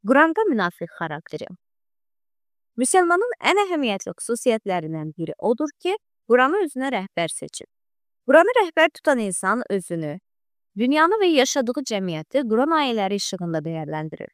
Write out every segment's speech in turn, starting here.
Quranda münafiq xarakteri. Müsəlmanın ən əhəmiyyətli xüsusiyyətlərindən biri odur ki, Quranı özünə rəhbər seçir. Quranı rəhbər tutan insan özünü, dünyanı və yaşadığı cəmiyyəti Quran ayələri işığında dəyərləndirir.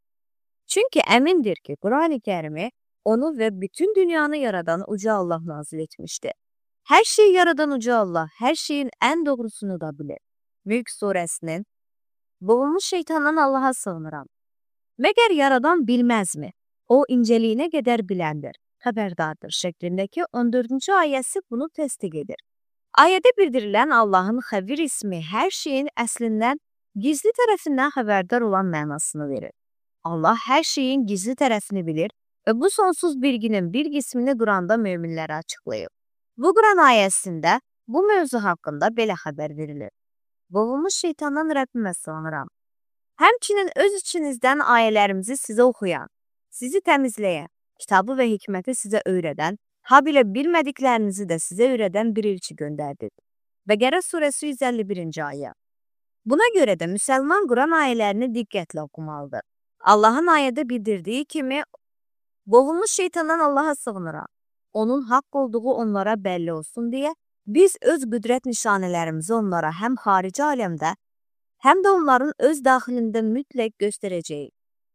Çünki əmindir ki, Quran-ı Kərimi onu və bütün dünyanı yaradan Uca Allah nazil etmişdir. Hər şeyi yaradan Uca Allah, hər şeyin ən doğrusunu da bilir. Mülk surəsinin "Boğulmuş şeytandan Allaha sığınıram. Məgər yaradan bilməzmi? O incəliyinə qədər biləndir, xəbərdardır" şəklindəki 14-cü ayəsi bunu təsdiq edir. Ayədə bildirilən Allahın xəbir ismi hər şeyin əslindən gizli tərəfindən xəbərdar olan mənasını verir. Allah hər şeyin gizli tərəfini bilir və bu sonsuz bilginin bir qismini Quranda möminlərə açıqlayıb. Bu Quran ayəsində bu mövzu haqqında belə xəbər verilir. Boğulmuş şeytandan Rəbbimə sığınıram. Həmçinin öz içinizdən ayələrimizi sizə oxuyan, sizi təmizləyən, kitabı və hikməti sizə öyrədən, habelə bilmədiklərinizi də sizə öyrədən bir elçi göndərdi. Bəqərə surəsi 151-ci ayə. Buna görə də müsəlman Quran ayələrini diqqətlə oxumalıdır. Allahın ayədə bildirdiyi kimi, boğulmuş şeytandan Allaha sığınıram. Onun haqq olduğu onlara bəlli olsun deyə, biz öz qüdrət nişanələrimizi onlara həm xarici aləmdə, həm də onların öz daxilində mütləq göstərəcəyik.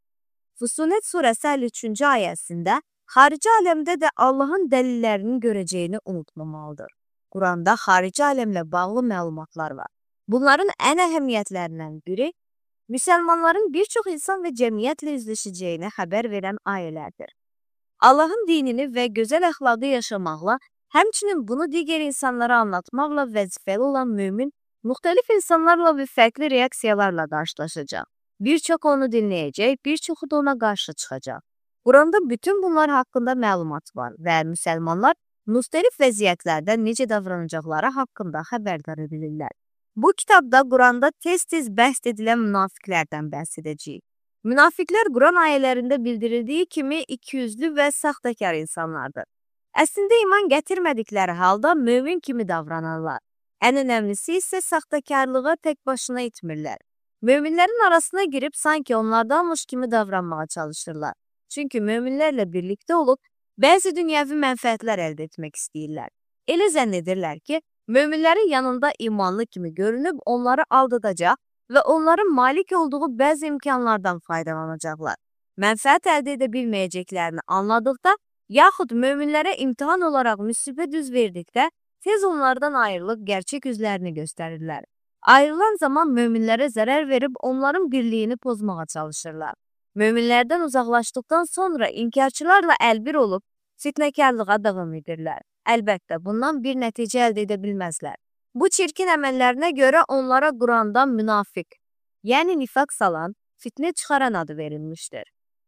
Fusilət surəsi 53-cü ayəsində xarici aləmdə də Allahın dəlillərinin görəcəyini unutmamalıdır. Quranda xarici aləmlə bağlı məlumatlar var. Bunların ən əhəmiyyətlərindən biri, müsəlmanların bir çox insan və cəmiyyətlə üzləşəcəyini xəbər verən ayələrdir. Allahın dinini və gözəl əxlaqı yaşamaqla, həmçinin bunu digər insanlara anlatmaqla vəzifəli olan mömin, müxtəlif insanlarla və fərqli reaksiyalarla qarşılaşacaq. Bir çox onu dinləyəcək, bir çoxu da ona qarşı çıxacaq. Quranda bütün bunlar haqqında məlumat var və müsəlmanlar müxtəlif vəziyyətlərdə necə davranacaqları haqqında xəbərdar edilirlər. Bu kitabda Quranda tez-tez bəhs edilən münafiqlərdən bəhs edəcəyik. Münafiqlər Quran ayələrində bildirildiyi kimi ikiyüzlü və saxtakar insanlardır. Əslində iman gətirmədikləri halda mömin kimi davranırlar. Ən önəmlisi isə saxtakarlığa tək başına itmirlər. Möminlərin arasına girib sanki onlardanmış kimi davranmağa çalışırlar. Çünki möminlərlə birlikdə olub, bəzi dünyəvi mənfəətlər əldə etmək istəyirlər. Elə zənn edirlər ki, möminlərin yanında imanlı kimi görünüb onları aldadacaq və onların malik olduğu bəzi imkanlardan faydalanacaqlar. Mənfəət əldə edə bilməyəcəklərini anladıqda, yaxud möminlərə imtihan olaraq müsibət üz verdikdə, tez onlardan ayrılıb gerçək üzlərini göstərirlər. Ayrılan zaman möminlərə zərər verib onların birliyini pozmağa çalışırlar. Möminlərdən uzaqlaşdıqdan sonra inkarçılarla əlbir olub, fitnəkarlığa davam edirlər. Əlbəttə, bundan bir nəticə əldə edə bilməzlər. Bu çirkin əməllərinə görə onlara Quranda münafiq, yəni nifaq salan, fitnə çıxaran adı verilmişdir.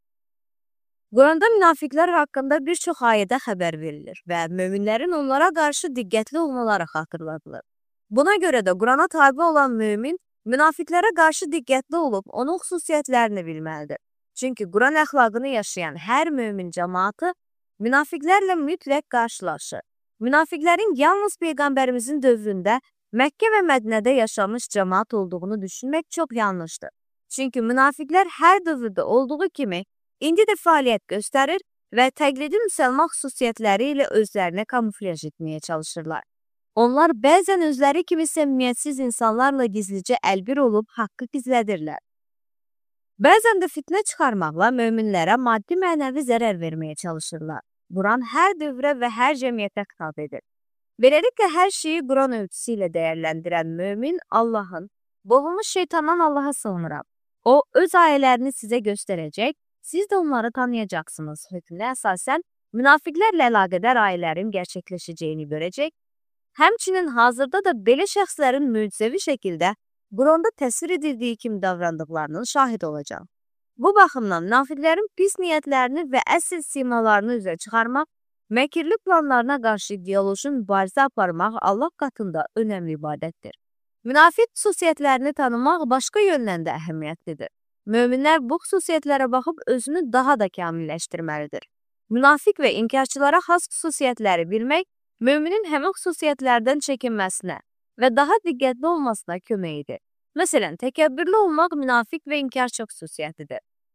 Quranda münafiqlər haqqında bir çox ayədə xəbər verilir və möminlərin onlara qarşı diqqətli olmaları xatırladılır. Buna görə də Qurana tabi olan mömin, münafiqlərə qarşı diqqətli olub onun xüsusiyyətlərini bilməlidir. Çünki Quran əxlaqını yaşayan hər mömin cəmaatı münafiqlərlə mütləq qarşılaşır. Münafiqlərin yalnız Peyğəmbərimizin dövründə Məkkə və Mədinədə yaşamış cəmaat olduğunu düşünmək çox yanlışdır. Çünki münafiqlər hər dövrdə olduğu kimi indi də fəaliyyət göstərir və təqlidi müsəlman xüsusiyyətləri ilə özlərini kamuflaj etməyə çalışırlar. Onlar bəzən özləri kimi səmimiyyətsiz insanlarla gizlicə əlbir olub haqqı gizlədirlər. Bəzən də fitnə çıxarmaqla möminlərə maddi-mənəvi zərər verməyə çalışırlar. Quran hər dövrə və hər cəmiyyətə xitab edir. Beləliklə, hər şeyi Quran ölçüsü ilə dəyərləndirən mömin Allahın, boğulmuş şeytandan Allaha sığınıram. O, öz ayələrini sizə göstərəcək, siz də onları tanıyacaqsınız. Hökmünə əsasən, münafiqlərlə əlaqədar ayələrin gerçəkləşəcəyini görəcək. Həmçinin hazırda da belə şəxslərin möcüzəvi şəkildə Quranda təsvir edildiyi kimi davrandıqlarının şahid olacaq. Bu baxımdan münafiqlərin pis niyyətlərini və əsl simalarını üzə çıxarmaq, məkirli planlarına qarşı ideoloji mübarizə aparmaq Allah qatında önəmli ibadətdir. Münafiq xüsusiyyətlərini tanımaq başqa yöndən də əhəmiyyətlidir. Möminlər bu xüsusiyyətlərə baxıb özünü daha da kamilləşdirməlidir. Münafiq və inkarçılara xas xüsusiyyətləri bilmək, möminin həmin xüsusiyyətlərdən çəkinməsinə və daha diqqətli olmasına kömək edir. Məsələn, təkəbbürlü olmaq münafiq və inkarçı xüsusiyyətidir.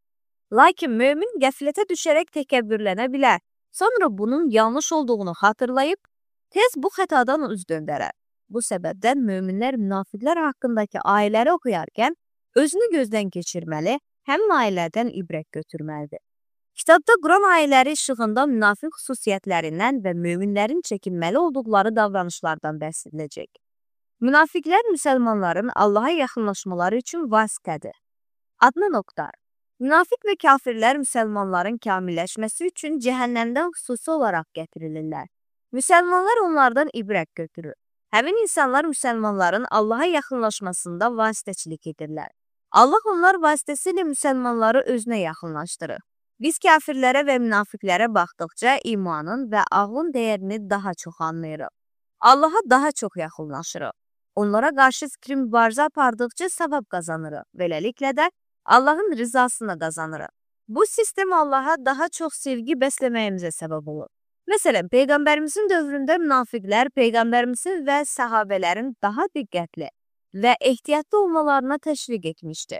Lakin mömin qəflətə düşərək təkəbbürlənə bilər. Sonra bunun yanlış olduğunu xatırlayıb, tez bu xətadan üz döndərər. Bu səbəbdən möminlər münafiqlər haqqındakı ayələri oxuyarkən özünü gözdən keçirməli, həmin ayələrdən ibrət götürməlidir. Kitabda Quran ayələri işığında münafiq xüsusiyyətlərindən və möminlərin çəkinməli olduqları davranışlardan bəhs ediləcək. Münafiqlər müsəlmanların Allaha yaxınlaşmaları üçün vasitədir. Adlı nöqtə. Münafiq və kafirlər müsəlmanların kamilləşməsi üçün cəhənnəmdən xüsusi olaraq gətirilirlər. Müsəlmanlar onlardan ibrət götürür. Həmin insanlar müsəlmanların Allaha yaxınlaşmasında vasitəçilik edirlər. Allah onlar vasitəsilə müsəlmanları özünə yaxınlaşdırır. Biz kafirlərə və münafiqlərə baxdıqca imanın və ağlın dəyərini daha çox anlayırıq. Allaha daha çox yaxınlaşırıq. Onlara qarşı zikri mübarizə apardıqca savab qazanırıq. Beləliklə də Allahın rızasını qazanırıq. Bu sistem Allaha daha çox sevgi bəsləməyimizə səbəb olur. Məsələn, Peyğəmbərimizin dövründə münafiqlər Peyğəmbərimizin və səhabələrin daha diqqətli və ehtiyatlı olmalarına təşviq etmişdi.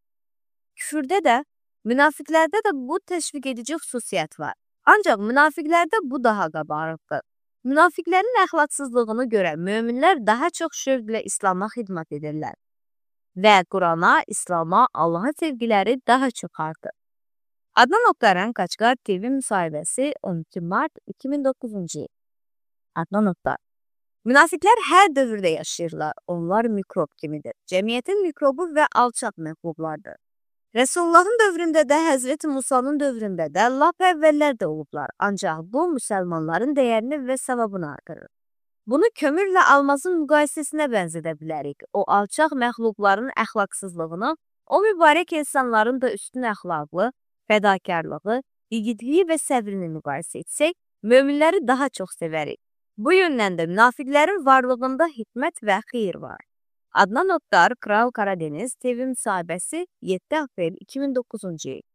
Küfürdə də, münafiqlərdə də bu təşviq edici xüsusiyyət var. Ancaq münafiqlərdə bu daha qabarıqdır. Münafiqlərin əxlaqsızlığını görən möminlər daha çox şövqlə İslama xidmət edirlər. Və Qurana, İslama, Allaha sevgiləri daha çox artır. Adnan Oktaran Qaçqar TV müsahibəsi 12 mart 2009-cu il. Adnan Oktar. Münafiqlər hər dövrdə yaşayırlar. Onlar mikrob kimidir. Cəmiyyətin mikrobu və alçaq məxluqlardır. Rəsullahın dövründə də, Həzreti Musanın dövründə də, lap əvvəllər də olublar. Ancaq bu, müsəlmanların dəyərini və savabını artırır. Bunu kömürlə almazın müqayisəsinə bənzədə bilərik. O alçaq məxluqların əxlaqsızlığını, o mübarək insanların da üstün əxlaqlı, fədakarlığı, igidliyi və səbrini müqayisə etsək, möminləri daha çox sevərik. Bu yöndən də münafiqlərin varlığında hikmət və xeyir var. Adnan Oktar, Kral Karadeniz TV müsahibəsi 7 aprel 2009-cu il.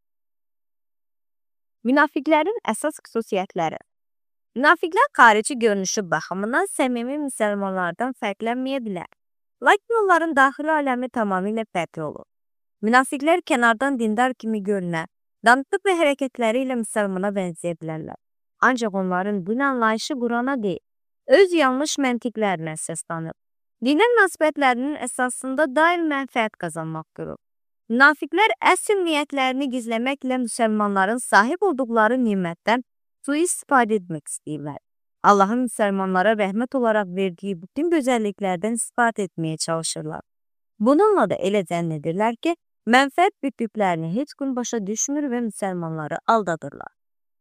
Münafiqlərin əsas xüsusiyyətləri. Münafiqlər xarici görünüşü baxımından səmimi müsəlmanlardan fərqlənməyə bilər. Lakin onların daxili aləmi tamamilə fərqli olur. Münafiqlər kənardan dindar kimi görünər, danışıq və hərəkətləri ilə müsəlmana bənzəyə bilərlər. Ancaq onların din anlayışı Qurana deyil, öz yanlış məntiqlərinə əsaslanır. Dinə münasibətlərinin əsasında daim mənfəət qazanmaq görür. Münafiqlər əsl niyyətlərini gizləməklə müsəlmanların sahib olduqları nimətdən sui-istifadə etmək istəyirlər. Allahın müsəlmanlara rəhmət olaraq verdiyi bütün gözəlliklərdən istifadə etməyə çalışırlar. Bununla da elə zənn edirlər ki, mənfəət bütüklərini heç gün başa düşmür və müsəlmanları aldadırlar.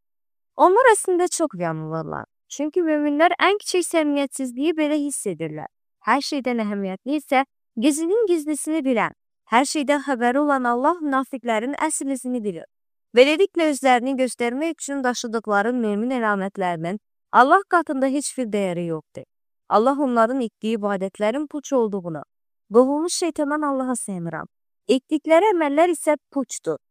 Onlar əslində çox yanılırlar. Çünki möminlər ən kiçik səmimiyyətsizliyi belə hiss edirlər. Hər şeydən əhəmiyyətli isə gizlinin gizlisini bilən, hər şeydən xəbəri olan Allah münafiqlərin əsl izini bilir. Beləliklə özlərini göstərmək üçün daşıdıqları mömin əlamətlərinin Allah qatında heç bir dəyəri yoxdur. Allah onların etdiyi ibadətlərin puç olduğunu, qovulmuş şeytandan Allaha sığınıram. Etdikləri əməllər isə puçdur.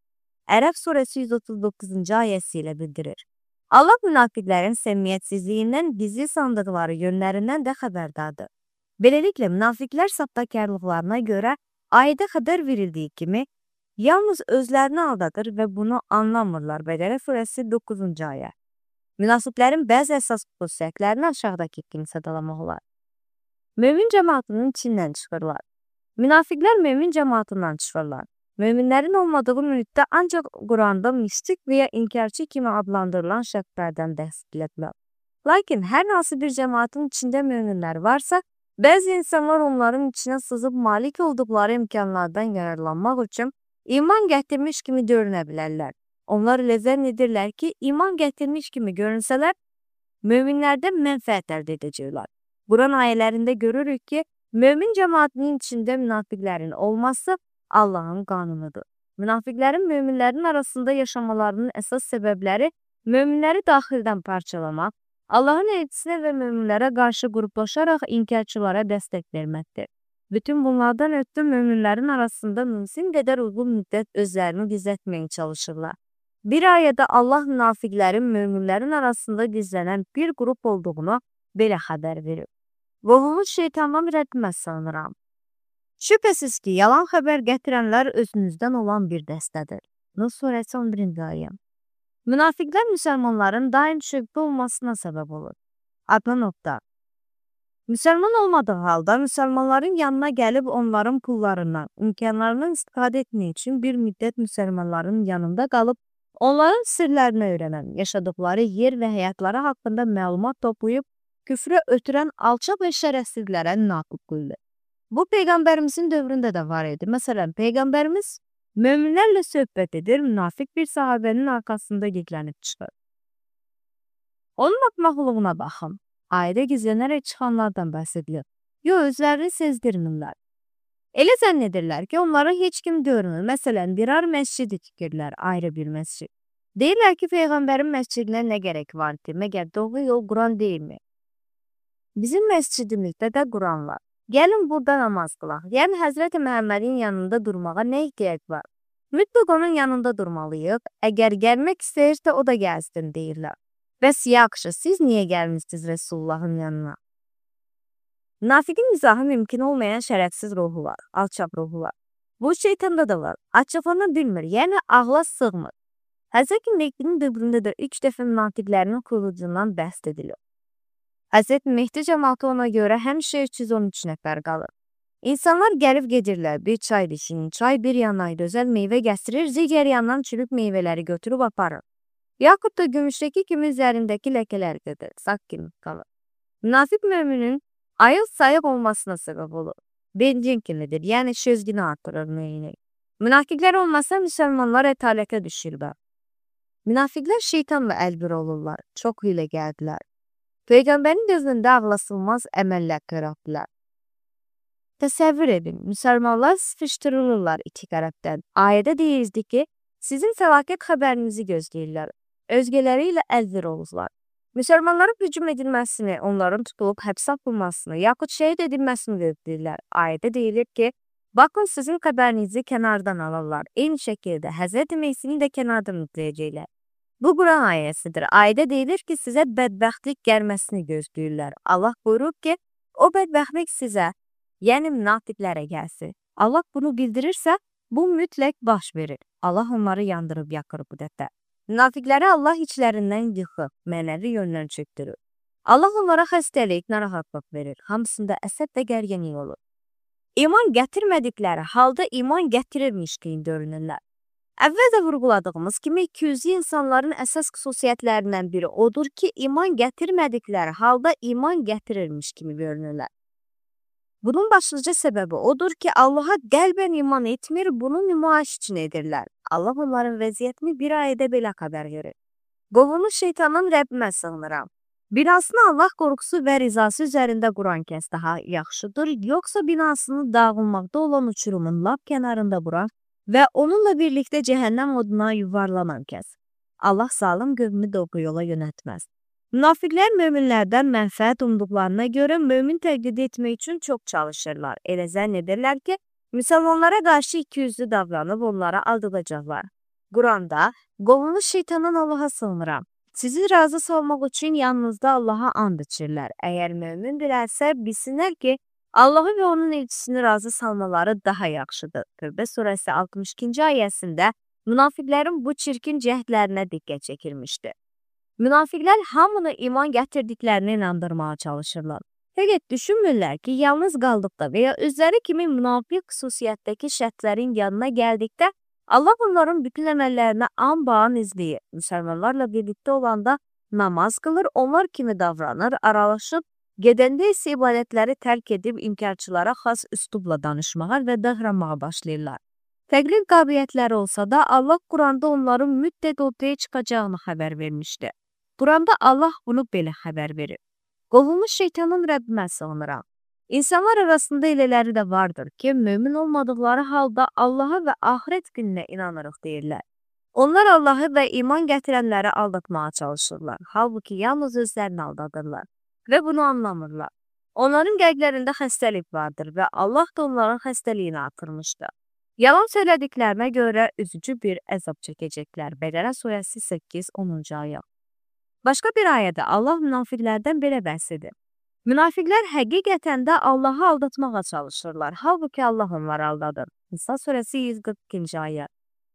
Ərəb surəsi 139-cu ayəsi ilə bildirir. Allah münafiqlərin səmimiyyətsizliyindən gizli sandıqları yönlərindən də xəbərdardır. Beləliklə, münafiqlər saxtakarlıqlarına görə ayədə xəbər verildiyi kimi, yalnız özlərini aldadır və bunu anlamırlar. Bəqərə surəsi 9-cu ayə. Münafiqlərin bəzi əsas xüsusiyyətlərini aşağıdakı kimi sadalamaq olar. Mömin cəmaatının içindən çıxırlar. Münafiqlər mömin cəmaatından çıxırlar. Möminlərin olmadığı müddətdə ancaq Quranda mistik və ya inkarçı kimi adlandırılan şəxslərdən bəhs edilir. Lakin hər hansı bir cəmaatın içində möminlər varsa, bəzi insanlar onların içinə sızıb malik olduqları imkanlardan yararlanmaq üçün iman gətirmiş kimi görünə bilərlər. Onlar elə zənn edirlər ki, iman gətirmiş kimi görünsələr, möminlərdən mənfəət əldə edəcəklər. Quran ayələrində görürük ki, mömin cəmaatının içində münafiqlərin olması Allahın qanunudur. Münafiqlərin möminlərin arasında yaşamalarının əsas səbəbləri möminləri daxildən parçalamaq, Allahın elçisinə və möminlərə qarşı qruplaşaraq inkarçılara dəstək verməkdir. Bütün bunlardan ötürü möminlərin arasında mümkün qədər uzun müddət özlərini gizlətməyə çalışırlar. Bir ayədə Allah münafiqlərin möminlərin arasında gizlənən bir qrup olduğunu belə xəbər verir. Qovulmuş şeytandan rəddimə sığınıram. Şübhəsiz ki, yalan xəbər gətirənlər özünüzdən olan bir dəstədir. Nur surəsi 11-ci ayə. Münafiqlər müsəlmanların daim şübhə olmasına səbəb olur. Adlı nöqtə. Müsəlman olmadığı halda müsəlmanların yanına gəlib onların pullarından, imkanlarından istifadə etmək üçün bir müddət müsəlmanların yanında qalıb, onların sirlərini öyrənən, yaşadıkları yer və həyatları haqqında məlumat toplayıb, küfrə ötürən alçaq və şərəfsizlərə naqib qıldı. Bu Peyğəmbərimizin dövründə də var idi. Məsələn, Peyğəmbərimiz möminlərlə söhbət edir, münafiq bir sahabənin arxasında gizlənib çıxır. Onun axmaqlığına baxın. Ayədə gizlənərək çıxanlardan bəhs edilir. Yox, özlərini sezdirmirlər. Elə zənn edirlər ki, onları heç kim görmür. Məsələn, birar məscidi tikirlər, ayrı bir məscid. Deyirlər ki, Peyğəmbərin məscidinə nə gərək var ki, məgər doğru yol Quran deyilmi? Bizim məscidimizdə də Quran var. Gəlin burada namaz qılaq. Yəni, Həzrəti Məhəmmədin yanında durmağa nə ehtiyac var? Mütləq onun yanında durmalıyıq. Əgər gəlmək istəyirsə, o da gəlsin, deyirlər. Bəs yaxşı, siz niyə gəlmişsiniz Resulullahın yanına? Münafiqin izahı mümkün olmayan şərəfsiz ruhu var, alçaq ruhu var. Bu şeytanda da var. Açıqlığını bilmir, yəni ağla sığmır. Həzrəti Mehdinin dövründə də ilk dəfə münafiqlərinin qılıcından bəhs edilir. Həzrəti Mehdi cəmaatı ona görə həmişə 313 nəfər qalır. İnsanlar gəlib gedirlər, bir çay dişinin, çay bir yandan gözəl meyvə gətirir, digər yandan çürük meyvələri götürüb aparır. Yaxud da gümüşdəki kimi üzərindəki ləkələr gedir, sağ kimi qalır. Münafiq müminin ayıq sayıq olmasına səbəb olur. Bencin kimidir, yəni sözgünü artırır mümini. Münafiqlər olmasa müsəlmanlar ətalətə düşürlər. Münafiqlər şeytanla əlbir olurlar, çox hilə gəldilər. Peyğəmbərin dövründə ağlasılmaz əməllər törətdilər. Təsəvvür edin, müsəlmanlar sıxışdırılırlar iki tərəfdən. Ayədə deyildi ki, sizin fəlakət xəbərinizi gözləyirlər. Özgələri ilə əlbir olurlar. Müsəlmanların hücum edilməsini, onların tutulub həbsə atılmasını, yaxud şəhid edilməsini gözləyirlər. Ayədə deyilir ki, baxın sizin xəbərinizi kənardan alırlar. Eyni şəkildə Həzrəti Mehdini də kənardan izləyəcəklər. Bu Quran ayəsidir. Ayədə deyilir ki, sizə bədbəxtlik gəlməsini gözləyirlər. Allah buyurur ki, o bədbəxtlik sizə, yəni münafiqlərə gəlsin. Allah bunu bildirirsə, bu mütləq baş verir. Allah onları yandırıb yakır bu dəfə. Münafiqləri Allah içlərindən yıxıb, mənəvi yöndən çöktürür. Allah onlara xəstəlik, narahatlıq verir. Hamısında əsəb və gərginlik olur. İman gətirmədikləri halda iman gətirirmiş kimi görünürlər. Əvvəldə vurğuladığımız kimi 200 insanların əsas xüsusiyyətlərindən biri odur ki, iman gətirmədikləri halda iman gətirirmiş kimi görünürlər. Bunun başlıca səbəbi odur ki, Allaha qəlbən iman etmir, bunu nümayiş üçün edirlər. Allah onların vəziyyətini bir ayədə belə xəbər verir. Qovulmuş şeytanın Rəbbimə sığınıram. Binasını Allah qorxusu və rizası üzərində quran kəs daha yaxşıdır, yoxsa binasını dağılmaqda olan uçurumun lap kənarında quran və onunla birlikdə cəhənnəm oduna yuvarlanan kəs. Allah zalım qövmü doğru yola yönətməz. Münafiqlər möminlərdən mənfəət umduqlarına görə mömin təqlid etmək üçün çox çalışırlar. Elə zənn edirlər ki, müsəlmanlara qarşı ikiyüzlü davranıb onlara aldıracaqlar. Quranda, qovulmuş şeytandan Allaha sığınıram. Sizi razı salmaq üçün yanınızda Allaha and içirlər. Əgər mömindirlərsə, bilsinlər ki, Allahı və onun elçisini razı salmaları daha yaxşıdır. Tövbə surəsi 62-ci ayəsində münafiqlərin bu çirkin cəhdlərinə diqqət çəkilmişdir. Münafiqlər hamını iman gətirdiklərini inandırmağa çalışırlar. Fəqət düşünmürlər ki, yalnız qaldıqda və ya özləri kimi münafiq xüsusiyyətdəki şərtlərin yanına gəldikdə Allah onların bütün əməllərinə an-ban izləyir. Müsəlmanlarla birlikdə olanda namaz qılır, onlar kimi davranır, aralaşıb, gedəndə isə ibadətləri tərk edib inkarçılara xas üslubla danışmağa və dağranmağa başlayırlar. Təqlid qabiliyyətləri olsa da Allah Quranda onların müddət ortaya çıxacağını xəbər vermişdi. Quranda Allah bunu belə xəbər verir. Qovulmuş şeytanın Rəbbimə sığınıram. İnsanlar arasında elələri də vardır ki, mömin olmadıqları halda Allaha və axirət gününə inanırıq deyirlər. Onlar Allahı və iman gətirənləri aldatmağa çalışırlar. Halbuki yalnız özlərini aldadırlar və bunu anlamırlar. Onların qəlblərində xəstəlik vardır və Allah da onların xəstəliyini artırmışdır. Yalan söylədiklərinə görə üzücü bir əzab çəkəcəklər. Bəqərə surəsi 8-10-cu ayə. Başqa bir ayədə Allah münafiqlərdən belə bəhs edir. Münafiqlər həqiqətən də Allahı aldatmağa çalışırlar. Halbuki Allah onları aldadır. Nisa surəsi 142-ci ayə.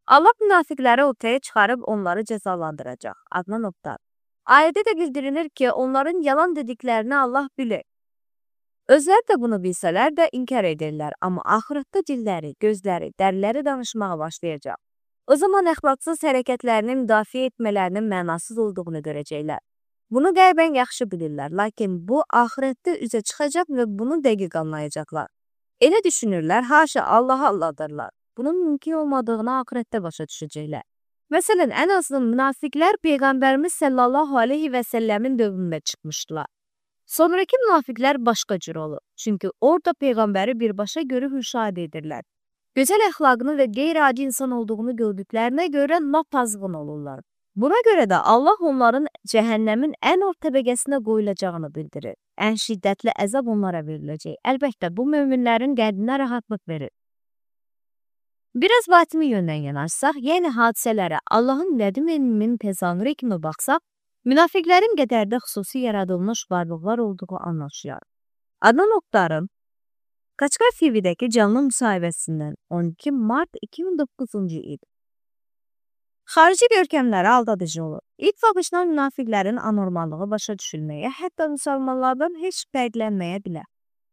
Allah münafiqləri ortaya çıxarıb onları cəzalandıracaq. Adına nöqtə. Ayədə də bildirilir ki, onların yalan dediklərini Allah bilir. Özləri də bunu bilsələr də inkar edirlər, amma axirətdə dilləri, gözləri, dəriləri danışmağa başlayacaq. O zaman əxlaqsız hərəkətlərini müdafiə etmələrinin mənasız olduğunu görəcəklər. Bunu qəlbən yaxşı bilirlər, lakin bu axirətdə üzə çıxacaq və bunu dəqiq anlayacaqlar. Elə düşünürlər, haşa Allahı aldadırlar. Bunun mümkün olmadığını axirətdə başa düşəcəklər. Məsələn, ən azından münafiqlər Peyğəmbərimiz sallallahu aleyhi və səlləmin dövründə çıxmışdılar. Sonraki münafiqlər başqa cür olur. Çünki orada Peyğəmbəri birbaşa görüb müşahidə edirlər. Gözəl əxlaqını və qeyri-adi insan olduğunu gördüklərinə görə lap azğın olurlar. Buna görə də Allah onların cəhənnəmin ən ort təbəqəsinə qoyulacağını bildirir. Ən şiddətli əzab onlara veriləcək. Əlbəttə, bu möminlərin qəlbinə rahatlıq verir. Biraz batini yöndən yanaşsaq, yəni hadisələrə Allahın qədim elminin təzahürü kimi baxsaq, münafiqlərin qədərdə xüsusi yaradılmış varlıqlar olduğu anlaşılır. Adnan Oktar'ın Qaçqar TV'dəki canlı müsahibəsindən 12 mart 2009-cu il. Xarici görkəmləri aldadıcı olur. İlk baxışdan münafiqlərin anormallığı başa düşülməyə, hətta müsəlmanlardan heç fərqlənməyə bilər.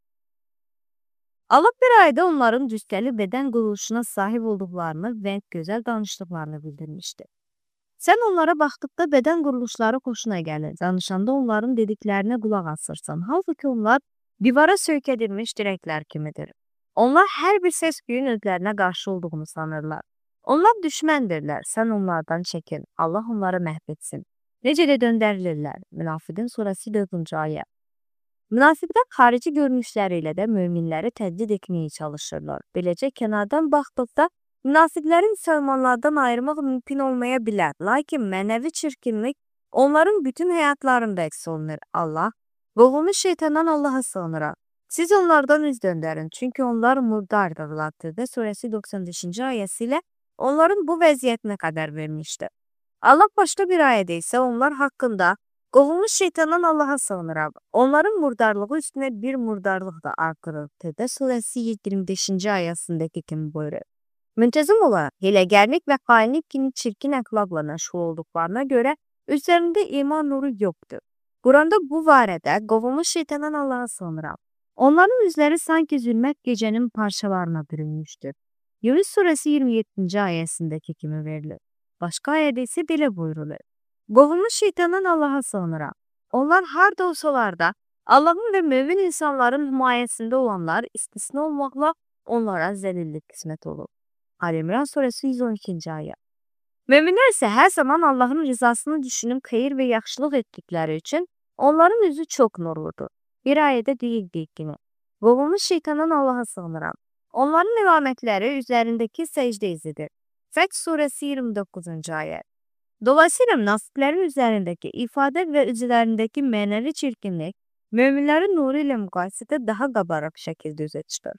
Allah bir ayda onların cüssəli bədən quruluşuna sahib olduqlarını və gözəl danışdıqlarını bildirmişdi. Sən onlara baxdıqda bədən quruluşları xoşuna gəlir. Danışanda onların dediklərinə qulaq asırsan. Halbuki onlar divara sövk edilmiş dirəklər kimidir. Onlar hər bir səs güyün özlərinə qarşı olduğunu sanırlar. Onlar düşməndirlər. Sən onlardan çəkin. Allah onları məhv etsin. Necə də döndərilirlər. Münafiqin surəsi 4-cü ayə. Münafiqlər xarici görünüşləri ilə də möminləri təhdid etməyə çalışırlar. Beləcə kənardan baxdıqda münafiqlərin müsəlmanlardan ayırmaq mümkün olmaya bilər. Lakin mənəvi çirkinlik onların bütün həyatlarında əks olunur. Allah, boğulmuş şeytandan Allaha sığınıraq. Siz onlardan üz döndərin, çünki onlar murdardırlar. Tövbə surəsi 95-ci ayəsi ilə onların bu vəziyyətinə qədər vermişdir. Allah başqa bir ayədə isə onlar haqqında qovulmuş şeytandan Allaha sığınıraq. Onların murdarlığı üstünə bir murdarlıq da artırır. Tövbə surəsi 25-ci ayəsindəki kimi buyurur. Müntəzim olaraq hiləgərlik və xainlik kimi çirkin əxlaqla məşğul olduqlarına görə üzlərində iman nuru yoxdur. Quranda bu barədə qovulmuş şeytandan Allaha sığınıraq. Onların üzləri sanki zülmət gecənin parçalarına bürünmüşdür. Yunus surəsi 27-ci ayəsindəki kimi verilir. Başqa ayədə isə belə buyurulur. Qovulmuş şeytandan Allaha sığınıraq. Onlar harda olsalar da Allahın və mömin insanların himayəsində olanlar istisna olmaqla onlara zəlillik qismət olur. Ali İmran surəsi 112-ci ayə. Möminlər isə hər zaman Allahın rızasını düşünüb xeyir və yaxşılıq etdikləri üçün onların üzü çox nurludur. Bir ayədə deyildiyi kimi. Qovulmuş şeytandan Allaha sığınıraq. Onların əlamətləri üzərindəki səcdə izidir. Fəth surəsi 29-cu ayə. Dolayısıyla münafiqlərin üzərindəki ifadə və üzlərindəki mənəvi çirkinlik möminlərin nuru ilə müqayisədə daha qabarıq şəkildə üzə çıxır.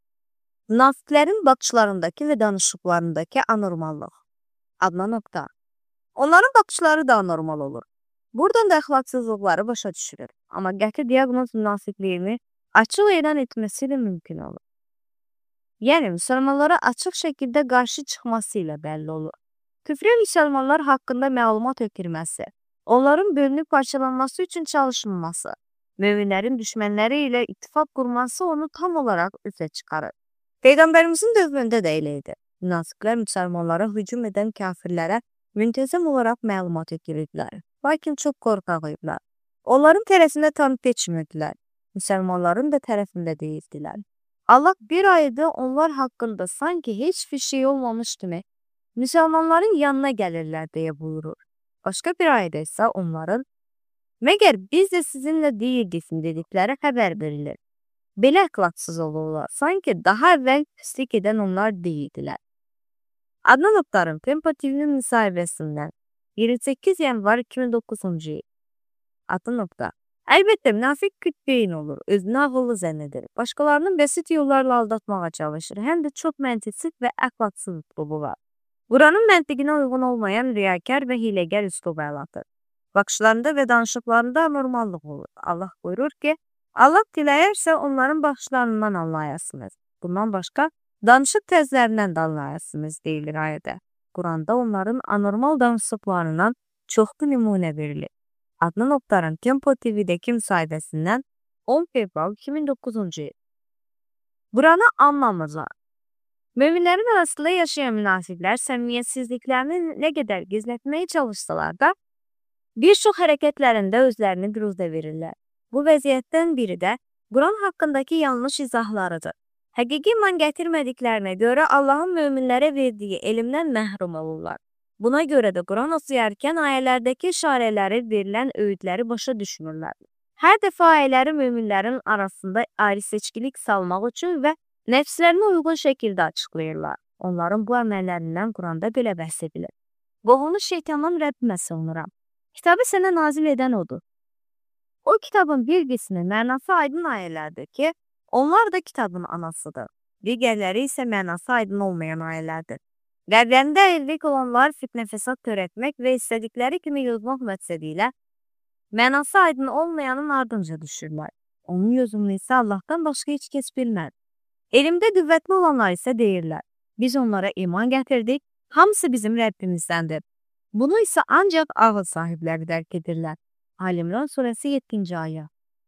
Münafiqlərin baxışlarındakı və danışıqlarındakı anormallıq. Adına nöqtə. Onların baxışları da anormal olur. Buradan da əxlaqsızlıqları başa düşülür. Amma qəti diaqnoz münafiqliyini açıq elan etməsi ilə mümkün olur. Yəni, müsəlmanlara açıq şəkildə qarşı çıxması ilə bəlli olur. Küfrü müsəlmanlar haqqında məlumat ötürməsi, onların bölünüb parçalanması üçün çalışılması, möminlərin düşmənləri ilə ittifaq qurması onu tam olaraq üzə çıxarır. Peyğəmbərimizin dövründə də elə idi. Münafiqlər müsəlmanlara hücum edən kafirlərə müntəzəm olaraq məlumat ötürürdülər. Lakin çox qorxaq idilər. Onların tərəfində tam keçmirdilər. Müsəlmanların da tərəfində deyildilər. Allah bir ayda onlar haqqında sanki heç bir şey olmamış kimi müsəlmanların yanına gəlirlər deyə buyurur. Başqa bir ayda isə onların məgər biz də sizinlə deyildik dedikləri xəbər verilir. Belə əxlaqsız olurlar. Sanki daha əvvəl pislik edən onlar deyildilər. Adnan Oktar'ın Tempo TV'nin müsahibəsindən 28 yanvar 2009-cu il. Adnan Oktar. Əlbəttə, münafiq kütbeyin olur, özünü ağıllı zənn edir. Başqalarının bəsit yollarla aldatmağa çalışır. Həm də çox məntiqsiz və əxlaqsız üslubu var. Quranın məntiqinə uyğun olmayan riyakar və hiləgər üslub əlatır. Baxışlarında və danışıqlarında anormallıq olur. Allah buyurur ki, Allah diləyərsə onların baxışlarından anlayasınız. Bundan başqa, danışıq tərzlərindən də anlayasınız deyilir ayədə. Quranda onların anormal danışıqlarından çoxlu nümunə verilir. Adnan Oktar'ın Tempo TV'deki müsahibəsindən 10 fevral 2009-cu il. Buranı anlamırlar. Möminlərin arasında yaşayan münafiqlər səmimiyyətsizliklərini nə qədər gizlətməyə çalışsalar da, bir çox hərəkətlərində özlərini büruzə verirlər. Bu vəziyyətdən biri də Quran haqqındakı yanlış izahlarıdır. Həqiqi iman gətirmədiklərinə görə Allahın möminlərə verdiyi elmdən məhrum olurlar. Buna görə də Quran oxuyarkən ayələrdəki işarələri, verilən öyüdləri başa düşmürlər. Hər dəfə ayələri möminlərin arasında ayrı seçkilik salmaq üçün və nəfslərinə uyğun şəkildə açıqlayırlar. Onların bu əməllərindən Quranda belə bəhs edilir. Qohumlu şeytandan Rəbbimə sığınıram. Kitabı sənə nazil edən odur. O kitabın bir qismi mənası aydın ayələrdir ki, onlar da kitabın anasıdır. Digərləri isə mənası aydın olmayan ayələrdir. Qəlblərində əyillik olanlar fitnə fəsad törətmək və istədikləri kimi yozmaq məqsədilə mənası aydın olmayanın ardınca düşürlər. Onun yozumunu isə Allahdan başqa heç kəs bilməz. Elmdə qüvvətli olanlar isə deyirlər, biz onlara iman gətirdik, hamısı bizim Rəbbimizdəndir. Bunu isə ancaq ağıl sahibləri dərk edirlər. Ali İmran surəsi 7-ci ayə.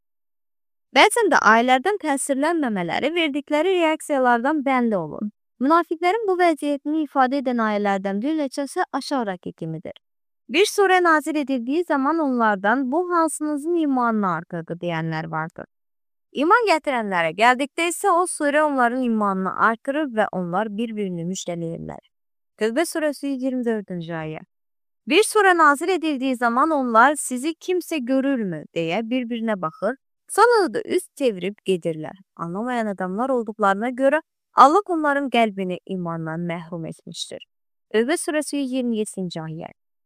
Bəzən də ayələrdən təsirlənməmələri verdikləri reaksiyalardan bəlli olur. Münafiqlərin bu vəziyyətini ifadə edən ayələrdən bir neçəsi aşağıdakı kimidir. Bir surə nazil edildiyi zaman onlardan bu hansınızın imanına arqadır deyənlər vardır. İman gətirənlərə gəldikdə isə o surə onların imanını artırır və onlar bir-birini müjdələyirlər. Tövbə surəsi 24-cü ayə. Bir surə nazil edildiyi zaman onlar sizi kimsə görürmü deyə bir-birinə baxır, sonra da üst çevirib gedirlər. Anlamayan adamlar olduqlarına görə Allah onların qəlbini imandan məhrum etmişdir. Tövbə surəsi 27-ci ayə.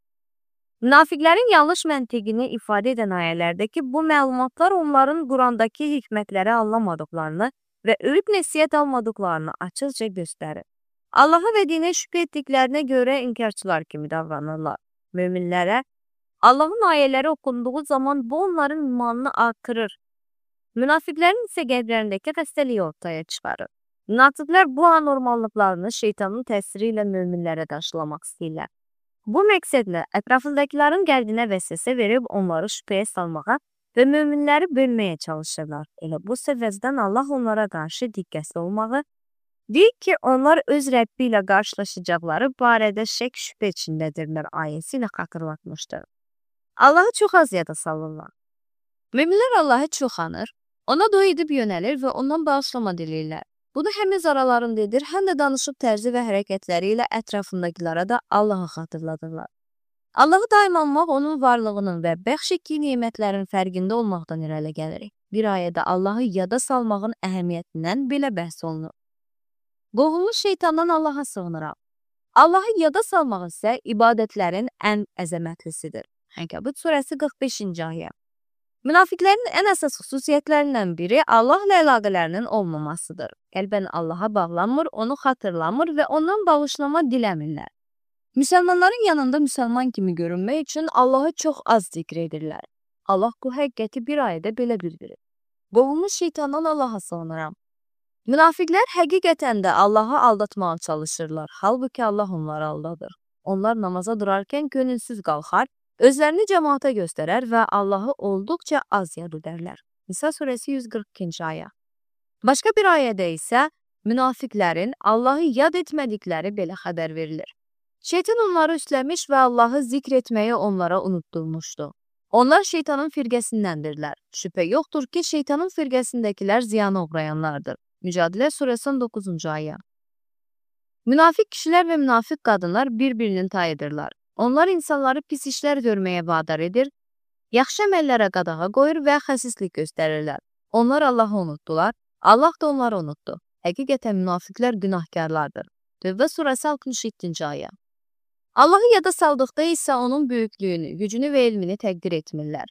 Münafiqlərin yanlış məntiqini ifadə edən ayələrdəki bu məlumatlar onların Qurandakı hikmətləri anlamadıqlarını və öyüd nəsihət almadıqlarını açıqca göstərir. Allaha və dinə şübhə etdiklərinə görə inkarçılar kimi davranırlar. Möminlərə Allahın ayələri okunduğu zaman bu onların imanını artırır. Münafiqlərin isə qəlblərindəki xəstəliyi ortaya çıxarır. Münafiqlər bu anormallıqlarını şeytanın təsiri ilə möminlərə daşılamaq istəyirlər. Bu məqsədlə ətrafındakilərin qəlbinə vəsvəsə verib onları şübhəyə salmağa və möminləri bölməyə çalışırlar. Elə bu səbəbdən Allah onlara qarşı diqqətli olmağı, deyir ki, onlar öz Rəbbi ilə qarşılaşacaqları barədə şək şübhə içindədirlər ayəsi ilə xatırlatmışdır. Allahı çox az yada salırlar. Möminlər Allahı çox anır, ona dua edib yönəlir və ondan bağışlama diləyirlər. Bunu həm öz aralarında edir, həm də danışıq tərzi və hərəkətləri ilə ətrafındakilara da Allahı xatırladırlar. Allahı daim anmaq onun varlığının və bəxş etdiyi nemətlərin fərqində olmaqdan irəli gəlirik. Bir ayədə Allahı yada salmağın əhəmiyyətindən belə bəhs olunur. Qohumlu şeytandan Allaha sığınıram. Allahı yada salmaq isə ibadətlərin ən əzəmətlisidir. Ənkəbut surəsi 45-ci ayə. Münafiqlərin ən əsas xüsusiyyətlərindən biri Allahla əlaqələrinin olmamasıdır. Qəlbən Allaha bağlanmır, onu xatırlamır və ondan bağışlama diləmirlər. Müsəlmanların yanında müsəlman kimi görünmək üçün Allahı çox az zikr edirlər. Allah bu həqiqəti bir ayədə belə bildirir. Qohumlu şeytandan Allaha sığınıram. Münafiqlər həqiqətən də Allahı aldatmağa çalışırlar. Halbuki Allah onları aldadır. Onlar namaza durarkən könülsüz qalxar, özlərini cəmaata göstərər və Allahı olduqca az yad edərlər. Nisa surəsi 142-ci ayə. Başqa bir ayədə isə münafiqlərin Allahı yad etmədikləri belə xəbər verilir. Şeytan onları üstləmiş və Allahı zikr etməyi onlara unutdurmuşdu. Onlar şeytanın firqəsindəndirlər. Şübhə yoxdur ki, şeytanın firqəsindəkilər ziyana uğrayanlardır. Mücadilə surəsi 19-cu ayə. Münafiq kişilər və münafiq qadınlar bir-birinin tayıdırlar. Onlar insanları pis işlər görməyə vadar edir, yaxşı əməllərə qadağa qoyur və xəsislik göstərirlər. Onlar Allahı unutdular, Allah da onları unutdu. Həqiqətən münafiqlər günahkarlardır. Tövbə surəsi 67-ci ayə. Allahı yada saldıqda isə onun böyüklüyünü, gücünü və elmini təqdir etmirlər.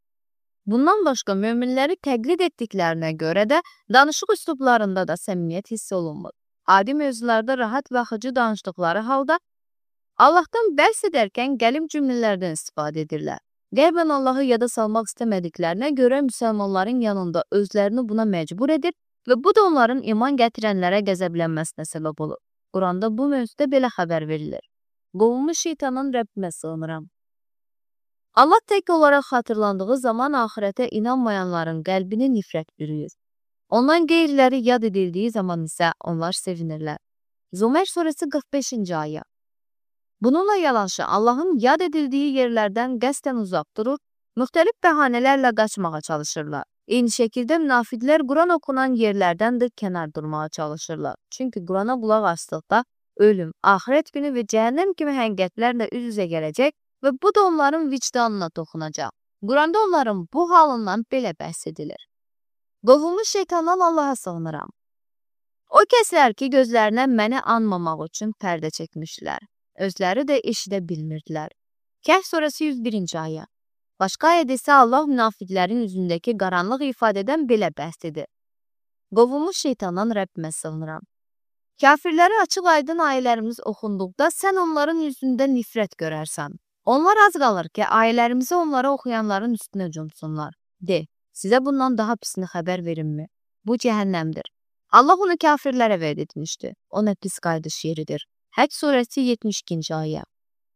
Bundan başqa möminləri təqlid etdiklərinə görə də danışıq üslublarında da səmimiyyət hiss olunmur. Adi mövzularda rahat və axıcı danışdıqları halda Allahdan bəhs edərkən qəlib cümlələrdən istifadə edirlər. Qəlbən Allahı yada salmaq istəmədiklərinə görə müsəlmanların yanında özlərini buna məcbur edir və bu da onların iman gətirənlərə qəzəblənməsinə səbəb olur. Quranda bu mövzuda belə xəbər verilir. Qovulmuş şeytanın Rəbbimə sığınıram. Allah tək olaraq xatırlandığı zaman axirətə inanmayanların qəlbini nifrət bürüyür. Ondan qeyriləri yad edildiyi zaman isə onlar sevinirlər. Zümer suresi 45. ayə. Bununla yanaşı Allahın yad edildiyi yerlərdən qəsdən uzaq durur, müxtəlif bəhanələrlə qaçmağa çalışırlar. Eyni şəkildə münafiqlər Quran okunan yerlərdən də kənar durmağa çalışırlar. Çünki Qurana qulaq asdıqda ölüm, axirət günü və cəhənnəm kimi həqiqətlərlə üz-üzə gələcək və bu da onların vicdanına toxunacaq. Quranda onların bu halından belə bəhs edilir. Qovulmuş şeytandan Allaha sığınıram. O kəslər ki, gözlərinə məni anmamaq üçün pərdə çəkmişdilər. Özləri də eşidə bilmirdilər. Kəhf suresi 101. ayə. Başqa ayədə isə Allah münafiqlərin üzündəki qaranlıq ifadədən belə bəhs edir. Qovulmuş şeytandan Rəbbimə sığınıram. Kafirləri açıq aydın ayələrimiz oxunduqda sən onların yüzündə nifrət görərsən. Onlar az qalır ki, ayələrimizi onlara oxuyanların üstünə cumsunlar. De, sizə bundan daha pisini xəbər verimmi? Bu cəhənnəmdir. Allah onu kafirlərə vəd etmişdi. O nə pis qayıdış yeridir. Həcc suresi 72. ayə.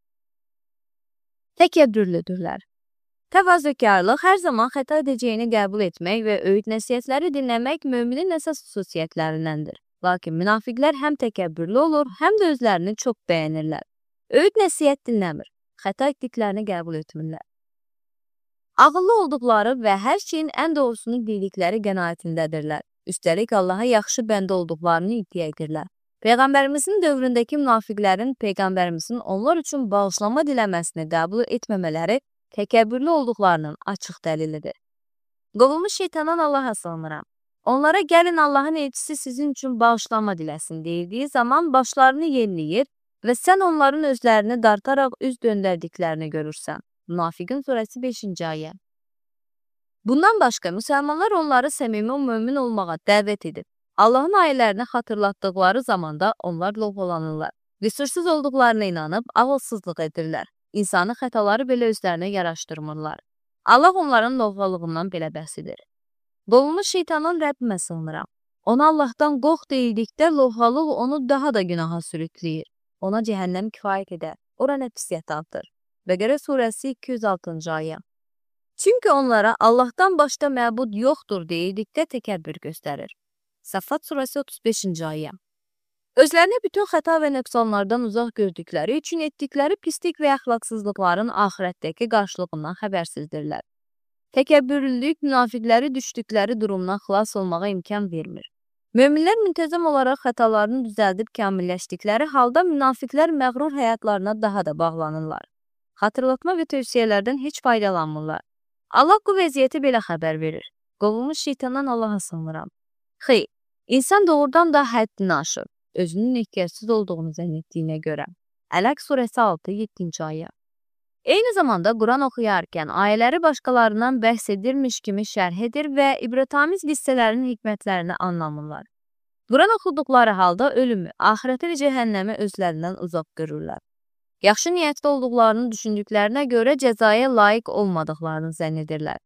Təkəbbürlüdürlər. Təvazökarlıq hər zaman xəta edəcəyini qəbul etmək və öyüd nəsihətləri dinləmək müminin əsas xüsusiyyətlərindəndir. Lakin münafiqlər həm təkəbbürlü olur, həm də özlərini çox bəyənirlər. Öyüd nəsihət dinləmir, xəta etdiklərini qəbul etmirlər. Ağıllı olduqları və hər şeyin ən doğrusunu bildikləri qənaətindədirlər. Üstəlik Allaha yaxşı bəndə olduqlarını iddia edirlər. Peyğəmbərimizin dövründəki münafiqlərin Peyğəmbərimizin onlar üçün bağışlanma diləməsini qəbul etməmələri təkəbbürlü olduqlarının açıq dəlilidir. Qovulmuş şeytandan Allaha sığınıram. Onlara gəlin Allahın elçisi sizin üçün bağışlanma diləsin deyildiyi zaman başlarını yeniləyir və sən onların özlərini dartaraq üz döndərdiklərini görürsən. Münafiqin suresi 5. ayə. Bundan başqa müsəlmanlar onları səmimi mömin olmağa dəvət edib. Allahın ayələrini xatırlatdıqları zamanda onlar lovğalanırlar. Qüsursuz olduqlarına inanıb ağılsızlıq edirlər. İnsanı xətaları belə özlərinə yaraşdırmırlar. Allah onların lovğalığından belə bəhs edir. Qovulmuş şeytanın Rəbbimə sığınıram. Ona Allahdan qorx deyildikdə lovğalıq onu daha da günaha sürükləyir. Ona cəhənnəm kifayət edər. Ora nə pis yataqdır. Bəqərə surəsi 206. ayə. Çünki onlara Allahdan başqa məbud yoxdur deyildikdə təkəbbür göstərir. Saffat surəsi 35. ayə. Özlərini bütün xəta və nöqsanlardan uzaq gördükləri üçün etdikləri pislik və əxlaqsızlıqların axirətdəki qarşılığından xəbərsizdirlər. Təkəbbürlülük münafiqləri düşdükləri durumdan xilas olmağa imkan vermir. Möminlər müntəzəm olaraq xətalarını düzəldib kamilləşdikləri halda münafiqlər məğrur həyatlarına daha da bağlanırlar. Xatırlatma və tövsiyələrdən heç faydalanmırlar. Allah bu vəziyyəti belə xəbər verir. Qovulmuş şeytandan Allaha sığınıram. Xeyr, insan doğrudan da həddini aşır, özünün ehtiyacsız olduğunu zənn etdiyinə görə. Ələq surəsi 6-7. ayə. Eyni zamanda Quran oxuyarkən ayələri başqalarından bəhs edirmiş kimi şərh edir və ibrətamiz qissələrin hikmətlərini anlamırlar. Quran oxuduqları halda ölümü, axirəti və cəhənnəmi özlərindən uzaq görürlər. Yaxşı niyyətli olduqlarını düşündüklərinə görə cəzaya layiq olmadıqlarını zənn edirlər.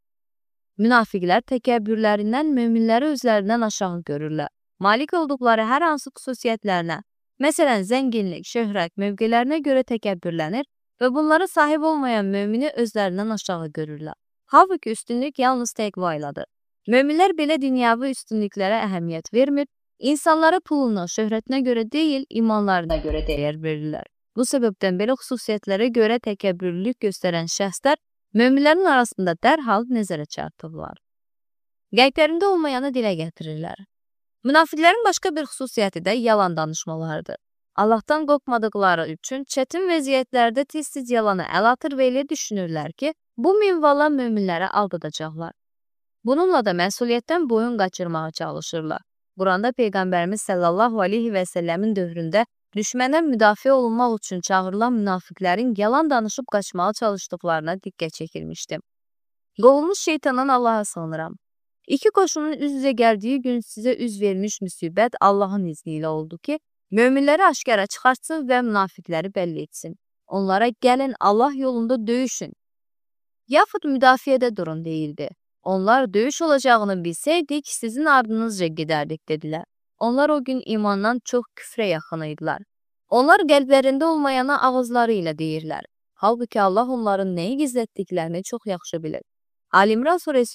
Münafiqlər təkəbbürlərindən möminləri özlərindən aşağı görürlər. Malik olduqları hər hansı xüsusiyyətlərinə, məsələn zənginlik, şöhrət, mövqələrinə görə təkəbbürlənir və bunlara sahib olmayan mömini özlərindən aşağı görürlər. Halbuki üstünlük yalnız təqva ilədir. Möminlər belə dünyavi üstünlüklərə əhəmiyyət vermir, insanlara puluna, şöhrətinə görə deyil, imanlarına görə dəyər verirlər. Bu səbəbdən belə xüsusiyyətlərə görə təkəbbürlülük göstərən şəxslər möminlərin arasında dərhal nəzərə çarpırlar. Qəlblərində olmayanı dilə gətirirlər. Münafiqlərin başqa bir xüsusiyyəti də yalan danışmalarıdır. Allahdan qorxmadıqları üçün çətin vəziyyətlərdə tez-tez yalanı əl atır və elə düşünürlər ki, bu minvalla möminləri aldadacaqlar. Bununla da məsuliyyətdən boyun qaçırmağa çalışırlar. Quranda Peyğəmbərimiz sallallahu aleyhi və səlləmin dövründə düşməndən müdafiə olunmaq üçün çağırılan münafiqlərin yalan danışıb qaçmağa çalışdıqlarına diqqət çəkilmişdi. Qovulmuş şeytandan Allaha sığınıram. İki qoşunun üz-üzə gəldiyi gün sizə üz vermiş müsibət Allahın izni ilə oldu ki, möminləri aşkara çıxartsın və münafiqləri bəlli etsin. Onlara gəlin Allah yolunda döyüşün. Yaxud müdafiədə durun deyildi. Onlar döyüş olacağını bilsəydik, sizin ardınızca gedərdik dedilər. Onlar o gün imandan çox küfrə yaxın idilər. Onlar qəlblərində olmayana ağızları ilə deyirlər. Halbuki Allah onların nəyi gizlətdiklərini çox yaxşı bilir. Ali İmran suresi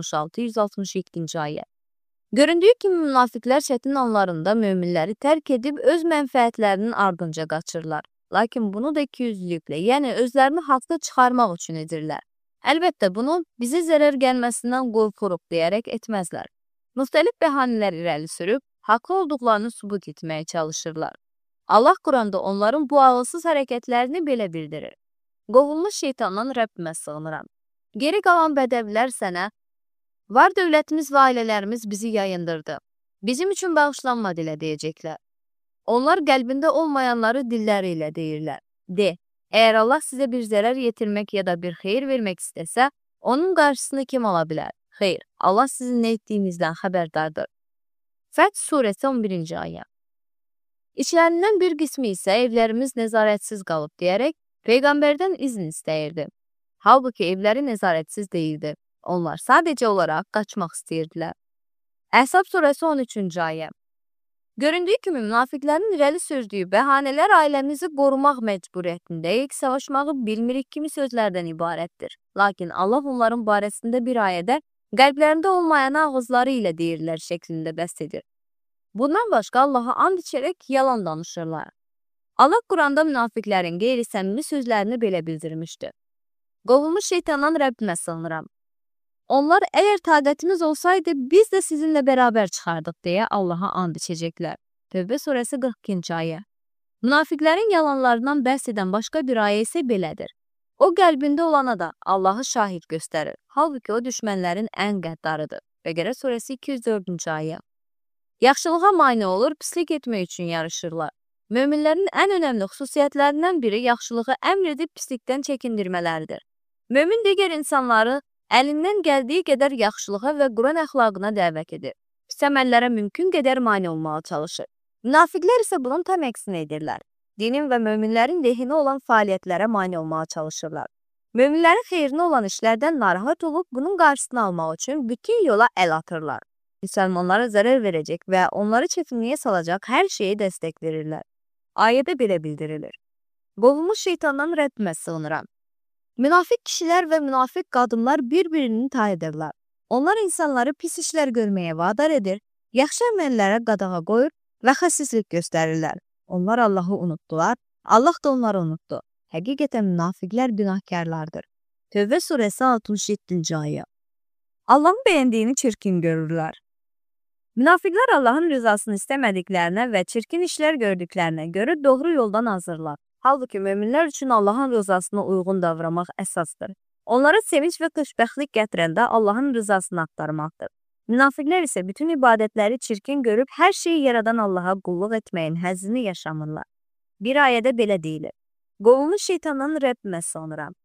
166-167-ci ayə. Göründüyü kimi münafiqlər çətin anlarında möminləri tərk edib öz mənfəətlərinin ardınca qaçırlar. Lakin bunu da ikiyüzlülüklə, yəni özlərini haqda çıxarmaq üçün edirlər. Əlbəttə bunu bizə zərər gəlməsindən qorxuruq deyərək etməzlər. Müxtəlif bəhanələr irəli sürüb, haqlı olduqlarını sübut etməyə çalışırlar. Allah Quranda onların bu ağılsız hərəkətlərini belə bildirir. Qovulmuş şeytandan Rəbbimə sığınıram. Geri qalan bədəvilər sənə, var dövlətimiz və ailələrimiz bizi yayındırdı. Bizim üçün bağışlanma dilə deyəcəklər. Onlar qəlbində olmayanları dilləri ilə deyirlər. De, əgər Allah sizə bir zərər yetirmək ya da bir xeyir vermək istəsə, onun qarşısını kim ala bilər? Xeyr, Allah sizin nə etdiyinizdən xəbərdardır. Fəth suresi 11-ci ayə. İçlərindən bir qismi isə evlərimiz nəzarətsiz qalıb deyərək Peyğəmbərdən izin istəyirdi. Halbuki evləri nəzarətsiz deyildi. Onlar sadəcə olaraq qaçmaq istəyirdilər. Əhzab suresi 13-cü ayə. Göründüyü kimi münafiqlərin irəli sürdüyü bəhanələr ailəmizi qorumaq məcburiyyətindəyik, savaşmağı bilmirik kimi sözlərdən ibarətdir. Lakin Allah onların barəsində bir ayədə qəlblərində olmayan ağızları ilə deyirlər şəklində bəst edir. Bundan başqa Allaha and içərək yalan danışırlar. Allah Quranda münafiqlərin qeyri-səmimi sözlərini belə bildirmişdi. Qovulmuş şeytandan Rəbbimə sığınıram. Onlar əgər taqətimiz olsaydı biz də sizinlə bərabər çıxardıq deyə Allaha and içəcəklər. Tövbə suresi 42-ci ayə. Münafiqlərin yalanlarından bəhs edən başqa bir ayə isə belədir. O qəlbində olana da Allahı şahid göstərir. Halbuki o düşmənlərin ən qəddarıdır. Bəqərə suresi 204-cü ayə. Yaxşılığa mane olur, pislik etmək üçün yarışırlar. Möminlərin ən önəmli xüsusiyyətlərindən biri yaxşılığı əmr edib pislikdən çəkindirmələridir. Mömin digər insanları əlindən gəldiyi qədər yaxşılığa və Quran əxlaqına dəvət edir. Pis əməllərə mümkün qədər mane olmağa çalışır. Münafiqlər isə bunun tam əksini edirlər. Dinin və möminlərin lehinə olan fəaliyyətlərə mane olmağa çalışırlar. Möminlərin xeyrinə olan işlərdən narahat olub bunun qarşısını almaq üçün bütün yola əl atırlar. Müsəlmanlara zərər verəcək və onları çətinliyə salacaq hər şeyi dəstək verirlər. Ayədə belə bildirilir. Qovulmuş şeytandan Rəbbimə sığınıram. Münafiq kişilər və münafiq qadınlar bir-birini tanıyırlar. Onlar insanları pis işlər görməyə vadar edir, yaxşı əməllərə qadağa qoyur və xəsislik göstərirlər. Onlar Allahı unutdular, Allah da onları unutdu. Həqiqətən münafiqlər günahkarlardır. Tövbə suresi 67-ci ayə. Allahın bəyəndiyini çirkin görürlər. Münafiqlər Allahın rızasını istəmədiklərinə və çirkin işlər gördüklərinə görə doğru yoldan azırlar. Halbuki möminlər üçün Allahın rızasına uyğun davranmaq əsasdır. Onlara sevinç və xoşbəxtlik gətirəndə Allahın rızasını axtarmaqdır. Münafiqlər isə bütün ibadətləri çirkin görüb hər şeyi yaradan Allaha qulluq etməyin həzzini yaşamırlar. Bir ayədə belə deyilir. Qovulmuş şeytandan Rəbbimə sığınıram.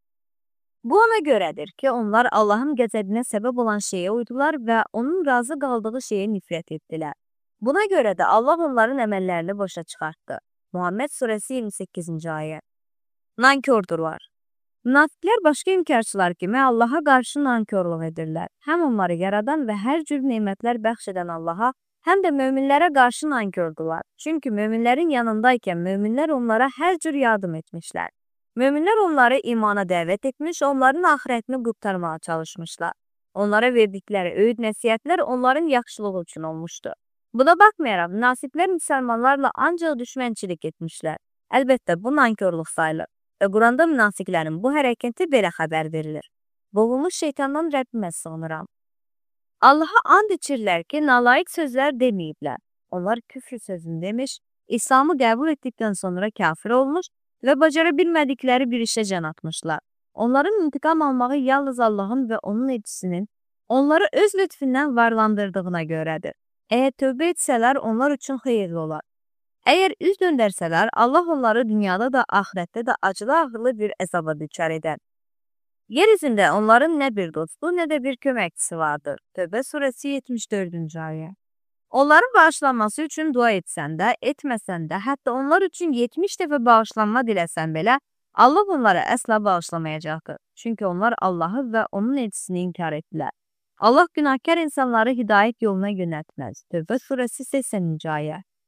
Bu ona görədir ki, onlar Allahın qəzəbinə səbəb olan şeyə uydular və onun razı qaldığı şeyə nifrət etdilər. Buna görə də Allah onların əməllərini boşa çıxartdı. Muhammed suresi 28-ci ayə. Nankordurlar. Münafiqlər başqa inkarçılar kimi Allaha qarşı nankorluq edirlər. Həm onları yaradan və hər cür nemətlər bəxş edən Allaha, həm də möminlərə qarşı nankordurlar. Çünki möminlərin yanındaykən möminlər onlara hər cür yardım etmişlər. Möminlər onları imana dəvət etmiş, onların axirətini qurtarmağa çalışmışlar. Onlara verdikləri öyüd nəsihətlər onların yaxşılığı üçün olmuşdu. Buna baxmayaraq, münasiblər müsəlmanlarla ancaq düşmənçilik etmişlər. Əlbəttə, bu nankorluq sayılır və Quranda münafiqlərin bu hərəkəti belə xəbər verilir. Qovulmuş şeytandan Rəbbimə sığınıram. Allaha and içirlər ki, nalayiq sözlər deməyiblər. Onlar küfr sözünü demiş, İslamı qəbul etdikdən sonra kafir olmuş və bacara bilmədikləri bir işə can atmışlar. Onların intiqam almağı yalnız Allahın və onun elçisinin onları öz lütfündən varlandırdığına görədir. Əgər tövbə etsələr, onlar üçün xeyirli olar. Əgər üz döndərsələr, Allah onları dünyada da, axirətdə də acılı-ağırlı bir əzaba düçar edər. Yer üzündə onların nə bir dostu, nə də bir köməkçisi vardır. Tövbə suresi 74-cü ayə. Onların bağışlanması üçün dua etsən də, etməsən də, hətta onlar üçün 70 dəfə bağışlanma diləsən belə, Allah onları əsla bağışlamayacaqdır. Çünki onlar Allahı və onun elçisini inkar etdilər. Allah günahkar insanları hidayət yoluna yönəltməz. Tövbə suresi 80-ci ayə.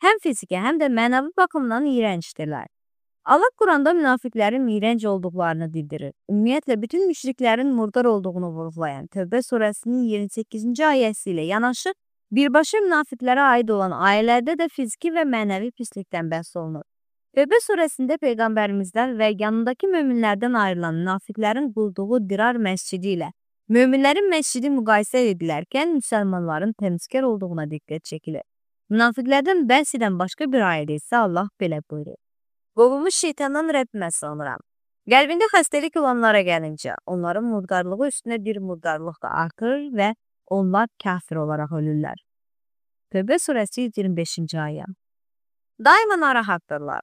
həm fiziki, həm də mənəvi baxımdan iyrəncdirlər. Allah Quranda münafiqlərin iyrənc olduqlarını bildirir. Ümumiyyətlə, bütün müşriklərin murdar olduğunu vurğulayan Tövbə surəsinin 28-ci ayəsi ilə yanaşı, birbaşa münafiqlərə aid olan ayələrdə də fiziki və mənəvi pislikdən bəhs olunur. Tövbə surəsində Peyğəmbərimizdən və yanındakı möminlərdən ayrılan münafiqlərin qurduğu Dirar məscidi ilə möminlərin məscidi müqayisə edilərkən müsəlmanların təmizkar olduğuna diqqət çəkilir. Münafiqlərdən bəhs edən başqa bir ayədə isə Allah belə buyurur. Qovulmuş şeytandan Rəbbimə sığınıram. Qəlbində xəstəlik olanlara gəlincə, onların murdarlığı üstünə bir murdarlıq da artır və onlar kafir olaraq ölürlər. Tövbə surəsi 25-ci ayə. Daima narahatdırlar.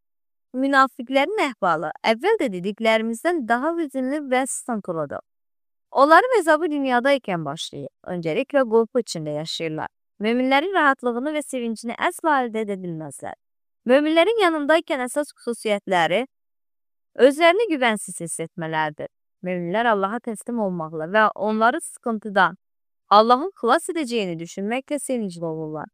Münafiqlərin əhvalı əvvəldə dediklərimizdən daha hüzünlü və sıxıntılıdır. Onların əzabı dünyada ikən başlayır. Öncəliklə qorxu içində yaşayırlar. Möminlərin rahatlığını və sevincini əsla əldə edə bilməzlər. Möminlərin yanındaykən əsas xüsusiyyətləri özlərini güvənsiz hiss etmələrdir. Möminlər Allaha təslim olmaqla və onları sıxıntıdan Allahın xilas edəcəyini düşünməklə sevincli olurlar.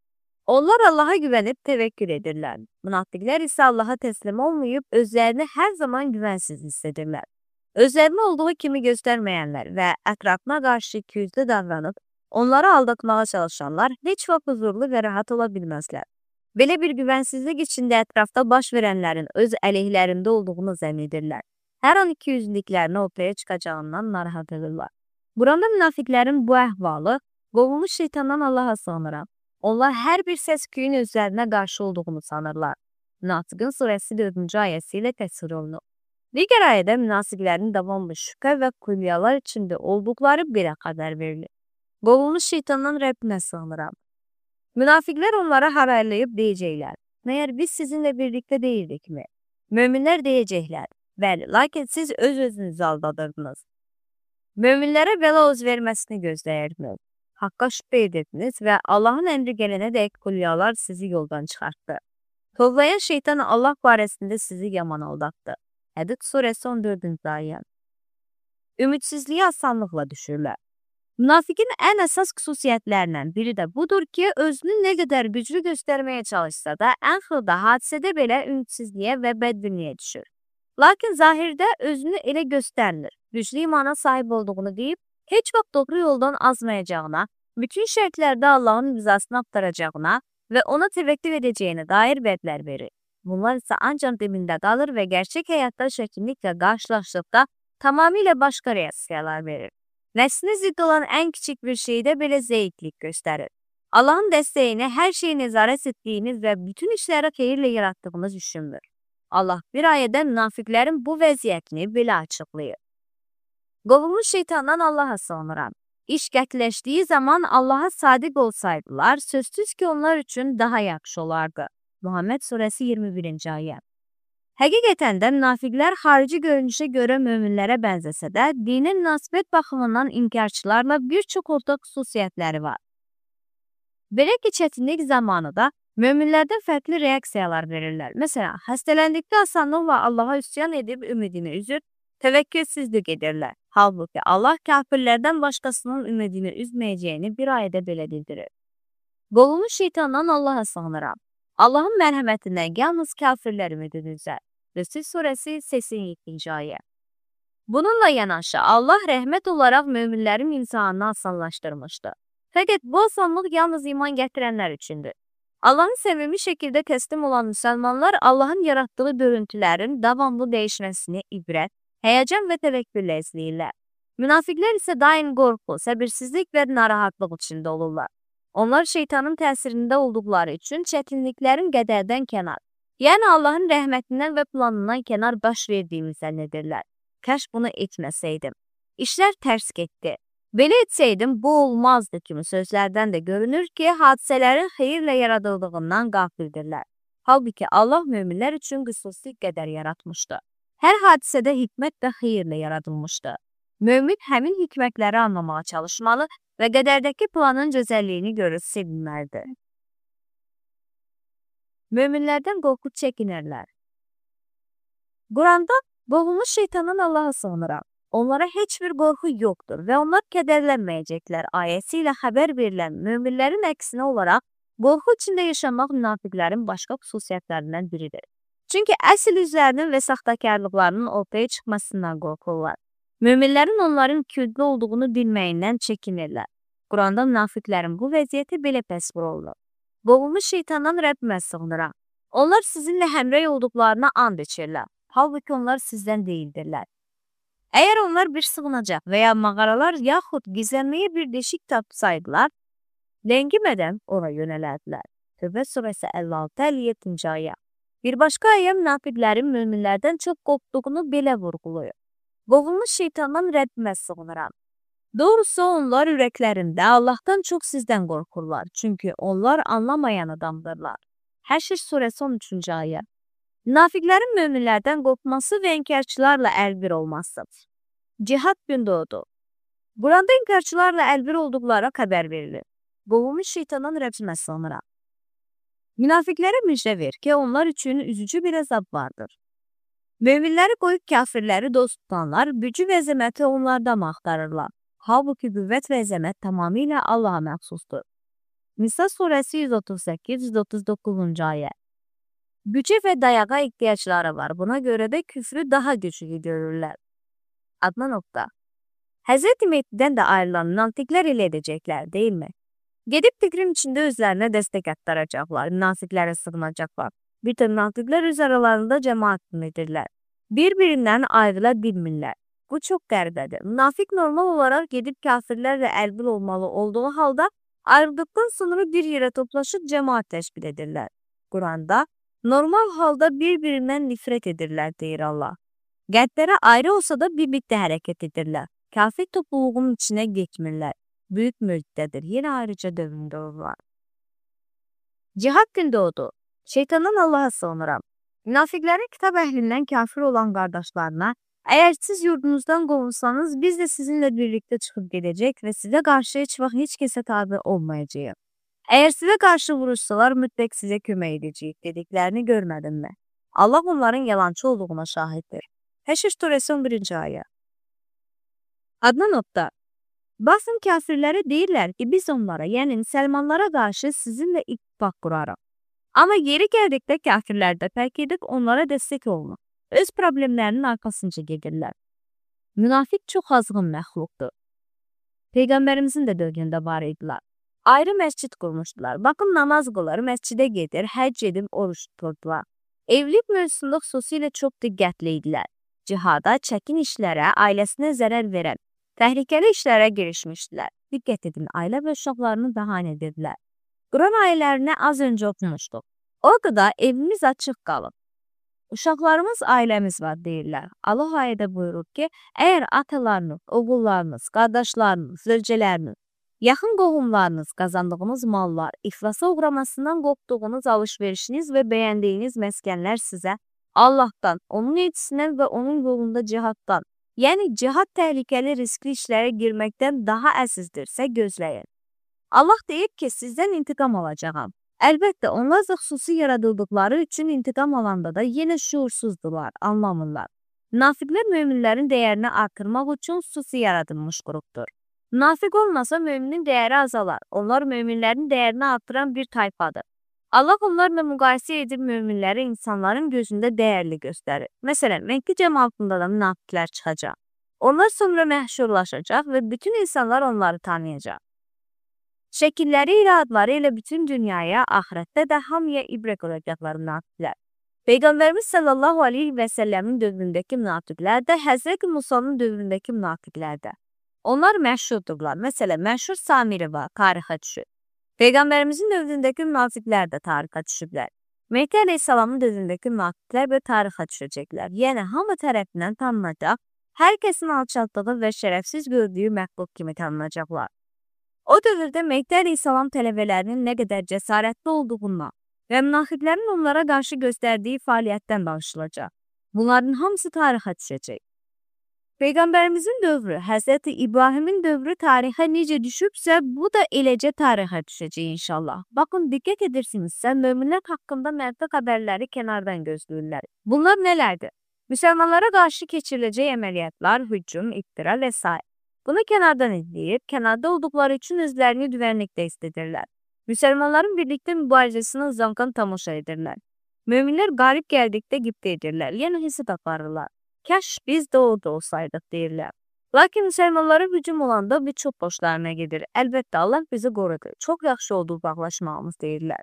Onlar Allaha güvənib təvəkkül edirlər. Münafiqlər isə Allaha təslim olmayıb özlərini hər zaman güvənsiz hiss edirlər. Özlərini olduğu kimi göstərməyənlər və ətrafına qarşı ikiyüzlü davranıb onları aldatmağa çalışanlar heç vaxt huzurlu və rahat ola bilməzlər. Belə bir güvənsizlik içində ətrafda baş verənlərin öz əleyhlərində olduğunu zənn edirlər. Hər an ikiyüzlüklərini ortaya çıxacağından narahat edirlər. Burada münafiqlərin bu əhvalı, qovulmuş şeytandan Allaha sığınıram. Onlar hər bir səs-küyün özlərinə qarşı olduğunu sanırlar. Münafiqin surəsi 4-cü ayəsi ilə təsvir olunur. Digər ayədə münafiqlərin davamlı şübhə və külliyalar içində olduqları belə xəbər verilir. Qovulmuş şeytandan Rəbbimə sığınıram. Münafiqlər onlara haraylayıb deyəcəklər. Məyər biz sizinlə birlikdə deyildikmi? Möminlər deyəcəklər. Bəli, lakin siz öz-özünüzü aldadırdınız. Möminlərə belə öz verməsini gözləyirdiniz. Haqqa şübhə edirdiniz və Allahın əmri gələnə dək kulyalar sizi yoldan çıxartdı. Tovlayan şeytan Allah barəsində sizi yaman aldatdı. Hədid surəsi 14-cü ayə. Ümidsizliyə asanlıqla düşürlər. Münafiqin ən əsas xüsusiyyətlərindən biri də budur ki, özünü nə qədər güclü göstərməyə çalışsa da, ən xırda hadisədə belə ümidsizliyə və bədbinliyə düşür. Lakin zahirdə özünü elə göstərmir. Güclü imana sahib olduğunu deyib, heç vaxt doğru yoldan azmayacağına, bütün şərtlərdə Allahın rızasını axtaracağına və ona təvəkkül edəcəyinə dair vədlər verir. Bunlar isə ancaq dibində qalır və gerçək həyatda çətinliklə qarşılaşdıqda tamamilə başqa reaksiyalar verir. Nəfsini zidd olan ən kiçik bir şeydə belə zəiflik göstərir. Allahın dəstəyini, hər şeyi nəzarət etdiyiniz və bütün işləri xeyirlə yaratdığınız düşünmür. Allah bir ayədə münafiqlərin bu vəziyyətini belə açıqlayır. Qovulmuş şeytandan Allaha sığınıram. İş qətləşdiyi zaman Allaha sadiq olsaydılar, sözsüz ki onlar üçün daha yaxşı olardı. Muhammed surəsi 21-ci ayə. Həqiqətən də münafiqlər xarici görünüşə görə möminlərə bənzəsə də, dinin münasibət baxımından inkarçılarla bir çox ortaq xüsusiyyətləri var. Belə ki, çətinlik zamanı da möminlərdən fərqli reaksiyalar verirlər. Məsələn, xəstələndikdə asanlıqla Allaha üsyan edib ümidini üzür, təvəkkülsüzlük edirlər. Halbuki Allah kafirlərdən başqasının ümidini üzməyəcəyini bir ayədə belə bildirir. Qovulmuş şeytandan Allaha sığınıram. Allahın mərhəmətindən yalnız kafirlər ümidini üzər. Rəsul surəsi 87-ci ayə. Bununla yanaşı Allah rəhmət olaraq möminlərin imtihanını asanlaşdırmışdı. Fəqət bu asanlıq yalnız iman gətirənlər üçündür. Allahın səmimi şəkildə təslim olan müsəlmanlar Allahın yaratdığı görüntülərin davamlı dəyişməsini ibrət, həyəcan və təvəkküllə izləyirlər. Münafiqlər isə daim qorxu, səbirsizlik və narahatlıq içində olurlar. Onlar şeytanın təsirində olduqları üçün çətinliklərin qədərdən kənar, yəni Allahın rəhmətindən və planından kənar baş verdiyini zənn edirlər. Kəş bunu etməsəydim. İşlər tərs getdi. Belə etsəydim, bu olmazdı kimi sözlərdən də görünür ki, hadisələrin xeyirlə yaradıldığından qafildirlər. Halbuki Allah möminlər üçün xüsusi qədər yaratmışdı. Hər hadisədə hikmət də xeyirlə yaradılmışdı. Mömin həmin hikmətləri anlamağa çalışmalı və qədərdəki planın gözəlliyini görüb sevinməlidir. Möminlərdən qorxu çəkinərlər. Quranda qovulmuş şeytandan Allaha sığınıram. Onlara heç bir qorxu yoxdur və onlar kədərlənməyəcəklər ayəsi ilə xəbər verilən möminlərin əksinə olaraq Qorxu içində yaşamaq münafiqlərin başqa xüsusiyyətlərindən biridir. Çünki əsl üzlərinin və saxtakarlıqlarının ortaya çıxmasından qorxurlar. Möminlərin onların küldü olduğunu bilməyindən çəkinirlər. Quranda münafiqlərin bu vəziyyəti belə təsvir olunur. Qovulmuş şeytandan Rəbbimə sığınıram. Onlar sizinlə həmrəy olduqlarına and içirlər. Halbuki onlar sizdən deyildirlər. Əgər onlar bir sığınacaq və ya mağaralar yaxud gizlənməyə bir deşik tapsaydılar, ləngimədən ora yönələrdilər. Tövbə surəsi 56-57-ci ayə. Bir başqa ayə münafiqlərin möminlərdən çox qorxduğunu belə vurğulayır. Qovulmuş şeytandan Rəbbimə sığınıram. Doğrusu onlar ürəklərində Allahdan çox sizdən qorxurlar. Çünki onlar anlamayan adamdırlar. Həşr surəsi 13-cü ayə. Münafiqlərin möminlərdən qorxması və inkarçılarla əlbir olması. Cihad gün doğdu. Burada inkarçılarla əlbir olduqları xəbər verilir. Qovulmuş şeytandan Rəbbimə sığınıram. Münafiqlərə müjdə ver ki, onlar üçün üzücü bir əzab vardır. Möminləri qoyub kafirləri dost tutanlar gücü və əzəməti onlardan axtarırlar. Halbuki qüvvət və əzəmət tamamilə Allaha məxsusdur. Nisa surəsi 138-139-cu ayə. Gücə və dayağa ehtiyacları var. Buna görə də küfrü daha güclü görürlər. Adna nöqtə. Həzrəti Mehdidən də ayrılan münafiqlər elə edəcəklər, deyilmi? Gedib fikrim içində özlərinə dəstək aktaracaqlar, münafiqlərə sığınacaqlar. Bir də münafiqlər öz aralarında cəmaat edirlər. Bir-birindən ayrıla bilmirlər. Bu çox qəribədir. Münafiq normal olaraq gedib kafirlərlə əlbir olmalı olduğu halda ayrıldıqdan sonra bir yerə toplaşıb cəmaat təşkil edirlər. Quranda normal halda bir-birindən nifrət edirlər, deyir Allah. Qəlbləri ayrı olsa da birlikdə hərəkət edirlər. Kafir topluluğunun içinə getmirlər. Böyük mürddədir. Yenə ayrıca dövründə olurlar. Cihad gün doğdu. Şeytandan Allaha sığınıram. Münafiqlərin kitab əhlindən kafir olan qardaşlarına, əgər siz yurdunuzdan qovulsanız, biz də sizinlə birlikdə çıxıb gedəcək və sizə qarşı heç vaxt heç kəsə tabi olmayacağıq. Əgər sizə qarşı vuruşsalar, mütləq sizə kömək edəcəyik dediklərini görmədinmi? Allah onların yalancı olduğuna şahiddir. Həşr surəsi 11-ci ayə. Adna nöqtə. Baxın kafirlərə deyirlər ki, biz onlara, yəni müsəlmanlara qarşı sizinlə ittifaq qurarıq. Amma yeri gəldikdə kafirlər də tərk edib onlara dəstək olunur. Öz problemlərinin arxasınca gedirlər. Münafiq çox azğın məxluqdur. Peyğəmbərimizin də dövründə var idilər. Ayrı məscid qurmuşdular. Baxın namaz qılır, məscidə gedir, həcc edib oruç tuturdular. Evlilik mövzusunda xüsusilə çox diqqətli idilər. Cihada, çəkin işlərə, ailəsinə zərər verən, təhlükəli işlərə girişmişdilər. Diqqət edin, ailə və uşaqlarını bəhanə edirlər. Quran ayələrini az öncə oxumuşduq. Orada da evimiz açıq qalıb. Uşaqlarımız ailəmiz var deyirlər. Allah ayədə buyurur ki, əgər atalarınız, oğullarınız, qardaşlarınız, zövcələriniz, yaxın qohumlarınız qazandığınız mallar, iflasa uğramasından qorxduğunuz alış-verişiniz və bəyəndiyiniz məskənlər sizə Allahdan, onun elçisindən və onun yolunda cihaddan, yəni cihad təhlükəli riskli işlərə girməkdən daha əzizdirsə gözləyin. Allah deyib ki, sizdən intiqam alacağam. Əlbəttə, onlar da xüsusi yaradıldıqları üçün intiqam alanda da yenə şuursuzdular, anlamırlar. Münafiqlər möminlərin dəyərini artırmaq üçün xüsusi yaradılmış qrupdur. Münafiq olmasa möminin dəyəri azalar. Onlar möminlərin dəyərini artıran bir tayfadır. Allah onlarla müqayisə edib möminləri insanların gözündə dəyərli göstərir. Məsələn, Məkkə cəmaatında da münafiqlər çıxacaq. Onlar sonra məhşurlaşacaq və bütün insanlar onları tanıyacaq. Şəkilləri ilə adları ilə bütün dünyaya, axirətdə də hamıya ibrət olacaqlar münafiqlər. Peyğəmbərimiz sallallahu aleyhi və səlləmin dövründəki münafiqlər də Həzrəti Musanın dövründəki münafiqlər də. Onlar məşhurdurlar. Məsələn, məşhur Samiri var, tarixə düşür. Peyğəmbərimizin dövründəki münafiqlər də tarixə düşüblər. Məkkə əleyhissalamın dövründəki münafiqlər də tarixə düşəcəklər. Yəni, hamı tərəfindən tanınacaq, hər kəsin alçaltdığı və şərəfsiz gördüyü məxluq kimi tanınacaqlar. O dövrdə Məkkə əleyhissalam tələbələrinin nə qədər cəsarətli olduğundan və münafiqlərin onlara qarşı göstərdiyi fəaliyyətdən danışılacaq. Bunların hamısı tarixə düşəcək. Peyğəmbərimizin dövrü, Həzrəti İbrahimin dövrü tarixə necə düşübsə, bu da eləcə tarixə düşəcək inşallah. Baxın, diqqət edirsinizsə, möminlər haqqında mənfi xəbərləri kənardan gözləyirlər. Bunlar nələrdir? Müsəlmanlara qarşı keçiriləcək əməliyyatlar, hücum, iftira və s. Bunu kənardan izləyib, kənarda olduqları üçün özlərini düvənlikdə hiss edirlər. Müsəlmanların birlikdə mübarizəsinə uzanqan tamaşa edirlər. Möminlər qarib gəldikdə qibtə edirlər, yəni hesab aparırlar. Kəş biz də orada olsaydıq deyirlər. Lakin müsəlmanlara hücum olanda bir çox boşlarına gedir. Əlbəttə Allah bizi qorudu. Çox yaxşı oldu bağlaşmağımız deyirlər.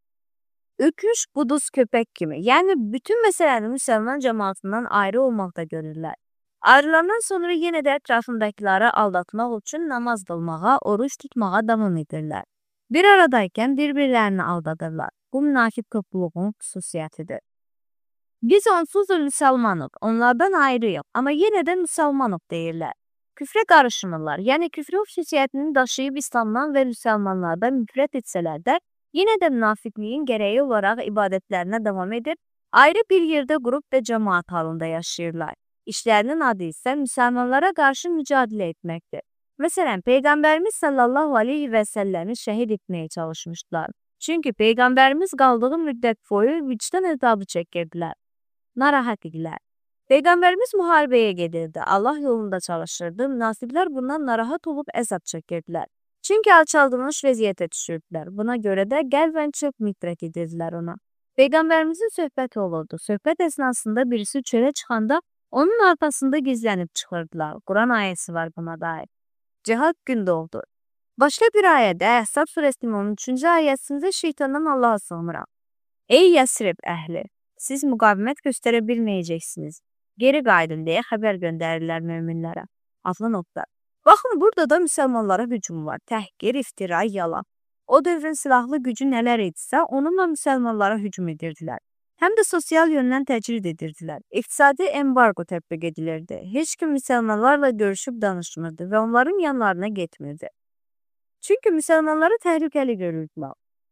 Öküş, quduz, köpək kimi, yəni bütün məsələni müsəlman cəmaatından ayrı olmaqda görürlər. Ayrılandan sonra yenə də ətrafındakiləri aldatmaq üçün namaz qılmağa, oruç tutmağa davam edirlər. Bir aradaykən bir-birlərini aldadırlar. Bu münafiq topluluğun xüsusiyyətidir. Biz onsuz da müsəlmanıq, onlardan ayrıyıq, amma yenə də müsəlmanıq deyirlər. Küfrə qarışmırlar, yəni küfrə xüsusiyyətini daşıyıb İslamdan və müsəlmanlardan müfrət etsələr də, yenə də münafiqliyin gərəyi olaraq ibadətlərinə davam edir, ayrı bir yerdə qrup və cəmaat halında yaşayırlar. İşlərinin adı isə müsəlmanlara qarşı mücadilə etməkdir. Məsələn, Peyğəmbərimiz sallallahu aleyhi və səlləmi şəhid etməyə çalışmışdılar. Çünki Peyğəmbərimiz qaldığı müddət boyu vicdan əzabı çəkirdilər, narahat idilər. Peyğəmbərimiz müharibəyə gedirdi, Allah yolunda çalışırdı, münasiblər bundan narahat olub əzab çəkirdilər. Çünki alçaldılmış vəziyyətə düşürdülər. Buna görə də qəlbən çox müdrək edirdilər ona. Peyğəmbərimizin söhbəti olurdu. Söhbət əsnasında birisi çölə çıxanda onun arxasında gizlənib çıxırdılar. Quran ayəsi var buna dair. Cihad gündə oldu. Başqa bir ayədə Əhzab surəsinin 13-cü ayəsində şeytandan Allaha sığınıram. Ey Yəsrib əhli, siz müqavimət göstərə bilməyəcəksiniz. Geri qayıdın deyə xəbər göndərirlər möminlərə. Adlı notlar. Baxın, burada da müsəlmanlara hücum var. Təhqir, iftira, yalan. O dövrün silahlı gücü nələr edisə, onunla müsəlmanlara hücum edirdilər. Həm də sosial yöndən təcrid edirdilər. İqtisadi embargo tətbiq edilirdi. Heç kim müsəlmanlarla görüşüb danışmırdı və onların yanlarına getmirdi. Çünki müsəlmanları təhlükəli görürdülər.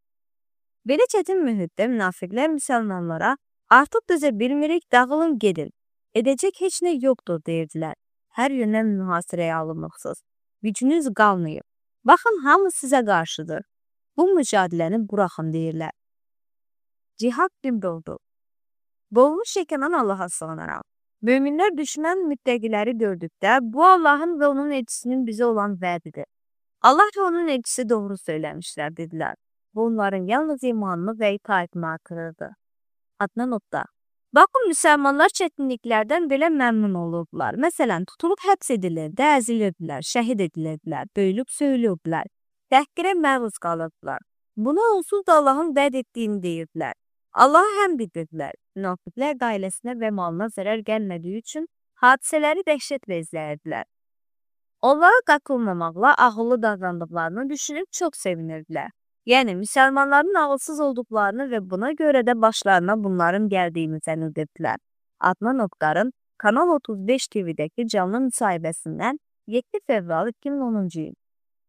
Belə çətin mühitdə münafiqlər müsəlmanlara artıq dözə bilmirik, dağılın gedin. Edəcək heç nə yoxdur deyirdilər. Hər yöndən mühasirəyə alınmıqsınız. Gücünüz qalmayıb. Baxın, hamı sizə qarşıdır. Bu mücadiləni buraxın deyirlər. Cihad gündə oldu. Boğulmuş şeytandan Allaha sığınaram. Möminlər düşmən müttəqiləri gördükdə, bu Allahın və onun elçisinin bizə olan vədidir. Allah və onun elçisi doğru söyləmişlər, dedilər. Bu onların yalnız imanını və itaətini artırırdı. Adına notda. Baxın, müsəlmanlar çətinliklərdən belə məmnun olurdular. Məsələn, tutulub həbs edilirdi, əzilirdilər, şəhid edilirdilər, döyülüb söyülürdülər, təhqirə məruz qalırdılar. Buna onsuz da Allahın vəd etdiyini deyirdilər. Allaha həmd edirdilər. Münafiqlər də ailəsinə və malına zərər gəlmədiyi üçün hadisələri dəhşətlə izləyirdilər. Onlara qatılmamaqla ağıllı davrandıqlarını düşünüb çox sevinirdilər. Yəni, müsəlmanların ağılsız olduqlarını və buna görə də başlarına bunların gəldiyini zənn edirdilər. Adnan Oktar'ın Kanal 35 TV'dəki canlı müsahibəsindən 7 fevral 2010-cu il.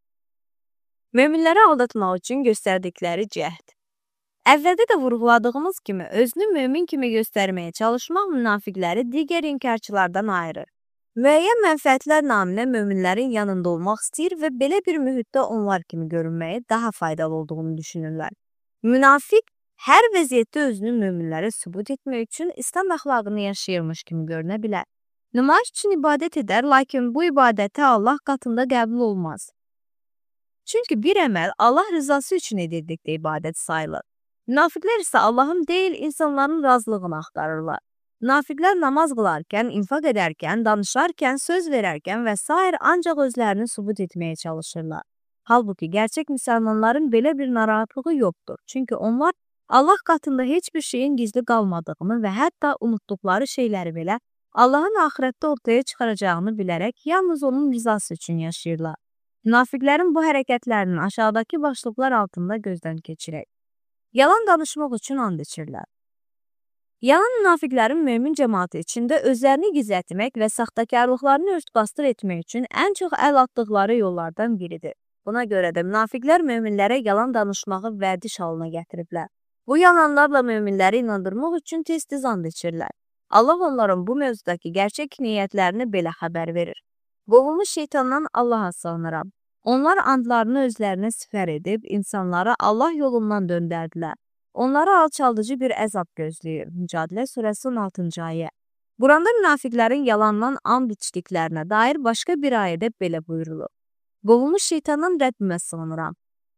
Möminləri aldatmaq üçün göstərdikləri cəhd. Əvvəldə də vurğuladığımız kimi, özünü mömin kimi göstərməyə çalışmaq münafiqləri digər inkarçılardan ayırır. Müəyyən mənfəətlər naminə möminlərin yanında olmaq istəyir və belə bir mühitdə onlar kimi görünməyi daha faydalı olduğunu düşünürlər. Münafiq hər vəziyyətdə özünü möminlərə sübut etmək üçün İslam əxlaqını yaşayırmış kimi görünə bilər. Nümayiş üçün ibadət edər, lakin bu ibadəti Allah qatında qəbul olmaz. Çünki bir əməl Allah rızası üçün edildikdə ibadət sayılır. Münafiqlər isə Allahın deyil, insanların razılığını axtarırlar. Münafiqlər namaz qılarkən, infaq edərkən, danışarkən, söz verərkən və s. ancaq özlərini sübut etməyə çalışırlar. Halbuki gerçək müsəlmanların belə bir narahatlığı yoxdur. Çünki onlar Allah qatında heç bir şeyin gizli qalmadığını və hətta unutduqları şeyləri belə Allahın axirətdə ortaya çıxaracağını bilərək yalnız onun rızası üçün yaşayırlar. Münafiqlərin bu hərəkətlərinin aşağıdakı başlıqlar altında gözdən keçirək. Yalan danışmaq üçün and içirlər. Yalan münafiqlərin mömin cəmaatı içində özlərini gizlətmək və saxtakarlıqlarını ört-bastır etmək üçün ən çox əl atdıqları yollardan biridir. Buna görə də münafiqlər möminlərə yalan danışmağı vərdiş halına gətiriblər. Bu yalanlarla möminləri inandırmaq üçün tez-tez and içirlər. Allah onların bu mövzudakı gerçək niyyətlərini belə xəbər verir. Qovulmuş şeytandan Allaha sığınıram. Onlar andlarını özlərinə sifər edib, insanları Allah yolundan döndərdilər. Onlara alçaldıcı bir əzab gözləyir. Mücadilə surəsi 16-cı ayə. Quranda münafiqlərin yalandan and içdiklərinə dair başqa bir ayədə belə buyurulur. Qovulmuş şeytandan Rəbbimə sığınıram.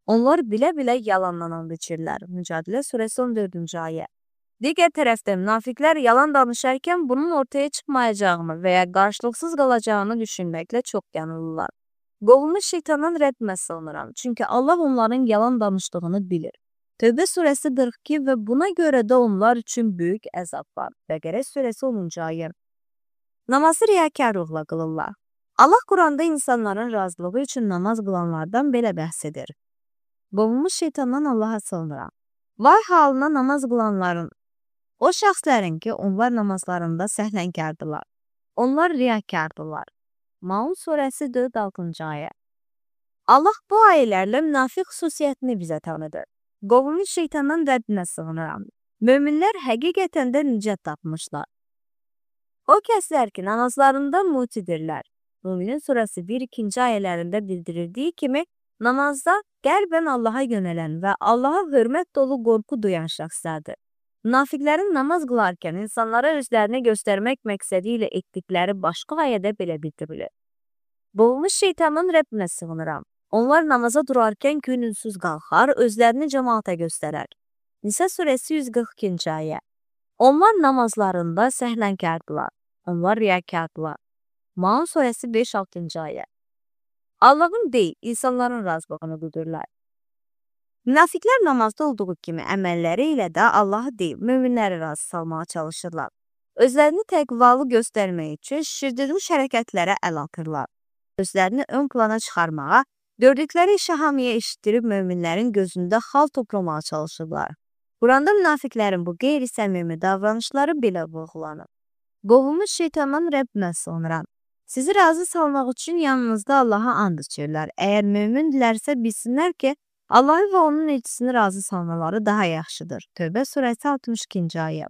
Onlar bilə-bilə yalandan and içirlər. Mücadilə surəsi 14-cü ayə. Digər tərəfdə münafiqlər yalan danışarkən bunun ortaya çıxmayacağını və ya qarşılıqsız qalacağını düşünməklə çox yanılırlar. Qovulmuş şeytandan rəddimə sığınıram. Çünki Allah onların yalan danışdığını bilir. Tövbə surəsi 42 və buna görə də onlar üçün böyük əzab var. Bəqərə surəsi 10-cu ayə. Namazı riyakarlıqla qılırlar. Allah Quranda insanların razılığı üçün namaz qılanlardan belə bəhs edir. Qovulmuş şeytandan Allaha sığınıram. Vay halına namaz qılanların, o şəxslərin ki, onlar namazlarında səhlənkardırlar. Onlar riyakardırlar. Maun surəsi 4-6-cı ayə. Allah bu ayələrlə münafiq xüsusiyyətini bizə tanıdır. Qovulmuş şeytandan rəddinə sığınıram. Möminlər həqiqətən də nicət tapmışlar. O kəslər ki, namazlarında mutidirlər. Müminin surəsi 1-2-ci ayələrində bildirildiyi kimi, namazda qəlbən Allaha yönələn və Allaha hörmət dolu qorxu duyan şəxslərdir. Münafiqlərin namaz qılarkən insanlara özlərini göstərmək məqsədi ilə etdikləri başqa ayədə belə bildirilir. Qovulmuş şeytandan rəbbinə sığınıram. Onlar namaza durarkən könülsüz qalxar, özlərini cəmaata göstərər. Nisa surəsi 142-ci ayə. Onlar namazlarında səhlənkardılar. Onlar riyakardılar. Maun surəsi 5-6-cı ayə. Allahın deyil, insanların razılığını güdürlər. Münafiqlər namazda olduğu kimi əməlləri ilə də Allahı deyil, möminləri razı salmağa çalışırlar. Özlərini təqvalı göstərmək üçün şişirdilmiş hərəkətlərə əl atırlar. Özlərini ön plana çıxarmağa, gördükləri işi hamıya eşitdirib möminlərin gözündə xal toplamağa çalışırlar. Quranda münafiqlərin bu qeyri-səmimi davranışları belə vurğulanır. Qovulmuş şeytandan Rəbbimə sığınıram. Sizi razı salmaq üçün yanınızda Allaha and içirlər. Əgər mömindirlərsə bilsinlər ki, Allahı və onun elçisini razı salmaları daha yaxşıdır. Tövbə surəsi 62-ci ayə.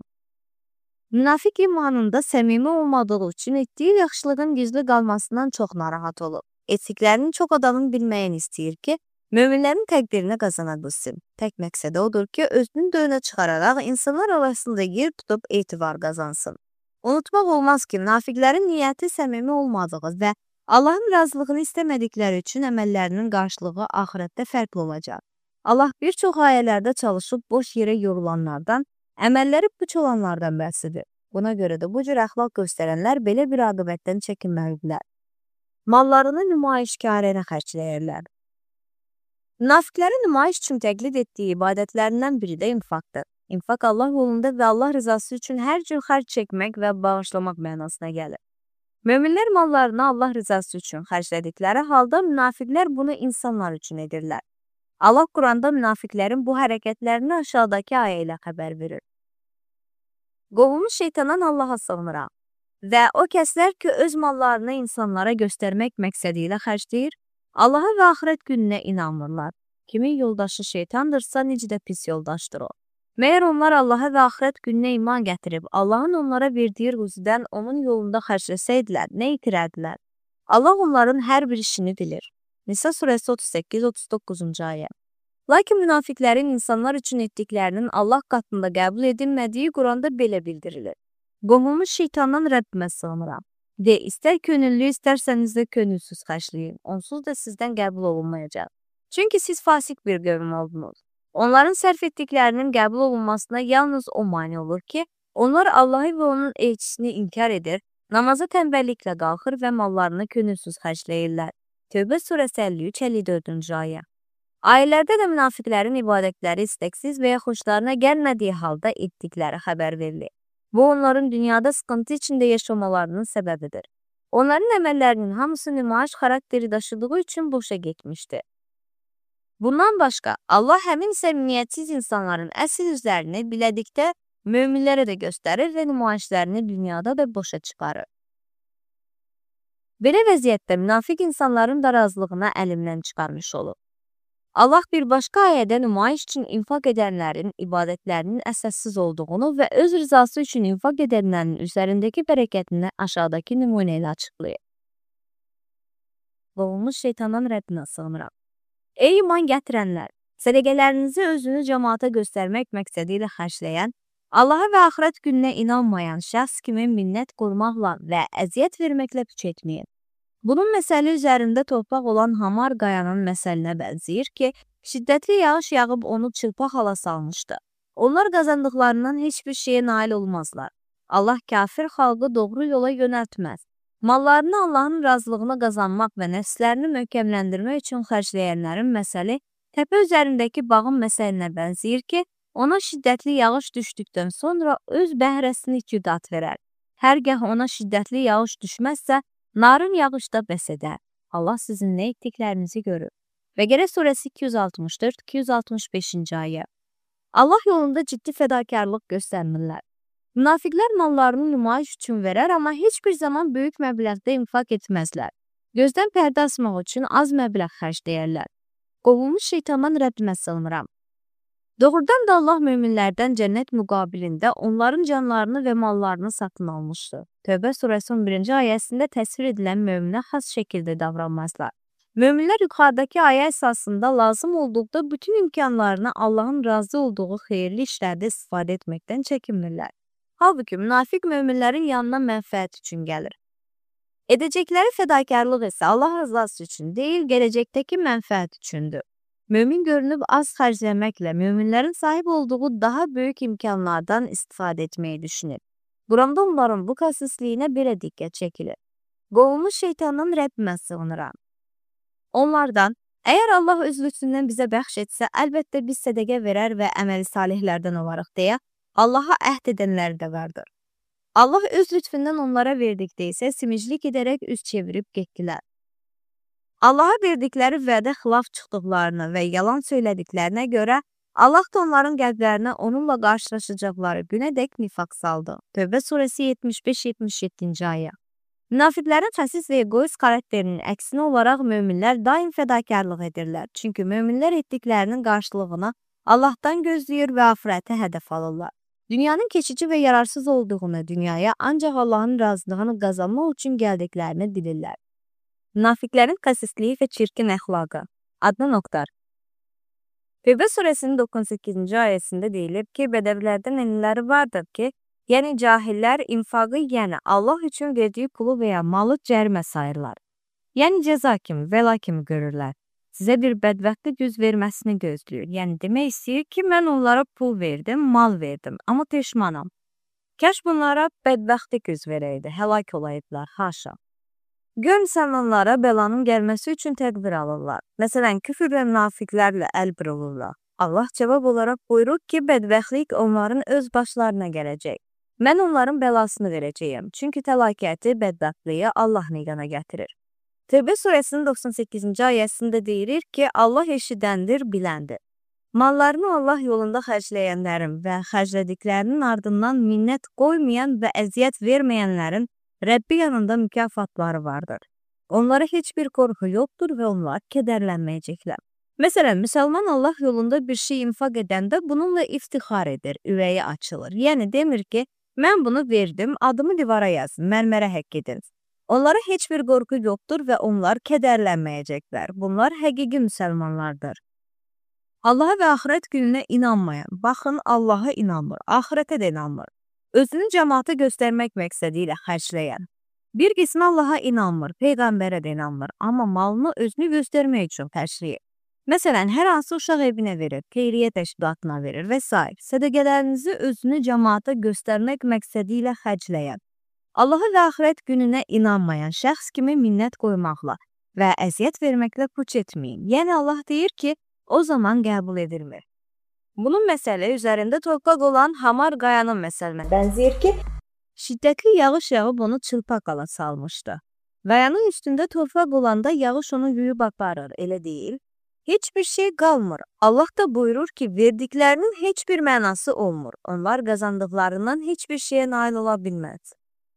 Münafiq imanında səmimi olmadığı üçün etdiyi yaxşılığın gizli qalmasından çox narahat olur. Etdiklərini çox adamın bilməyini istəyir ki, möminlərin təqdirini qazana bilsin. Tək məqsədi odur ki, özünü dönə çıxararaq insanlar arasında yer tutub etibar qazansın. Unutmaq olmaz ki, münafiqlərin niyyəti səmimi olmadığı və Allahın razılığını istəmədikləri üçün əməllərinin qarşılığı axirətdə fərqli olacaq. Allah bir çox ayələrdə çalışıb boş yerə yorulanlardan, əməlləri puç olanlardan bəhs edir. Buna görə də bu cür əxlaq göstərənlər belə bir aqibətdən çəkinməlidirlər. Mallarını nümayişkarə xərcləyirlər. Münafiqlərin nümayiş üçün təqlid etdiyi ibadətlərindən biri də infaqdır. İnfaq Allah yolunda və Allah rızası üçün hər cür xərc çəkmək və bağışlamaq mənasına gəlir. Möminlər mallarını Allah rızası üçün xərclədikləri halda münafiqlər bunu insanlar üçün edirlər. Allah Quranda münafiqlərin bu hərəkətlərini aşağıdakı ayə ilə xəbər verir. Qovulmuş şeytandan Allaha sığınıram. Və o kəslər ki, öz mallarını insanlara göstərmək məqsədi ilə xərcləyir, Allaha və axirət gününə inanmırlar. Kimin yoldaşı şeytandırsa, necə də pis yoldaşdır o. Məyər onlar Allaha və axirət gününə iman gətirib, Allahın onlara verdiyi rüzidən onun yolunda xərcləsəydilər, nə itirədilər? Allah onların hər bir işini bilir. Nisa surəsi 38-39-cu ayə. Lakin münafiqlərin insanlar üçün etdiklərinin Allah qatında qəbul edilmədiyi Quranda belə bildirilir. Qovulmuş şeytandan Rəbbimə sığınıram. De, istər könüllü, istərsəniz də könülsüz xərcləyin. Onsuz da sizdən qəbul olunmayacaq. Çünki siz fasik bir qövm oldunuz. Onların sərf etdiklərinin qəbul olunmasına yalnız o mane olur ki, onlar Allahı və onun elçisini inkar edir, namaza tənbəlliklə qalxır və mallarını könülsüz xərcləyirlər. Tövbə surəsi 53-54-cü ayə. Ayələrdə də münafiqlərin ibadətləri istəksiz və ya xoşlarına gəlmədiyi halda etdikləri xəbər verilir. Bu, onların dünyada sıxıntı içində yaşamalarının səbəbidir. Onların əməllərinin hamısı nümayiş xarakteri daşıdığı üçün boşa getmişdir. Bundan başqa, Allah həmin səmimiyyətsiz insanların əsl üzlərini bilədikdə möminlərə də göstərir və nümayişlərini dünyada da boşa çıxarır. Belə vəziyyətdə münafiq insanların da razılığına əlimdən çıxarmış olur. Allah bir başqa ayədə nümayiş üçün infaq edənlərin ibadətlərinin əsassız olduğunu və öz rızası üçün infaq edənlərin üzərindəki bərəkətini aşağıdakı nümunə ilə açıqlayır. Qovulmuş şeytandan Rəbbinə sığınıram. Ey iman gətirənlər! Sədəqələrinizi özünü cəmaata göstərmək məqsədi ilə xərcləyən, Allaha və axirət gününə inanmayan şəxs kimi minnət qurmaqla və əziyyət verməklə puç etməyin. Bunun məsəli üzərində torpaq olan hamar qayanın məsəlinə bənzəyir ki, Şiddətli yağış yağıb onu çılpaq hala salmışdı. Onlar qazandıqlarından heç bir şeyə nail olmazlar. Allah kafir xalqı doğru yola yönəltməz. Mallarını Allahın razılığını qazanmaq və nəfslərini möhkəmləndirmək üçün xərcləyənlərin məsəli təpə üzərindəki bağın məsəlinə bənzəyir ki, ona şiddətli yağış düşdükdən sonra öz bəhrəsini küdat verər. Hər gəh ona şiddətli yağış düşməzsə, narın yağış da bəs edər. Allah sizin nə etdiklərinizi görür. Bəqərə surəsi 264-265-ci ayə. Allah yolunda ciddi fədakarlıq göstərmirlər. Münafiqlər mallarını nümayiş üçün verər, amma heç bir zaman böyük məbləğdə infaq etməzlər. Gözdən pərdə asmaq üçün az məbləğ xərcləyərlər. Qovulmuş şeytandan Rəbbimə sığınıram. Doğrudan da Allah möminlərdən cənnət müqabilində onların canlarını və mallarını satın almışdır. Tövbə surəsi 11-ci ayəsində təsvir edilən möminə xas şəkildə davranmazlar. Möminlər yuxarıdakı ayə əsasında lazım olduqda bütün imkanlarını Allahın razı olduğu xeyirli işlərdə istifadə etməkdən çəkinmirlər. Halbuki münafiq möminlərin yanına mənfəət üçün gəlir. Edəcəkləri fədakarlıq isə Allah rızası üçün deyil, gələcəkdəki mənfəət üçündür. Mömin görünüb az xərcləməklə möminlərin sahib olduğu daha böyük imkanlardan istifadə etməyi düşünür. Buramda onların bu xəsisliyinə belə diqqət çəkilir. Qovulmuş şeytandan Rəbbimə sığınıram. Onlardan, əgər Allah öz lütfündən bizə bəxş etsə, əlbəttə biz sədəqə verər və əməli salihlərdən olarıq deyə Allaha əhd edənlər də vardır. Allah öz lütfündən onlara verdikdə isə simiclik edərək üz çevirib getdilər. Allaha verdikləri vədə xilaf çıxdıqlarını və yalan söylədiklərinə görə Allah da onların qəlblərinə onunla qarşılaşacaqları günədək nifaq saldı. Tövbə surəsi 75-77-ci ayə. Münafiqlərin xəsis və egoist xarakterinin əksinə olaraq möminlər daim fədakarlıq edirlər. Çünki möminlər etdiklərinin qarşılığını Allahdan gözləyir və axirətə hədəf alırlar. Dünyanın keçici və yararsız olduğunu, dünyaya ancaq Allahın razılığını qazanmaq üçün gəldiklərini bilirlər. Münafiqlərin xəsisliyi və çirkin əxlaqı. Adnan Oktar. Tövbə surəsinin 98-ci ayəsində deyilib ki, bədəvilərdən eniləri vardır ki, yəni cahillər infaqı, yəni Allah üçün verdiyi pulu və ya malı cərimə sayırlar. Yəni cəza kimi, vəla kimi görürlər. Sizə bir bədbəxtlik yüz verməsini gözləyir. Yəni demək istəyir ki, mən onlara pul verdim, mal verdim, amma peşmanam. Kəş bunlara bədbəxtlik yüz verəydi, həlak olaydılar, haşa. Gör müsəlmanlara bəlanın gəlməsi üçün tədbir alırlar. Məsələn, küfür və münafiqlərlə əlbir olurlar. Allah cavab olaraq buyurur ki, bədbəxtlik onların öz başlarına gələcək. Mən onların bəlasını verəcəyəm. Çünki təlakəti, bədbəxtliyi Allah meydana gətirir. Tövbə surəsinin 98-ci ayəsində deyilir ki, Allah eşidəndir, biləndir. Mallarını Allah yolunda xərcləyənlərin və xərclədiklərinin ardından minnət qoymayan və əziyyət verməyənlərin Rəbbi yanında mükafatları vardır. Onlara heç bir qorxu yoxdur və onlar kədərlənməyəcəklər. Məsələn, müsəlman Allah yolunda bir şey infaq edəndə bununla iftixar edir, ürəyi açılır. Yəni demir ki, mən bunu verdim, adımı divara yazın, mərmərə həkk edin. Onlara heç bir qorxu yoxdur və onlar kədərlənməyəcəklər. Bunlar həqiqi müsəlmanlardır. Allaha və axirət gününə inanmayan, baxın Allaha inanmır, axirətə də inanmır. Özünü cəmaata göstərmək məqsədi ilə xərcləyən. Bir qismi Allaha inanmır, Peyğəmbərə də inanmır, amma malını özünü göstərmək üçün xərcləyir. Məsələn, hər hansı uşaq evinə verir, xeyriyyə təşkilatına verir və s. Sədəqələrinizi özünü cəmaata göstərmək məqsədi ilə xərcləyən. Allaha və axirət gününə inanmayan şəxs kimi minnət qoymaqla və əziyyət verməklə puç etməyin. Yəni Allah deyir ki, o zaman qəbul edilmir. Bunun məsələ üzərində torpaq olan hamar qayanın məsəlinə bənzəyir ki, şiddətli yağış yağıb onu çılpaq hala salmışdı. Qayanın üstündə torpaq olanda yağış onu yuyub aparır, elə deyil. Heç bir şey qalmır. Allah da buyurur ki, verdiklərinin heç bir mənası olmur. Onlar qazandıqlarından heç bir şeyə nail ola bilməz.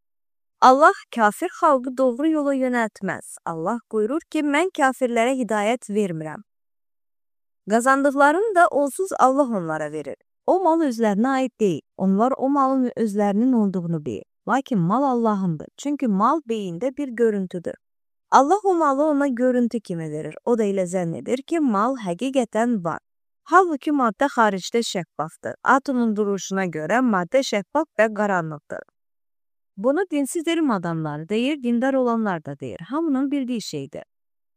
Allah kafir xalqı doğru yola yönəltməz. Allah buyurur ki, mən kafirlərə hidayət vermirəm. Qazandıqlarını da onsuz Allah onlara verir. O mal özlərinə aid deyil. Onlar o malın özlərinin olduğunu bilir. Lakin mal Allahındır. Çünki mal beyində bir görüntüdür. Allah o malı ona görüntü kimi verir. O da elə zənn edir ki, mal həqiqətən var. Halbuki maddə xaricdə şəffafdır. Atomun duruşuna görə maddə şəffaf və qaranlıqdır. Bunu dinsiz elm adamları deyir, dindar olanlar da deyir. Hamının bildiyi şeydir.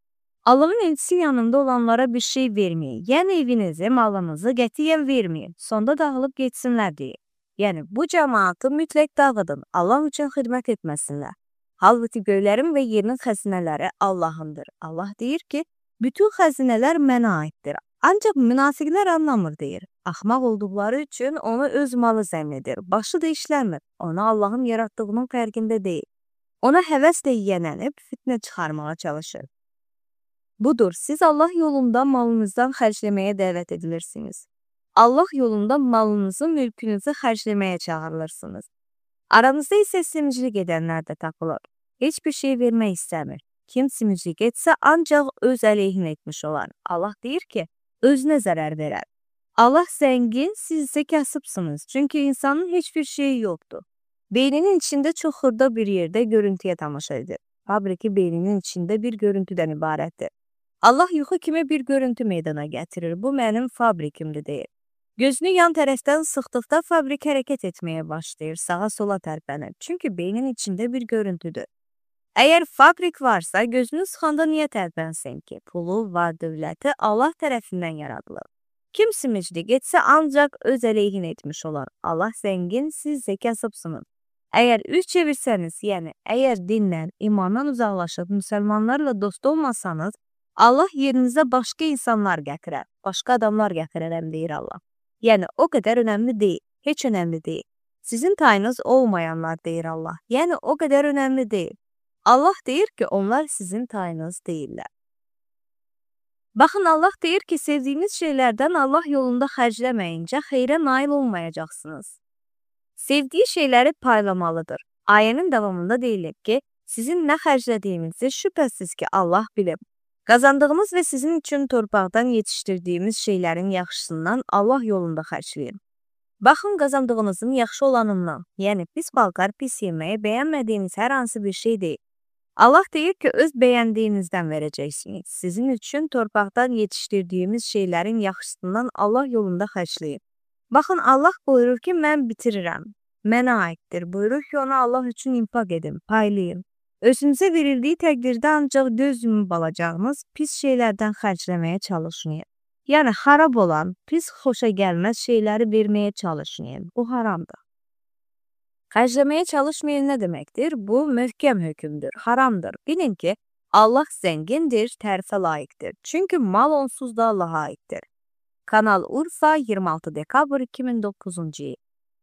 Allahın elçisi yanında olanlara bir şey verməyin. Yəni evinizi, malınızı qətiyyən verməyin. Sonda dağılıb getsinlər deyir. Yəni bu cəmaatı mütləq dağıdın. Allah üçün xidmət etməsinlər. Halbuki göylərin və yerin xəzinələri Allahındır. Allah deyir ki, bütün xəzinələr mənə aiddir. Ancaq münafiqlər anlamır deyir. Axmaq olduqları üçün onu öz malı zənn edir. Başı da işləmir. Ona Allahın yaratdığının fərqində deyil. Ona həvəslə yiyələnib fitnə çıxarmağa çalışır. Budur, siz Allah yolunda malınızdan xərcləməyə dəvət edilirsiniz. Allah yolunda malınızı, mülkünüzü xərcləməyə çağırılırsınız. Aranızda isə simicilik edənlər də tapılır. Heç bir şey vermək istəmir. Kim simicilik etsə ancaq öz əleyhinə etmiş olar. Allah deyir ki, özünə zərər verər. Allah zəngin, siz isə kasıbsınız. Çünki insanın heç bir şeyi yoxdur. Beyninin içində çox xırda bir yerdə görüntüyə tamaşa edir. Fabriki beyninin içində bir görüntüdən ibarətdir. Allah yuxu kimi bir görüntü meydana gətirir. Bu mənim fabrikimdir deyir. Gözünü yan tərəfdən sıxdıqda fabrik hərəkət etməyə başlayır, sağa sola tərpənir. Çünki beynin içində bir görüntüdür. Əgər fabrik varsa, gözünü sıxanda niyə tərpənsin ki? Pulu, var dövləti Allah tərəfindən yaradılır. Kim simicilik etsə ancaq öz əleyhinə etmiş olar. Allah zəngin, siz isə kasıbsınız. Əgər üz çevirsəniz, yəni əgər dinlə, imandan uzaqlaşıb müsəlmanlarla dost olmasanız, Allah yerinizə başqa insanlar gətirər, başqa adamlar gətirərəm deyir Allah. Yəni o qədər önəmli deyil, heç önəmli deyil. Sizin tayınız olmayanlar deyir Allah. Yəni o qədər önəmli deyil. Allah deyir ki, onlar sizin tayınız deyirlər. Baxın, Allah deyir ki, sevdiyiniz şeylərdən Allah yolunda xərcləməyincə xeyrə nail olmayacaqsınız. Sevdiyi şeyləri paylamalıdır. Ayənin davamında deyilir ki, sizin nə xərclədiyinizi şübhəsiz ki, Allah bilir. Qazandığımız və sizin üçün torpaqdan yetişdirdiyimiz şeylərin yaxşısından Allah yolunda xərcləyin. Baxın, qazandığınızın yaxşı olanından, yəni pis paltar, pis yeməyi, bəyənmədiyiniz hər hansı bir şey deyil. Allah deyir ki, öz bəyəndiyinizdən verəcəksiniz. Sizin üçün torpaqdan yetişdirdiyimiz şeylərin yaxşısından Allah yolunda xərcləyin. Baxın, Allah buyurur ki, mən bitirirəm. Mənə aiddir. Buyurur ki, onu Allah üçün infaq edin, paylayın. Özünüzə verildiyi təqdirdə ancaq göz yumub alacağınız pis şeylərdən xərcləməyə çalışmayın. Yəni, xarab olan, pis xoşa gəlməz şeyləri verməyə çalışmayın. Bu haramdır. Xərcləməyə çalışmayın nə deməkdir? Bu, möhkəm hökümdür, haramdır. Bilin ki, Allah zəngindir, tərifə layiqdir. Çünki mal onsuz da Allaha aiddir. Kanal Urfa, 26 dekabr 2009-cu il.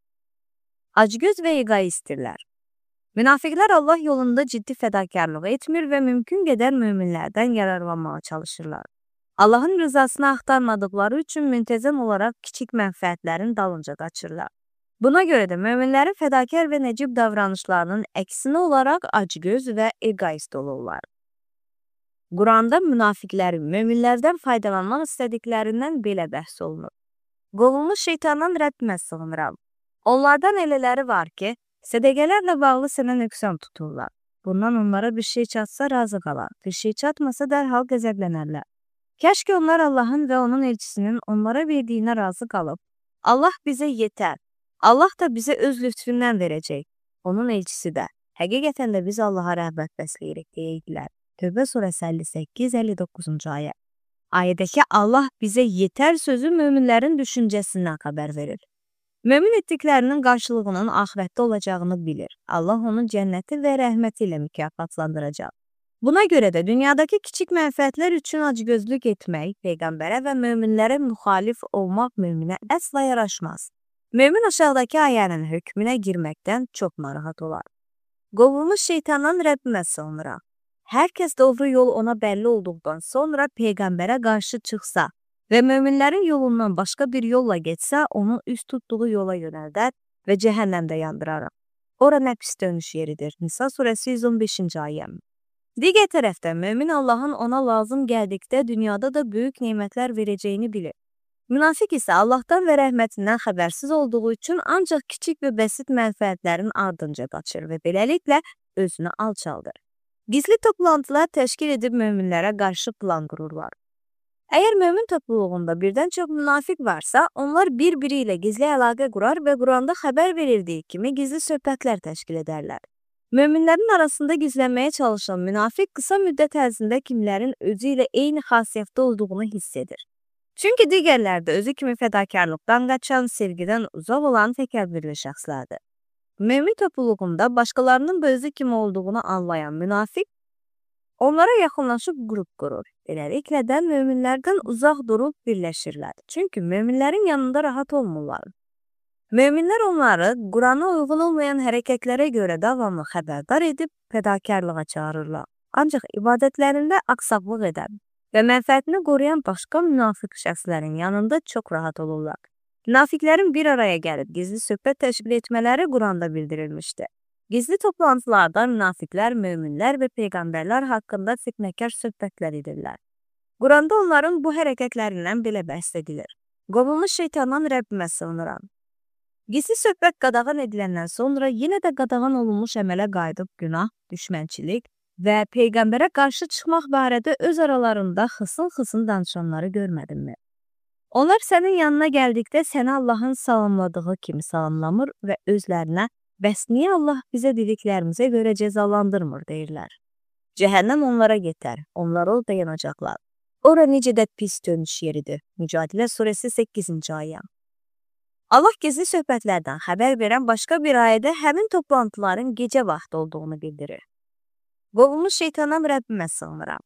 Acgöz və egoistdirlər. Münafiqlər Allah yolunda ciddi fədakarlıq etmir və mümkün qədər möminlərdən yararlanmağa çalışırlar. Allahın rızasını axtarmadıqları üçün müntəzəm olaraq kiçik mənfəətlərin dalınca qaçırlar. Buna görə də möminlərin fədakar və nəcib davranışlarının əksinə olaraq acgöz və egoist olurlar. Quranda münafiqlərin möminlərdən faydalanmaq istədiklərindən belə bəhs olunur. Qovulmuş şeytandan rəbbimə sığınıram. Onlardan elələri var ki, sədəqələrlə bağlı sənə nöqsan tuturlar. Bundan onlara bir şey çatsa razı qalar, bir şey çatmasa dərhal qəzəblənərlər. Kəş ki onlar Allahın və onun elçisinin onlara verdiyinə razı qalıb. Allah bizə yetər, Allah da bizə öz lütfündən verəcək. Onun elçisi də, həqiqətən də biz Allaha rəhbət bəsləyirik deyildilər. Tövbə surəsi 58-59-cu ayə. Ayədəki Allah bizə yetər sözü möminlərin düşüncəsindən xəbər verir. Mömin etdiklərinin qarşılığının axirətdə olacağını bilir. Allah onu cənnəti və rəhməti ilə mükafatlandıracaq. Buna görə də dünyadakı kiçik mənfəətlər üçün acgözlük etmək, peyğəmbərə və möminlərə müxalif olmaq möminə əsla yaraşmaz. Mömin aşağıdakı ayənin hökmünə girməkdən çox narahat olar. Qovulmuş şeytandan Rəbbimə sığınıram. Hər kəs doğru yol ona bəlli olduqdan sonra peyğəmbərə qarşı çıxsa və möminlərin yolundan başqa bir yolla getsə, onu üst tutduğu yola yönəldər və cəhənnəmdə yandırarım. Ora nə pis dönüş yeridir. Nisa surəsi 115-ci ayəm. Digər tərəfdən mömin Allahın ona lazım gəldikdə dünyada da böyük nemətlər verəcəyini bilir. Münafiq isə Allahdan və rəhmətindən xəbərsiz olduğu üçün ancaq kiçik və bəsit mənfəətlərin ardınca qaçır və beləliklə özünü alçaldır. Gizli toplantılar təşkil edib möminlərə qarşı plan qururlar. Əgər mömin topluluğunda birdən çox münafiq varsa, onlar bir-biri ilə gizli əlaqə qurar və Quranda xəbər verildiyi kimi gizli söhbətlər təşkil edərlər. Möminlərin arasında gizlənməyə çalışan münafiq qısa müddət ərzində kimlərin özü ilə eyni xasiyyətdə olduğunu hiss edir. Çünki digərləri də özü kimi fədakarlıqdan qaçan, sevgidən uzaq olan təkəbbürlü şəxslərdir. Mömin topluluğunda başqalarının da özü kimi olduğunu anlayan münafiq onlara yaxınlaşıb qrup qurur. Beləliklə də möminlərdən uzaq durub birləşirlər. Çünki möminlərin yanında rahat olmurlar. Möminlər onları Qurana uyğun olmayan hərəkətlərə görə davamlı xəbərdar edib fədakarlığa çağırırlar. Ancaq ibadətlərində aksaqlıq edən və mənfəətini qoruyan başqa münafiq şəxslərin yanında çox rahat olurlar. Münafiqlərin bir araya gəlib gizli söhbət təşkil etmələri Quranda bildirilmişdir. Gizli toplantılarda münafiqlər, möminlər və peyğəmbərlər haqqında fitnəkar söhbətlər edirlər. Quranda onların bu hərəkətlərindən belə bəhs edilir. Qovulmuş şeytandan Rəbbimə sığınıram. Gizli söhbət qadağan ediləndən sonra yenə də qadağan olunmuş əmələ qayıdıb günah, düşmənçilik və peyğəmbərə qarşı çıxmaq barədə öz aralarında xısın-xısın danışanları görmədinmi? Onlar sənin yanına gəldikdə səni Allahın salamladığı kimi salamlamır və özlərinə bəs niyə Allah bizə dediklərimizə görə cəzalandırmır deyirlər. Cəhənnəm onlara yetər, onlar orada yanacaqlar. Ora necə də pis dönüş yeridir. Mücadilə surəsi 8-ci ayə. Allah gizli söhbətlərdən xəbər verən başqa bir ayədə həmin toplantıların gecə vaxtı olduğunu bildirir. Qovulmuş şeytandan Rəbbimə sığınıram.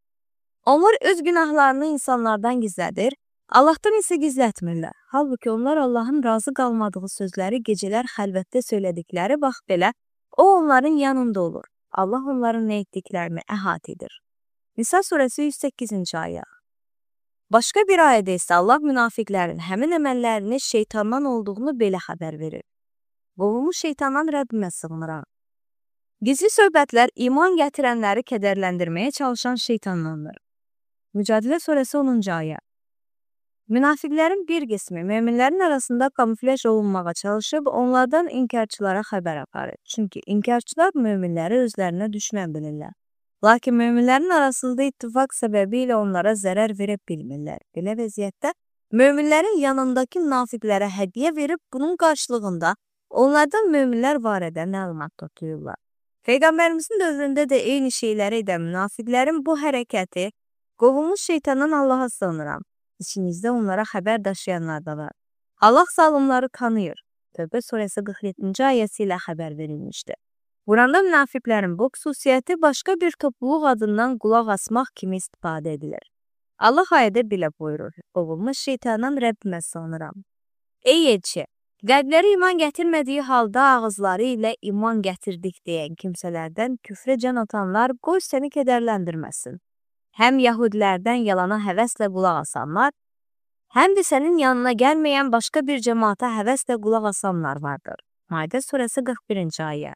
Onlar öz günahlarını insanlardan gizlədir, Allahdan isə gizlətmirlər. Halbuki onlar Allahın razı qalmadığı sözləri gecələr xəlvətdə söylədikləri vaxt belə o onların yanında olur. Allah onların nə etdiklərini əhatə edir. Nisa surəsi 108-ci ayə. Başqa bir ayədə isə Allah münafiqlərin həmin əməllərini şeytandan olduğunu belə xəbər verir. Qovulmuş şeytandan Rəbbimə sığınıram. Gizli söhbətlər iman gətirənləri kədərləndirməyə çalışan şeytandandır. Mücadilə surəsi 10-cu ayə. Münafiqlərin bir qismi möminlərin arasında kamuflaj olunmağa çalışıb onlardan inkarçılara xəbər aparır. Çünki inkarçılar möminləri özlərinə düşmən bilirlər. Lakin möminlərin arasında ittifaq səbəbi ilə onlara zərər verə bilmirlər. Belə vəziyyətdə möminlərin yanındakı münafiqlərə hədiyyə verib bunun qarşılığında onlardan möminlər barədə məlumat toplayırlar. Peyğəmbərimizin dövründə də eyni şeyləri edən münafiqlərin bu hərəkəti qovulmuş şeytandan Allaha sığınıram. İçinizdə onlara xəbər daşıyanlar da var. Allah zalımları kanıyır. Tövbə surəsi 47-ci ayəsi ilə xəbər verilmişdir. Quranda münafiqlərin bu xüsusiyyəti başqa bir topluluq adından qulaq asmaq kimi istifadə edilir. Allah ayədə belə buyurur. Qovulmuş şeytandan Rəbbimə sığınıram. Ey elçi, qəlbləri iman gətirmədiyi halda ağızları ilə iman gətirdik deyən kimsələrdən küfrə can atanlar qoy səni kədərləndirməsin. Həm yahudilərdən yalana həvəslə qulaq asanlar, həm də sənin yanına gəlməyən başqa bir cəmaata həvəslə qulaq asanlar vardır. Maidə surəsi 41-ci ayə.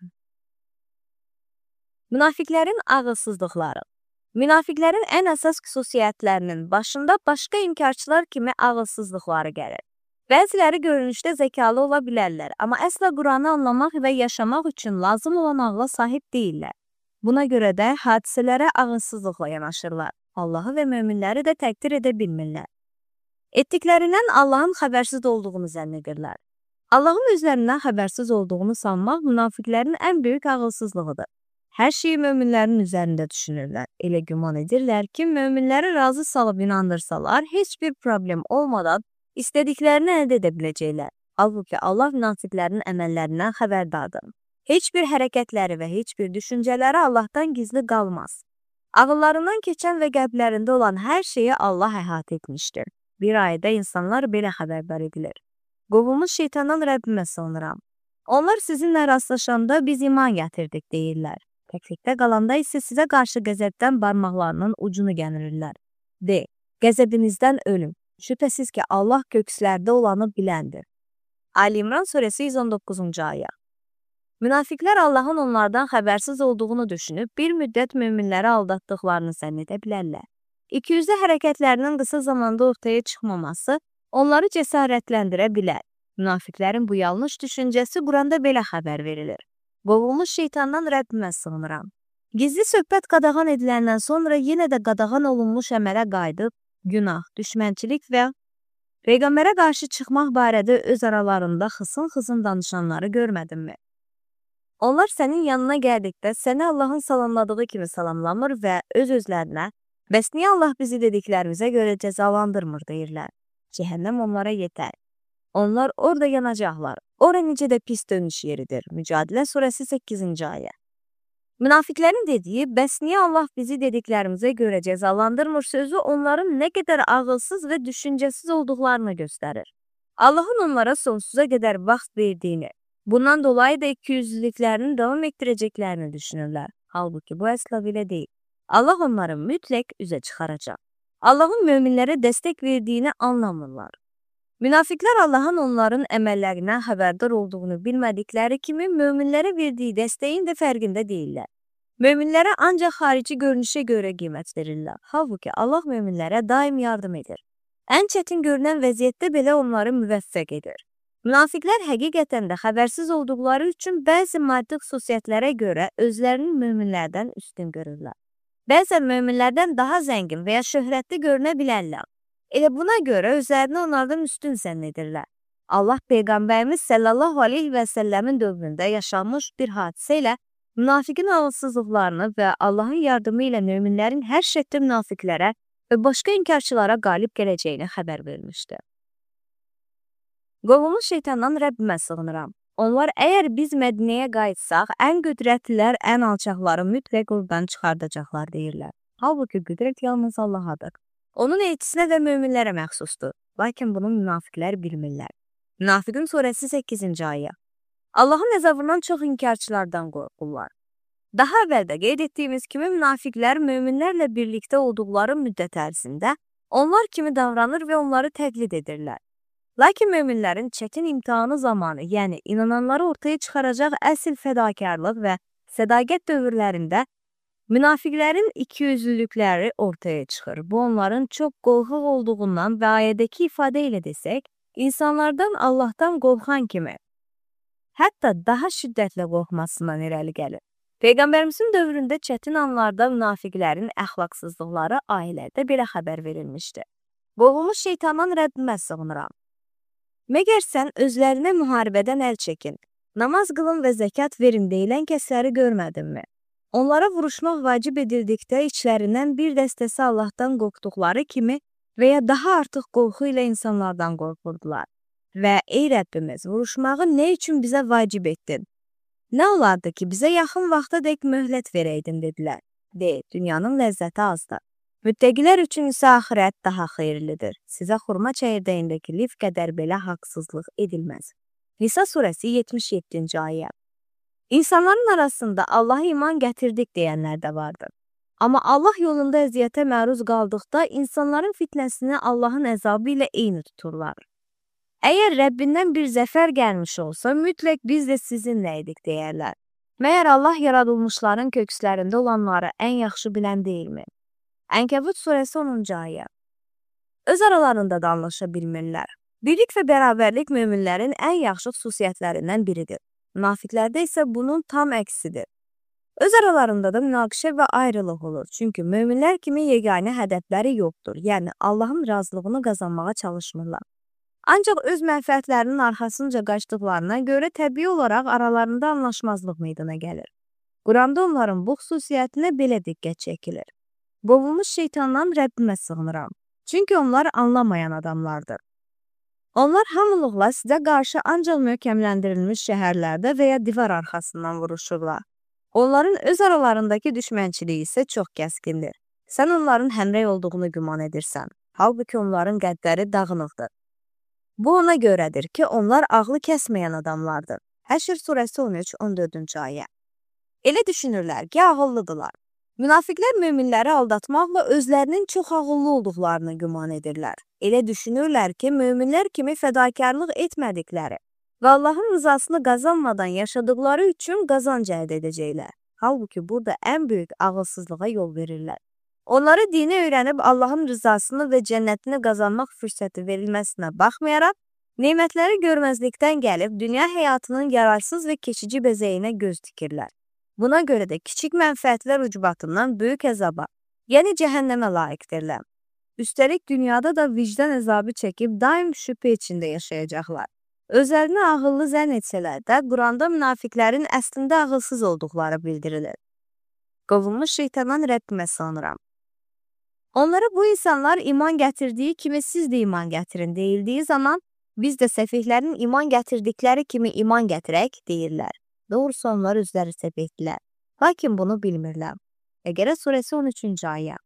Münafiqlərin ağılsızlıqları. Münafiqlərin ən əsas xüsusiyyətlərinin başında başqa inkarçılar kimi ağılsızlıqları gəlir. Bəziləri görünüşdə zəkalı ola bilərlər, amma əsla Quranı anlamaq və yaşamaq üçün lazım olan ağla sahib deyirlər. Buna görə də hadisələrə ağılsızlıqla yanaşırlar. Allahı və möminləri də təqdir edə bilmirlər. Etdiklərindən Allahın xəbərsiz olduğunu zənn edirlər. Allahın özlərindən xəbərsiz olduğunu sanmaq münafiqlərin ən böyük ağılsızlığıdır. Hər şeyi möminlərin üzərində düşünürlər. Elə güman edirlər ki, möminləri razı salıb inandırsalar, heç bir problem olmadan istədiklərini əldə edə biləcəklər. Halbuki Allah münafiqlərin əməllərindən xəbərdardır. Heç bir hərəkətləri və heç bir düşüncələri Allahdan gizli qalmaz. Ağıllarından keçən və qəlblərində olan hər şeyi Allah əhatə etmişdir. Bir ayədə insanlar belə xəbərdar edilir. Qovulmuş şeytandan Rəbbimə sığınıram. Onlar sizinlə rastlaşanda biz iman gətirdik deyirlər. Təklikdə qalanda isə sizə qarşı qəzəbdən barmaqlarının ucunu gəmirirlər. De, qəzəbinizdən ölüm. Şübhəsiz ki, Allah kökslərdə olanı biləndir. Ali İmran surəsi 119-cu ayə. Münafiqlər Allahın onlardan xəbərsiz olduğunu düşünüb bir müddət möminləri aldatdıqlarını zənn edə bilərlər. İkiyüzlü hərəkətlərinin qısa zamanda ortaya çıxmaması onları cəsarətləndirə bilər. Münafiqlərin bu yanlış düşüncəsi Quranda belə xəbər verilir. Qovulmuş şeytandan Rəbbimə sığınıram. Gizli söhbət qadağan ediləndən sonra yenə də qadağan olunmuş əmələ qayıdıb, günah, düşmənçilik və Peyğəmbərə qarşı çıxmaq barədə öz aralarında xısın-xısın danışanları görmədinmi? Onlar sənin yanına gəldikdə səni Allahın salamladığı kimi salamlamır və öz-özlərinə, bəs niyə Allah bizi dediklərimizə görə cəzalandırmır deyirlər. Cəhənnəm onlara yetər. Onlar orada yanacaqlar. Ora necə də pis dönüş yeridir. Mücadilə surəsi 8-ci ayə. Münafiqlərin dediyi, bəs niyə Allah bizi dediklərimizə görə cəzalandırmır sözü onların nə qədər ağılsız və düşüncəsiz olduqlarını göstərir. Allahın onlara sonsuza qədər vaxt verdiyini, bundan dolayı da ikiyüzlülüklərini davam etdirəcəklərini düşünürlər. Halbuki bu əsla belə deyil. Allah onları mütləq üzə çıxaracaq. Allahın möminlərə dəstək verdiyini anlamırlar. Münafiqlər Allahın onların əməllərinə xəbərdar olduğunu bilmədikləri kimi möminlərə verdiyi dəstəyin də fərqində deyirlər. Möminlərə ancaq xarici görünüşə görə qiymət verirlər. Halbuki Allah möminlərə daim yardım edir. Ən çətin görünən vəziyyətdə belə onları müvəffəq edir. Münafiqlər həqiqətən də xəbərsiz olduqları üçün bəzi maddi xüsusiyyətlərə görə özlərinin möminlərdən üstün görürlər. Bəzən möminlərdən daha zəngin və ya şöhrətli görünə bilərlər. Elə buna görə özlərini onlardan üstün zənn edirlər. Allah Peyğəmbərimiz sallallahu aleyhi və səlləmin dövründə yaşanmış bir hadisə ilə münafiqin ağılsızlıqlarını və Allahın yardımı ilə möminlərin hər şərtdə münafiqlərə və başqa inkarçılara qalib gələcəyini xəbər vermişdi. Qovulmuş şeytandan Rəbbimə sığınıram. Onlar əgər biz Mədinəyə qayıtsaq, ən qüdrətlilər, ən alçaqları mütləq oradan çıxardacaqlar deyirlər. Halbuki qüdrət yalnız Allahadır. Onun elçisinə və möminlərə məxsusdur. Lakin bunu münafiqlər bilmirlər. Münafiqin surəsi 8-ci ayə. Allahın əzabından çox inkarçılardan qorxurlar. Daha əvvəldə qeyd etdiyimiz kimi münafiqlər möminlərlə birlikdə olduqları müddət ərzində onlar kimi davranır və onları təqlid edirlər. Lakin möminlərin çətin imtahanı zamanı, yəni inananları ortaya çıxaracaq əsl fədakarlıq və sədaqət dövrlərində münafiqlərin ikiyüzlülükləri ortaya çıxır. Bu onların çox qorxaq olduğundan və ayədəki ifadə ilə desək, insanlardan Allahdan qorxan kimi, hətta daha şiddətlə qorxmasından irəli gəlir. Peyğəmbərimizin dövründə çətin anlarda münafiqlərin əxlaqsızlıqları ailədə belə xəbər verilmişdi. Qovulmuş şeytandan Rəbbimə sığınıram. Məgər sən özlərinə müharibədən əl çəkin, namaz qılın və zəkat verin deyilən kəsləri görmədinmi? Onlara vuruşmaq vacib edildikdə içlərindən bir dəstəsi Allahdan qorxduqları kimi və ya daha artıq qorxu ilə insanlardan qorxurdular. Və ey Rəbbimiz, vuruşmağı nə üçün bizə vacib etdin? Nə olardı ki, bizə yaxın vaxta dək möhlət verəydin, dedilər. Deyil, dünyanın ləzzəti azdır. Müttəqilər üçün isə axirət daha xeyirlidir. Sizə xurma çəyirdəyindəki lif qədər belə haqsızlıq edilməz. Nisa surəsi 77-ci ayə. İnsanların arasında Allaha iman gətirdik deyənlər də vardır. Amma Allah yolunda əziyyətə məruz qaldıqda insanların fitnəsini Allahın əzabı ilə eyni tuturlar. Əgər Rəbbindən bir zəfər gəlmiş olsa, mütləq biz də sizinlə idik deyərlər. Məyər Allah yaradılmışların kökslərində olanları ən yaxşı bilən deyilmi? Ənkəbut surəsi 10-cu ayə. Öz aralarında da anlaşa bilmirlər. Birlik və bərabərlik möminlərin ən yaxşı xüsusiyyətlərindən biridir. Münafiqlərdə isə bunun tam əksidir. Öz aralarında da münaqişə və ayrılıq olur. Çünki möminlər kimi yeganə hədəfləri yoxdur. Yəni Allahın razılığını qazanmağa çalışmırlar. Ancaq öz mənfəətlərinin arxasınca qaçdıqlarına görə təbii olaraq aralarında anlaşmazlıq meydana gəlir. Quranda onların bu xüsusiyyətinə belə diqqət çəkilir. Qovulmuş şeytandan Rəbbimə sığınıram. Çünki onlar anlamayan adamlardır. Onlar hamılıqla sizə qarşı ancaq möhkəmləndirilmiş şəhərlərdə və ya divar arxasından vuruşurlar. Onların öz aralarındakı düşmənçiliyi isə çox kəskindir. Sən onların həmrəy olduğunu güman edirsən. Halbuki onların qəlbləri dağınıqdır. Bu ona görədir ki, onlar ağlı kəsməyən adamlardır. Həşr surəsi 13-14-cü ayə. Elə düşünürlər ki, ağıllıdırlar. Münafiqlər möminləri aldatmaqla özlərinin çox ağıllı olduqlarını güman edirlər. Elə düşünürlər ki, möminlər kimi fədakarlıq etmədikləri və Allahın rızasını qazanmadan yaşadıkları üçün qazanc əldə edəcəklər. Halbuki burada ən böyük ağılsızlığa yol verirlər. Onlara dini öyrənib Allahın rızasını və cənnətini qazanmaq fürsəti verilməsinə baxmayaraq, nemətləri görməzlikdən gəlib dünya həyatının yararsız və keçici bəzəyinə göz dikirlər. Buna görə də kiçik mənfəətlər ucbatından böyük əzaba, yəni cəhənnəmə layiqdirlər. Üstəlik dünyada da vicdan əzabı çəkib daim şübhə içində yaşayacaqlar. Özlərini ağıllı zənn etsələr də, Quranda münafiqlərin əslində ağılsız olduqları bildirilir. Qovulmuş şeytandan Rəbbimə sığınıram. Onlara bu insanlar iman gətirdiyi kimi siz də iman gətirin deyildiyi zaman, biz də səfihlərin iman gətirdikləri kimi iman gətirək deyirlər. Doğrusu onlar özləri səfihdirlər. Lakin bunu bilmirlər. Bəqərə surəsi 13-cü ayə.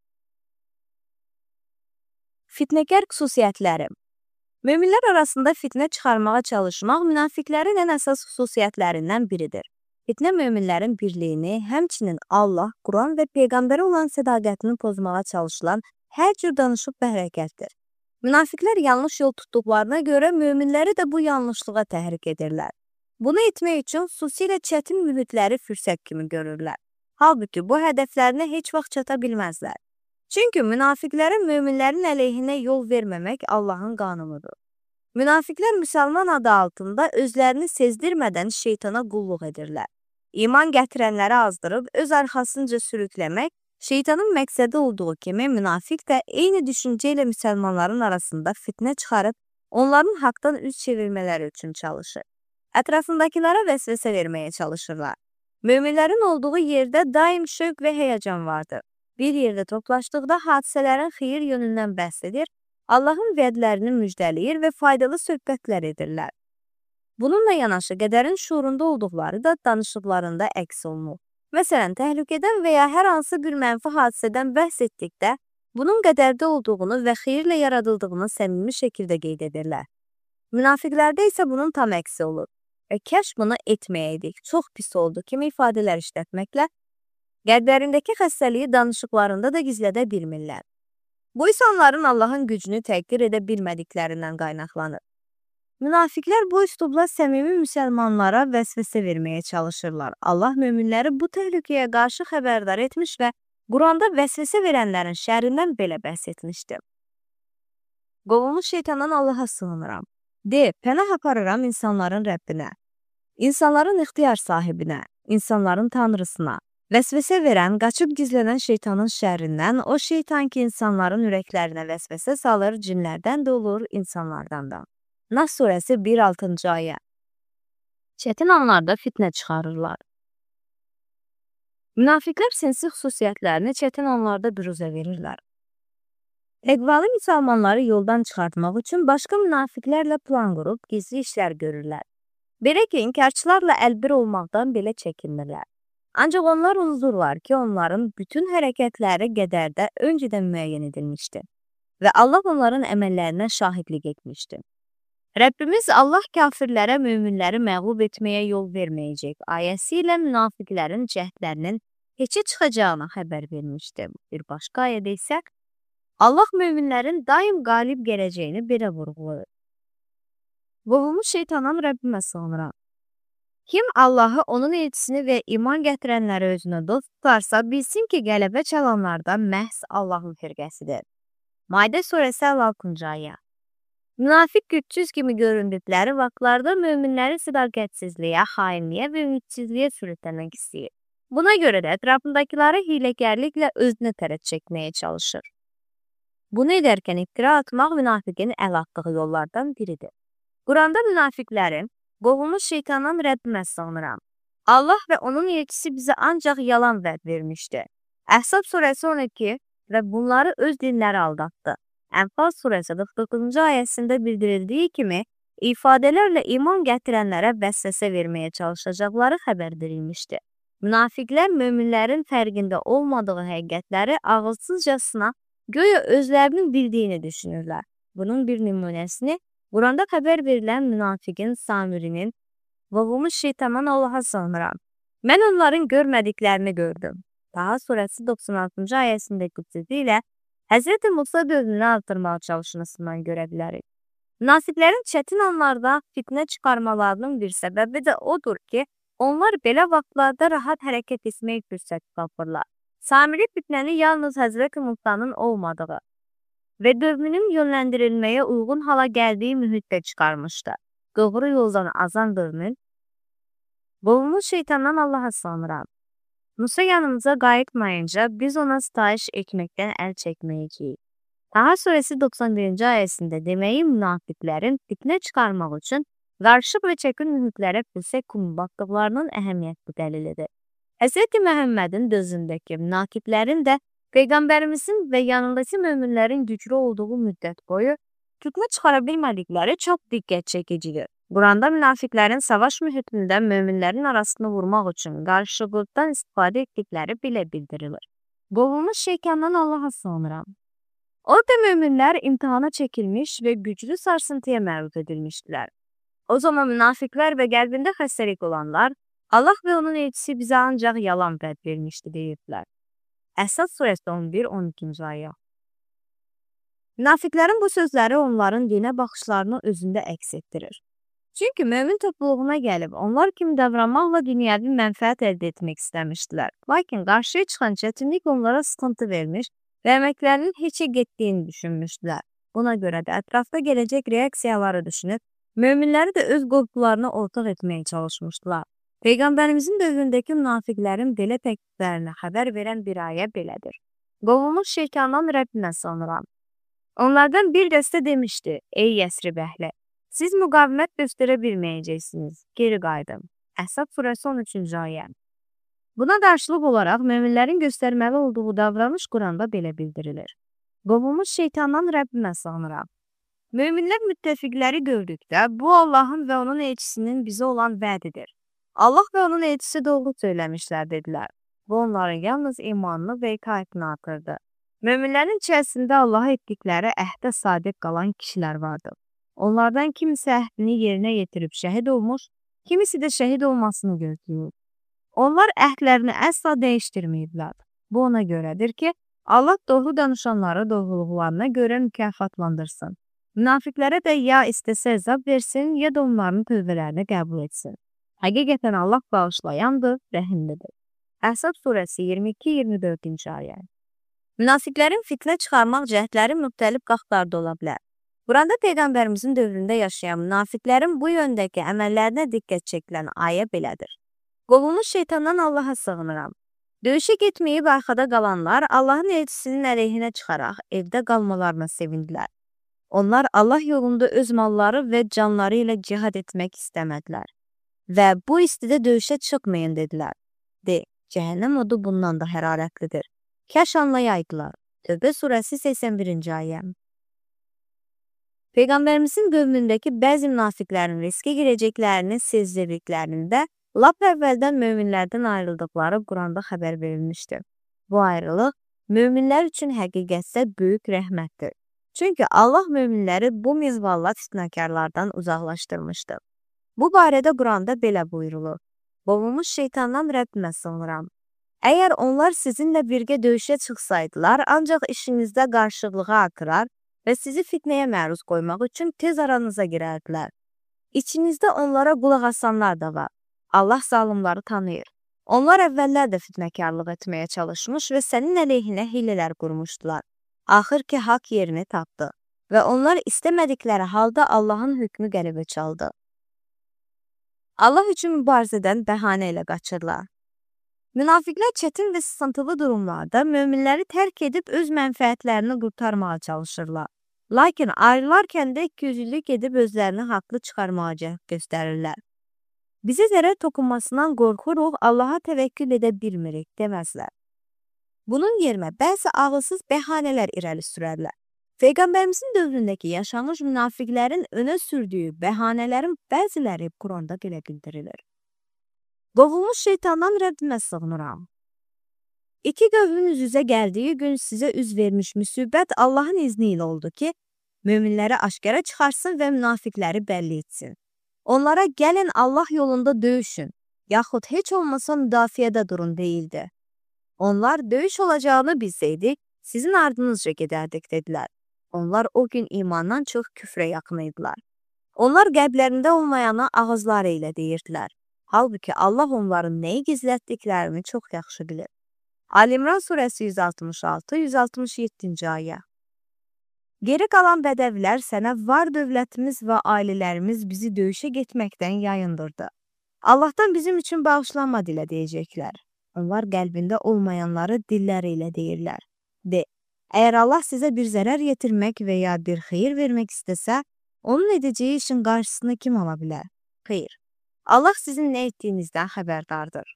Fitnəkar xüsusiyyətləri. Möminlər arasında fitnə çıxarmağa çalışmaq münafiqlərin ən əsas xüsusiyyətlərindən biridir. Fitnə möminlərin birliyini, həmçinin Allah, Quran və Peyğəmbərə olan sədaqətini pozmağa çalışılan hər cür danışıq və hərəkətdir. Münafiqlər yanlış yol tutduqlarına görə möminləri də bu yanlışlığa təhrik edirlər. Bunu etmək üçün xüsusilə çətin mühitləri fürsət kimi görürlər. Halbuki bu hədəflərinə heç vaxt çata bilməzlər. Çünki münafiqlərə möminlərin əleyhinə yol verməmək Allahın qanunudur. Münafiqlər müsəlman adı altında özlərini sezdirmədən şeytana qulluq edirlər. İman gətirənləri azdırıb öz arxasınca sürükləmək şeytanın məqsədi olduğu kimi münafiq də eyni düşüncə ilə müsəlmanların arasında fitnə çıxarıb onların haqdan üz çevirmələri üçün çalışır. Ətrafındakilərə vəsvəsə verməyə çalışırlar. Möminlərin olduğu yerdə daim şövq və həyəcan vardır. Bir yerdə toplaşdıqda hadisələrin xeyir yönündən bəhs edir, Allahın vədlərini müjdələyir və faydalı söhbətlər edirlər. Bununla yanaşı qədərin şuurunda olduqları da danışıqlarında əks olunur. Məsələn, təhlükədən və ya hər hansı bir mənfi hadisədən bəhs etdikdə, bunun qədərdə olduğunu və xeyirlə yaradıldığını səmimi şəkildə qeyd edirlər. Münafiqlərdə isə bunun tam əksi olur. Və kəş bunu etməyəydik, çox pis oldu kimi ifadələr işlətməklə, qəlblərindəki xəstəliyi danışıqlarında da gizlədə bilmirlər. Bu isə onların Allahın gücünü təqdir edə bilmədiklərindən qaynaqlanır. Münafiqlər bu üslubla səmimi müsəlmanlara vəsvəsə verməyə çalışırlar. Allah möminləri bu təhlükəyə qarşı xəbərdar etmiş və Quranda vəsvəsə verənlərin şərrindən belə bəhs etmişdir. Qovulmuş şeytandan Allaha sığınıram. De, pənah aparıram insanların Rəbbinə, insanların ixtiyar sahibinə, insanların tanrısına. Vəsvəsə verən, qaçıb gizlənən şeytanın şərrindən, o şeytan ki, insanların ürəklərinə vəsvəsə salır, cinlərdən də olur, insanlardan da. Nas surəsi 1-6-cı ayə. Çətin anlarda fitnə çıxarırlar. Münafiqlər sinsi xüsusiyyətlərini çətin anlarda büruzə verirlər. Təqvalı müsəlmanları yoldan çıxartmaq üçün başqa münafiqlərlə plan qurub gizli işlər görürlər. Belə ki, inkarçılarla əlbir olmaqdan belə çəkinmirlər. Ancaq onlar unudurlar ki, onların bütün hərəkətləri qədərdə öncədən müəyyən edilmişdir və Allah onların əməllərinə şahidlik etmişdir. Rəbbimiz Allah kafirlərə möminləri məğlub etməyə yol verməyəcək ayəsi ilə münafiqlərin cəhdlərinin heçə çıxacağına xəbər vermişdir. Bir başqa ayədə isə Allah möminlərin daim qalib gələcəyini belə vurğulayır. Qovulmuş şeytandan Rəbbimə sığınıram. Kim Allahı, onun elçisini və iman gətirənləri özünə dost tutarsa, bilsin ki, qələbə çalanlardan məhz Allahın firqəsidir. Maidə surəsi 56-cı ayə. Münafiq gücsüz kimi göründükləri vaxtlarda möminləri sədaqətsizliyə, xainliyə və ümidsizliyə sürükləmək istəyir. Buna görə də ətrafındakiləri hiləgərliklə özünə tərəf çəkməyə çalışır. Bunu edərkən iftira atmaq münafiqin əl atdığı yollardan biridir. Quranda münafiqlərin qovulmuş şeytandan Rəbbimə sığınıram. Allah və onun elçisi bizə ancaq yalan vəd vermişdi. Əhzab surəsi 12 və bunları öz dinləri aldatdı. Ənfal surəsi 49-cu ayəsində bildirildiyi kimi, ifadələrlə iman gətirənlərə vəsvəsə verməyə çalışacaqları xəbər verilmişdi. Münafiqlər möminlərin fərqində olmadığı həqiqətləri ağılsızcasına göyə özlərinin bildiyini düşünürlər. Bunun bir nümunəsini Quranda xəbər verilən münafiqin Samirinin qovulmuş şeytandan Allaha sığınıram. Mən onların görmədiklərini gördüm. Taha surəsi 96-cı ayəsindəki cüzü ilə Həzrəti Musa dövrünü artırmağa çalışmasından görə bilərik. Münafiqlərin çətin anlarda fitnə çıxarmalarının bir səbəbi də odur ki, onlar belə vaxtlarda rahat hərəkət etmək fürsəti tapırlar. Samiri fitnəni yalnız Həzrəti Musa'nın olmadığı və dövrünün yönləndirilməyə uyğun hala gəldiyi mühitdə çıxarmışdı. Doğru yoldan azan dövrün, qovulmuş şeytandan Allaha sığınıram. Musa yanımıza qayıtmayınca biz ona sitayiş etməkdən əl çəkməyəcəyik. Taha surəsi 91-ci ayəsində deməyi münafiqlərin fitnə çıxarmaq üçün Qarışıq və çətin mühitlərə fürsət kimi baxdıqlarının əhəmiyyətli dəlilidir. Hz. Məhəmmədin dövründəki münafıqlərin də Peyğəmbərimizin və yanındakı möminlərin güclü olduğu müddət boyu hükmə çıxara bilmədikləri çox diqqət çəkicidir. Quranda münafıqlərin savaş mühitində möminlərin arasını vurmaq üçün qarışıqlıqdan istifadə etdikləri belə bildirilir. Qovulmuş şeytandan Allaha sığınıram. Orada möminlər imtihana çəkilmiş və güclü sarsıntıya məruz edilmişdilər. O zaman münafıqlar və qəlbində xəstəlik olanlar Allah və onun elçisi bizə ancaq yalan vəd vermişdi deyirdilər. Əsad surəsi 11-12-ci ayə. Münafıqların bu sözləri onların dinə baxışlarını özündə əks etdirir. Çünki mömin topluluğuna gəlib onlar kimi davranmaqla dünyəvi mənfəət əldə etmək istəmişdilər. Lakin qarşıya çıxan çətinlik onlara sıxıntı vermiş və əməklərinin heçə getdiyini düşünmüşdülər. Buna görə də ətrafda gələcək reaksiyaları düşünüb, möminləri də öz qorxularına ortaq etməyə çalışmışdılar. Peyğəmbərimizin dövründəki münafıqlərin belə təkliflərinə xəbər verən bir ayə belədir. Qovulmuş şeytandan Rəbbinə sığınıram. Onlardan bir dəstə demişdi, ey Yəsrib əhli, siz müqavimət göstərə bilməyəcəksiniz, geri qayıdın. Əsad surəsi 13-cü ayə. Buna qarşılıq olaraq möminlərin göstərməli olduğu davranış Quranda belə bildirilir. Qovulmuş şeytandan Rəbbinə sığınıram. Möminlər müttəfiqləri gördükdə, bu Allahın və onun elçisinin bizə olan vədidir. Allah və onun elçisi doğru söyləmişlər, dedilər. Bu onların yalnız imanını və itaətini artırdı. Möminlərin içərisində Allaha etdikləri əhdə sadiq qalan kişilər vardı. Onlardan kimisi əhdini yerinə yetirib şəhid olmuş, kimisi də şəhid olmasını gözləyir. Onlar əhdlərini əsla dəyişdirməyiblər. Bu ona görədir ki, Allah doğru danışanları doğruluqlarına görə mükafatlandırsın. Münafiqlərə də ya istəsə əzab versin, ya da onların tövbələrini qəbul etsin. Həqiqətən Allah bağışlayandır, rəhimlidir. Əhzab surəsi 22-24-cü ayə. Münafiqlərin fitnə çıxarmaq cəhdləri müxtəlif qaxtlarda ola bilər. Burada Peyğəmbərimizin dövründə yaşayan münafiqlərin bu yöndəki əməllərinə diqqət çəkilən ayə belədir. Qovulmuş şeytandan Allaha sığınıram. Döyüşə getməyib arxada qalanlar Allahın elçisinin əleyhinə çıxaraq evdə qalmalarına sevindilər. Onlar Allah yolunda öz malları və canları ilə cihad etmək istəmədilər. Və bu istidə döyüşə çıxmayın dedilər. Cəhənnəm odu bundan da hərarətlidir. Kəş anlayaydılar. Tövbə surəsi 81-ci ayə. Peyğəmbərimizin qövmündəki bəzi münafiqlərin riskə girəcəklərini sezdirdiklərində lap əvvəldən möminlərdən ayrıldıqları Quranda xəbər verilmişdir. Bu ayrılıq möminlər üçün həqiqətdə böyük rəhmətdir. Çünki Allah möminləri bu mizvalla fitnəkarlardan uzaqlaşdırmışdı. Bu barədə Quranda belə buyurulur. Qovulmuş şeytandan Rəbbimə sığınıram. Əgər onlar sizinlə birgə döyüşə çıxsaydılar, ancaq işinizdə qarşılığa artırar və sizi fitnəyə məruz qoymaq üçün tez aranıza girərdilər. İçinizdə onlara qulaq asanlar da var. Allah zalımları tanıyır. Onlar əvvəllər də fitnəkarlıq etməyə çalışmış və sənin əleyhinə hilələr qurmuşdular. Axır ki, haqq yerini tapdı və onlar istəmədikləri halda Allahın hökmü qələbə çaldı. Allah üçün mübarizədən bəhanə ilə qaçırlar. Münafiqlər çətin və sıxıntılı durumlarda möminləri tərk edib öz mənfəətlərini qurtarmağa çalışırlar. Lakin ayrılarkən də ikiyüzlülük edib özlərini haqlı çıxarmağa cəhd göstərirlər. Bizə zərər toxunmasından qorxuruq, Allaha təvəkkül edə bilmirik deməzlər. Bunun yerinə bəzi ağılsız bəhanələr irəli sürərlər. Peyğəmbərimizin dövründəki yaşamış münafiqlərin önə sürdüyü bəhanələrin bəziləri Quranda belə bildirilir. Qovulmuş şeytandan Rəbbimə sığınıram. İki qövmün üz-üzə gəldiyi gün sizə üz vermiş müsibət Allahın izni ilə oldu ki, möminləri aşkara çıxarsın və münafiqləri bəlli etsin. Onlara gəlin Allah yolunda döyüşün, yaxud heç olmasa müdafiədə durun deyildi. Onlar döyüş olacağını bilsəydik, sizin ardınızca gedərdik dedilər. Onlar o gün imandan çox küfrə yaxın idilər. Onlar qəlblərində olmayanı ağızları ilə deyirdilər. Halbuki Allah onların nəyi gizlətdiklərini çox yaxşı bilir. Ali-İmran surəsi 166-167-ci ayə. Geri qalan bədəvilər sənə var dövlətimiz və ailələrimiz bizi döyüşə getməkdən yayındırdı. Allahdan bizim üçün bağışlanma dilə deyəcəklər. Onlar qəlbində olmayanları dilləri ilə deyirlər. Əgər Allah sizə bir zərər yetirmək və ya bir xeyir vermək istəsə, Onun edeceği işin qarşısını kim ala bilər? Xeyr. Allah sizin nə etdiyinizdən xəbərdardır.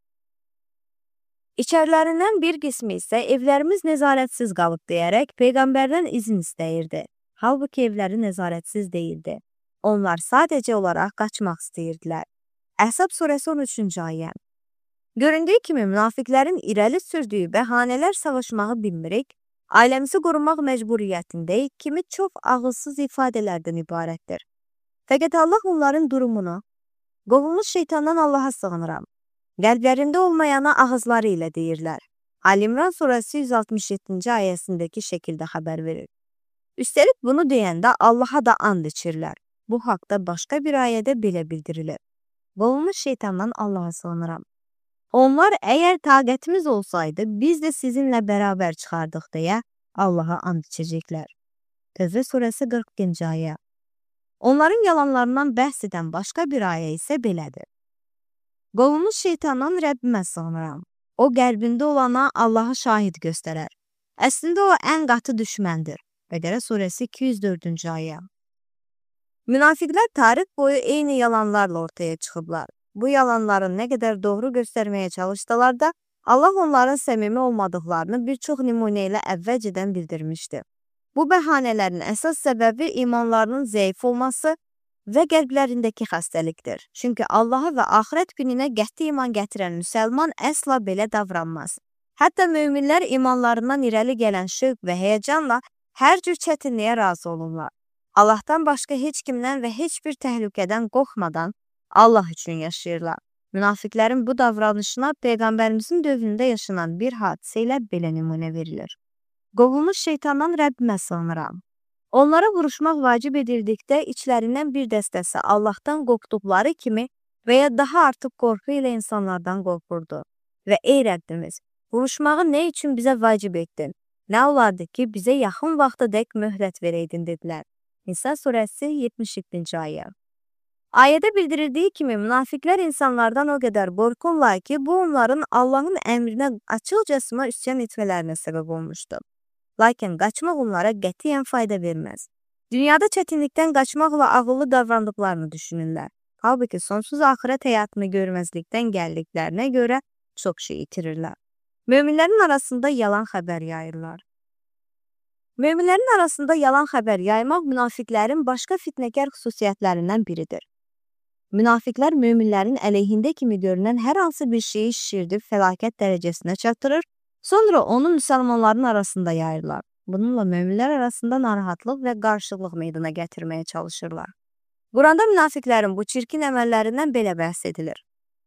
İçərilərindən bir qismi isə evlərimiz nəzarətsiz qalıb deyərək Peyğəmbərdən izin istəyirdi. Halbuki evləri nəzarətsiz deyildi. Onlar sadəcə olaraq qaçmaq istəyirdilər. Əhzab surəsi 13-cü ayə. Göründüyü kimi münafiqlərin irəli sürdüyü bəhanələr savaşmağı bilmirik, ailəmizi qorumaq məcburiyyətindəyik kimi çox ağılsız ifadələrdən ibarətdir. Fəqət Allah onların durumunu, qovulmuş şeytandan Allaha sığınıram, qəlblərində olmayana ağızları ilə deyirlər. Ali-İmran surəsi 167-ci ayəsindəki şəkildə xəbər verir. Üstəlik bunu deyəndə Allaha da and içirlər. Bu haqda başqa bir ayədə belə bildirilir. Qovulmuş şeytandan Allaha sığınıram. Onlar əgər taqətimiz olsaydı, biz də sizinlə bərabər çıxardıq deyə Allaha and içəcəklər. Tövbə surəsi 42-ci ayə. Onların yalanlarından bəhs edən başqa bir ayə isə belədir. Qovulmuş şeytandan Rəbbimə sığınıram. O qəlbində olana Allahı şahid göstərər. Əslində o ən qatı düşməndir. Bəqərə surəsi 204-cü ayə. Münafiqlər tarix boyu eyni yalanlarla ortaya çıxıblar. Bu yalanların nə qədər doğru göstərməyə çalışdılar da, Allah onların səmimi olmadıqlarını bir çox nümunə ilə əvvəlcədən bildirmişdi. Bu bəhanələrin əsas səbəbi imanlarının zəif olması və qəlblərindəki xəstəlikdir. Çünki Allaha və axirət gününə qəti iman gətirən müsəlman əsla belə davranmaz. Hətta möminlər imanlarından irəli gələn şövq və həyəcanla hər cür çətinliyə razı olurlar. Allahdan başqa heç kimdən və heç bir təhlükədən qorxmadan Allah üçün yaşayırlar. Münafiqlərin bu davranışına Peyğəmbərimizin dövründə yaşanan bir hadisə ilə belə nümunə verilir. Qovulmuş şeytandan Rəbbimə sığınıram. Onlara vuruşmaq vacib edildikdə içlərindən bir dəstəsi Allahdan qorxduqları kimi və ya daha artıq qorxu ilə insanlardan qorxurdu. Və ey Rəbbimiz, vuruşmağı nə üçün bizə vacib etdin? Nə olardı ki, bizə yaxın vaxta dək möhlət verəydin dedilər. Nisa surəsi 77-ci ayə. Ayədə bildirildiyi kimi münafiqlər insanlardan o qədər qorxurlar ki, bu onların Allahın əmrinə açıqcasına üsyan etmələrinə səbəb olmuşdu. Lakin qaçmaq onlara qətiyyən fayda verməz. Dünyada çətinlikdən qaçmaqla ağıllı davrandıqlarını düşünürlər. Halbuki sonsuz axirət həyatını görməzlikdən gəldiklərinə görə çox şey itirirlər. Möminlərin arasında yalan xəbər yayırlar. Möminlərin arasında yalan xəbər yaymaq münafiqlərin başqa fitnəkar xüsusiyyətlərindən biridir. Münafiqlər möminlərin əleyhində kimi görünən hər hansı bir şeyi şişirdib fəlakət dərəcəsinə çatdırır, sonra onu müsəlmanların arasında yayırlar. Bununla möminlər arasında narahatlıq və qarşılıq meydana gətirməyə çalışırlar. Quranda münafiqlərin bu çirkin əməllərindən belə bəhs edilir.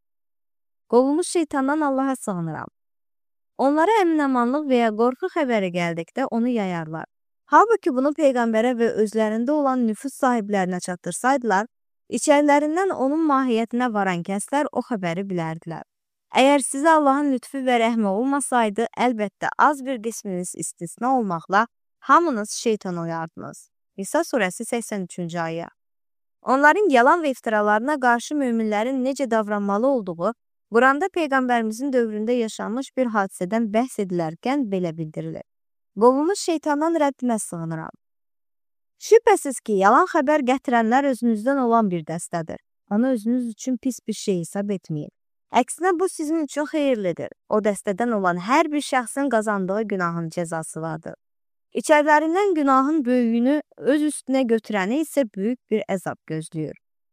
Qovulmuş şeytandan Allaha sığınıram. Onlara əmin-amanlıq və ya qorxu xəbəri gəldikdə onu yayarlar. Halbuki bunu Peyğəmbərə və özlərində olan nüfuz sahiblərinə çatdırsaydılar, içərilərindən onun mahiyyətinə varan kəslər o xəbəri bilərdilər. Əgər sizə Allahın lütfü və rəhmi olmasaydı, əlbəttə az bir qisminiz istisna olmaqla hamınız şeytan oyardınız. İsa surəsi 83-cü ayə. Onların yalan və iftiralarına qarşı möminlərin necə davranmalı olduğu Quranda Peyğəmbərimizin dövründə yaşanmış bir hadisədən bəhs edilərkən belə bildirilir. Qovulmuş şeytandan Rəbbimə sığınıram. Şübhəsiz ki, yalan xəbər gətirənlər özünüzdən olan bir dəstədir. Onu özünüz üçün pis bir şey hesab etməyin. Əksinə bu sizin üçün xeyirlidir. O dəstədən olan hər bir şəxsin qazandığı günahın cəzası vardır. İçərilərindən günahın böyüyünü öz üstünə götürəni isə böyük bir əzab gözləyir.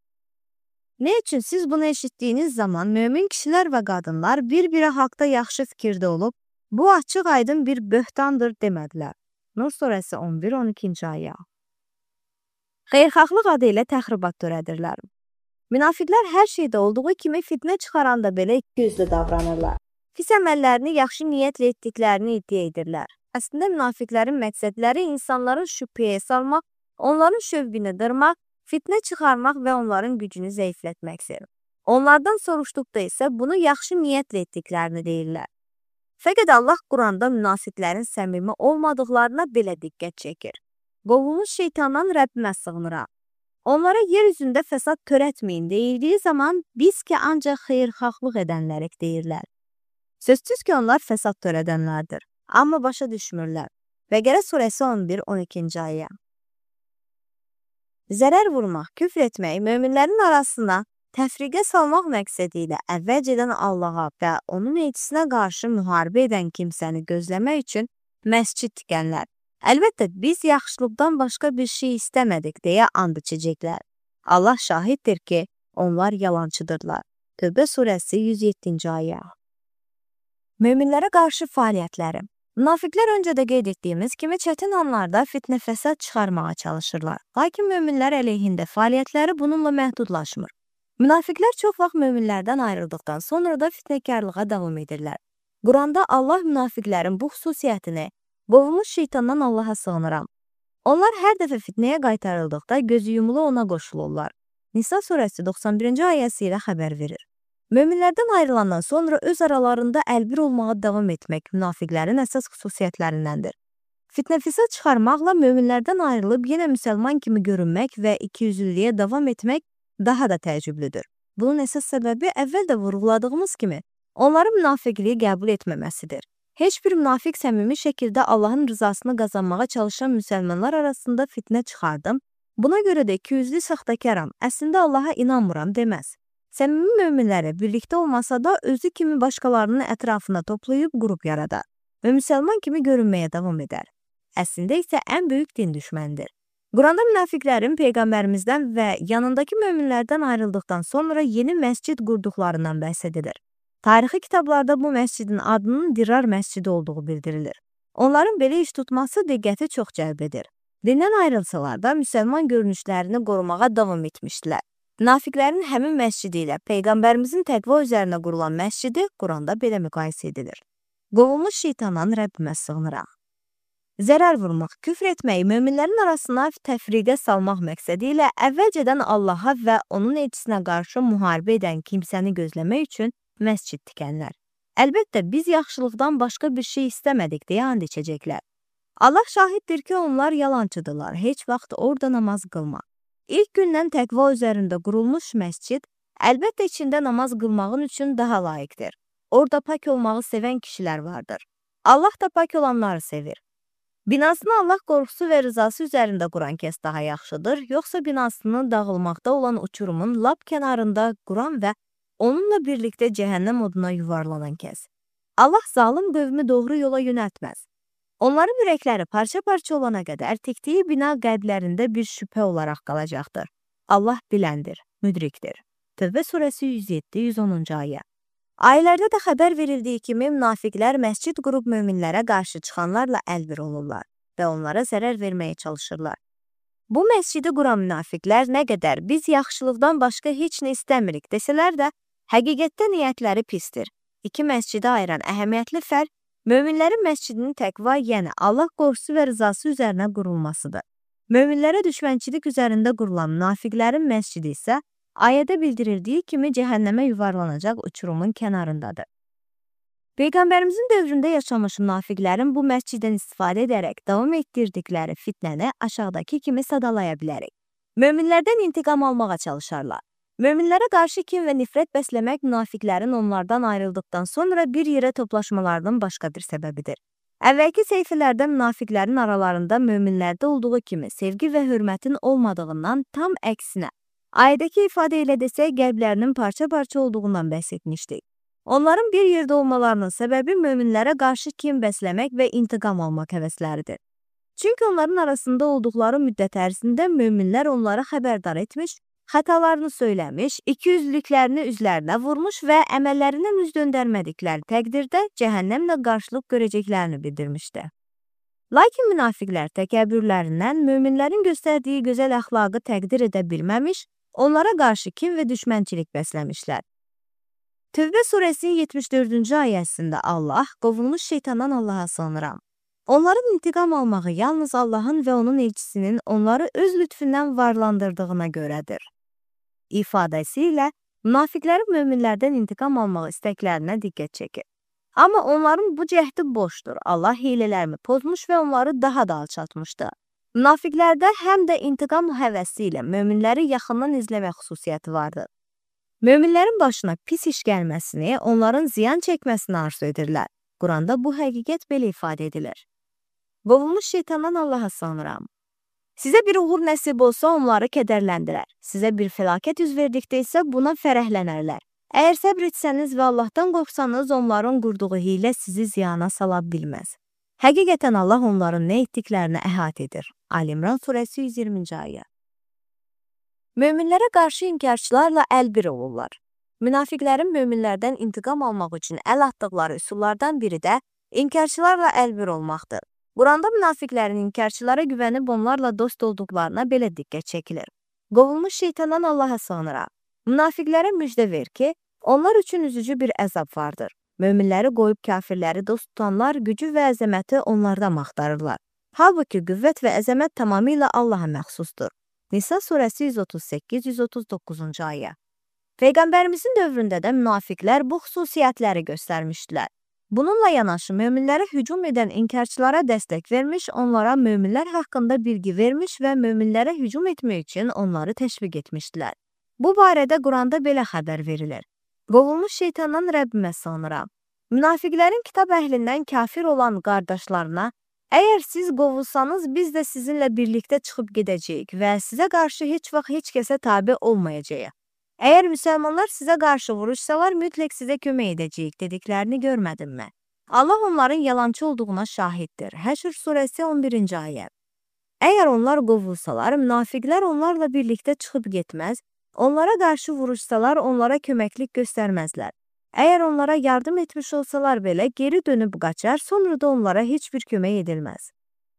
Nə üçün siz bunu eşitdiyiniz zaman mömin kişilər və qadınlar bir-biri haqda yaxşı fikirdə olub, bu açıq aydın bir böhtandır demədilər. Nur surəsi 11-12-ci ayə. Xeyirxahlıq adı ilə təxribat törədirlər. Münafiqlər hər şeydə olduğu kimi fitnə çıxaranda belə ikiyüzlü davranırlar. Pis əməllərini yaxşı niyyətlə etdiklərini iddia edirlər. Əslində münafiqlərin məqsədləri insanların şübhəyə salmaq, onların şövqünü qırmaq, fitnə çıxarmaq və onların gücünü zəiflətməkdir. Onlardan soruşduqda isə bunu yaxşı niyyətlə etdiklərini deyirlər. Fəqət Allah Quranda münafiqlərin səmimi olmadıqlarına belə diqqət çəkir. Qovulmuş şeytandan Rəbbimə sığınıram. Onlara yer üzündə fəsad törətməyin deyildiyi zaman biz ki ancaq xeyirxahlıq edənlərik deyirlər. Sözsüz ki onlar fəsad törədənlərdir, amma başa düşmürlər. Bəqərə surəsi 11-12-ci ayə. Zərər vurmaq, küfr etmək, möminlərin arasına təfriqə salmaq məqsədi ilə əvvəlcədən Allaha və onun elçisinə qarşı müharibə edən kimsəni gözləmək üçün məscid tikənlər. Əlbəttə, biz yaxşılıqdan başqa bir şey istəmədik deyə and içəcəklər. Allah şahiddir ki, onlar yalançıdırlar. Tövbə surəsi 107-ci ayə. Möminlərə qarşı fəaliyyətləri. Münafiqlər öncə də qeyd etdiyimiz kimi çətin anlarda fitnə fəsad çıxarmağa çalışırlar. Lakin möminlər əleyhində fəaliyyətləri bununla məhdudlaşmır. Münafiqlər çox vaxt möminlərdən ayrıldıqdan sonra da fitnəkarlığa davam edirlər. Quranda Allah münafiqlərin bu xüsusiyyətini, qovulmuş şeytandan Allaha sığınıram. Onlar hər dəfə fitnəyə qaytarıldıqda gözü yumulu ona qoşulurlar. Nisa surəsi 91-ci ayəsi ilə xəbər verir. Möminlərdən ayrılandan sonra öz aralarında əlbir olmağa davam etmək münafiqlərin əsas xüsusiyyətlərindəndir. Fitnə-fəsad çıxarmaqla möminlərdən ayrılıb yenə müsəlman kimi görünmək və ikiyüzlülüyə davam etmək daha da təəccüblüdür. Bunun əsas səbəbi əvvəldə vurğuladığımız kimi onların münafiqliyi qəbul etməməsidir. Heç bir münafiq səmimi şəkildə Allahın rızasını qazanmağa çalışan müsəlmanlar arasında fitnə çıxardım, buna görə də ikiyüzlü saxtakaram, əslində Allaha inanmıram deməz. Səmimi möminləri birlikdə olmasa da özü kimi başqalarının ətrafına toplayıb qrup yaradar və müsəlman kimi görünməyə davam edər. Əslində isə ən böyük din düşmənidir. Quranda münafiqlərin Peyğəmbərimizdən və yanındakı möminlərdən ayrıldıqdan sonra yeni məscid qurduqlarından bəhs edilir. Tarixi kitablarda bu məscidin adının Dirar məscidi olduğu bildirilir. Onların belə iş tutması diqqəti çox cəlb edir. Dindən ayrılsalar da müsəlman görünüşlərini qorumağa davam etmişdilər. Münafiqlərin həmin məscidi ilə Peyğəmbərimizin təqva üzərinə qurulan məscidi Quranda belə müqayisə edilir. Qovulmuş şeytandan Rəbbimə sığınıraq. Zərər vurmaq, küfr etmək, möminlərin arasına təfriqə salmaq məqsədi ilə əvvəlcədən Allaha və onun elçisinə qarşı müharibə edən kimsəni gözləmək üçün məscid tikənlər. Əlbəttə, biz yaxşılıqdan başqa bir şey istəmədik deyə and içəcəklər. Allah şahiddir ki, onlar yalançıdırlar, heç vaxt orada namaz qılma. İlk gündən təqva üzərində qurulmuş məscid, əlbəttə içində namaz qılmağın üçün daha layiqdir. Orada pak olmağı sevən kişilər vardır. Allah da pak olanları sevir. Binasını Allah qorxusu və rızası üzərində quran kəs daha yaxşıdır, yoxsa binasını dağılmaqda olan uçurumun lap kənarında quran və onunla birlikdə cəhənnəm oduna yuvarlanan kəs. Allah zalım qövmü doğru yola yönəltməz. Onların ürəkləri parça-parça olana qədər tikdiyi bina qəlblərində bir şübhə olaraq qalacaqdır. Allah biləndir, müdrikdir. Tövbə surəsi 107-110-cu ayə. Ayələrdə də xəbər verildiyi kimi münafiqlər məscid qurub möminlərə qarşı çıxanlarla əlbir olurlar və onlara zərər verməyə çalışırlar. Bu məscidi quran münafiqlər nə qədər biz yaxşılıqdan başqa heç nə istəmirik desələr də, həqiqətdə niyyətləri pisdir. İki məscidi ayıran əhəmiyyətli fərq möminlərin məscidinin təqva, yəni Allah qorxusu və rızası üzərinə qurulmasıdır. Möminlərə düşmənçilik üzərində qurulan münafiqlərin məscidi isə ayədə bildirildiyi kimi cəhənnəmə yuvarlanacaq uçurumun kənarındadır. Peyğəmbərimizin dövründə yaşamış münafiqlərin bu məsciddən istifadə edərək davam etdirdikləri fitnəni aşağıdakı kimi sadalaya bilərik. Möminlərdən intiqam almağa çalışarlar. Möminlərə qarşı kin və nifrət bəsləmək münafiqlərin onlardan ayrıldıqdan sonra bir yerə toplaşmalarının başqa bir səbəbidir. Əvvəlki səhifələrdə münafiqlərin aralarında möminlərdə olduğu kimi sevgi və hörmətin olmadığından tam əksinə, ayədəki ifadə ilə desək qəlblərinin parça-parça olduğundan bəhs etmişdik. Onların bir yerdə olmalarının səbəbi möminlərə qarşı kin bəsləmək və intiqam almaq həvəsləridir. Çünki onların arasında olduqları müddət ərzində möminlər onları xəbərdar etmiş, xətalarını söyləmiş, ikiyüzlülüklərini üzlərinə vurmuş və əməllərindən üz döndərmədikləri təqdirdə cəhənnəmlə qarşılıq görəcəklərini bildirmişdi. Lakin münafiqlər təkəbbürlərindən möminlərin göstərdiyi gözəl əxlaqı təqdir edə bilməmiş, onlara qarşı kin və düşmənçilik bəsləmişlər. Tövbə surəsinin 74-cü ayəsində Allah, qovulmuş şeytandan Allaha sığınıram. Onların intiqam almağı yalnız Allahın və onun elçisinin onları öz lütfündən varlandırdığına görədir. İfadəsi ilə münafiqlərin möminlərdən intiqam almaq istəklərinə diqqət çəkir. Amma onların bu cəhdi boşdur. Allah hiylələrini pozmuş və onları daha da alçatmışdı. Münafiqlərdə həm də intiqam həvəsi ilə möminləri yaxından izləmək xüsusiyyəti vardır. Möminlərin başına pis iş gəlməsini, onların ziyan çəkməsini arzu edirlər. Quranda bu həqiqət belə ifadə edilir. Qovulmuş şeytandan Allaha sığınıram. Sizə bir uğur nəsib olsa onları kədərləndirər. Sizə bir fəlakət üz verdikdə isə buna fərəhlənərlər. Əgər səbr etsəniz və Allahdan qorxsanız, onların qurduğu hiylə sizi ziyana sala bilməz. Həqiqətən Allah onların nə etdiklərini əhatə edir. Ali İmran surəsi 120-ci ayə. Möminlərə qarşı inkarçılarla əlbir olurlar. Münafiqlərin möminlərdən intiqam almaq üçün əl atdıqları üsullardan biri də inkarçılarla əlbir olmaqdır. Quranda münafiqlərin inkarçılara güvənib onlarla dost olduqlarına belə diqqət çəkilir. Qovulmuş şeytandan Allaha sığınıraq. Münafiqlərə müjdə ver ki, onlar üçün üzücü bir əzab vardır. Möminləri qoyub kafirləri dost tutanlar gücü və əzəməti onlardan axtarırlar. Halbuki qüvvət və əzəmət tamamilə Allaha məxsusdur. Nisa surəsi 138-139-cu ayə. Peyğəmbərimizin dövründə də münafiqlər bu xüsusiyyətləri göstərmişdilər. Bununla yanaşı möminlərə hücum edən inkarçılara dəstək vermiş, onlara möminlər haqqında bilgi vermiş və möminlərə hücum etmək üçün onları təşviq etmişdilər. Bu barədə Quranda belə xəbər verilir. Qovulmuş şeytandan Rəbbimə sığınıram. Münafiqlərin kitab əhlindən kafir olan qardaşlarına, əgər siz qovulsanız, biz də sizinlə birlikdə çıxıb gedəcəyik və sizə qarşı heç vaxt heç kəsə tabe olmayacağıq. Əgər müsəlmanlar sizə qarşı vuruşsalar, mütləq sizə kömək edəcəyik dediklərini görmədinmi? Allah onların yalancı olduğuna şahiddir. Həşr surəsi 11-ci ayə. Əgər onlar qovulsalar, münafiqlər onlarla birlikdə çıxıb getməz, onlara qarşı vuruşsalar, onlara köməklik göstərməzlər. Əgər onlara yardım etmiş olsalar belə, geri dönüb qaçar, sonra da onlara heç bir kömək edilməz.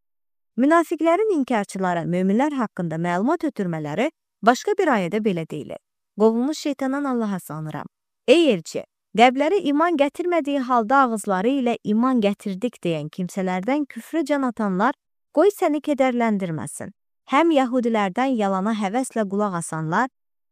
Münafiqlərin inkarçılara, möminlər haqqında məlumat ötürmələri başqa bir ayədə belə deyilir. Qovulmuş şeytandan Allaha sığınıram. Ey elçi, qəlbləri iman gətirmədiyi halda ağızları ilə iman gətirdik deyən kimsələrdən küfrə can atanlar, qoy səni kədərləndirməsin. Həm yahudilərdən yalana həvəslə qulaq asanlar,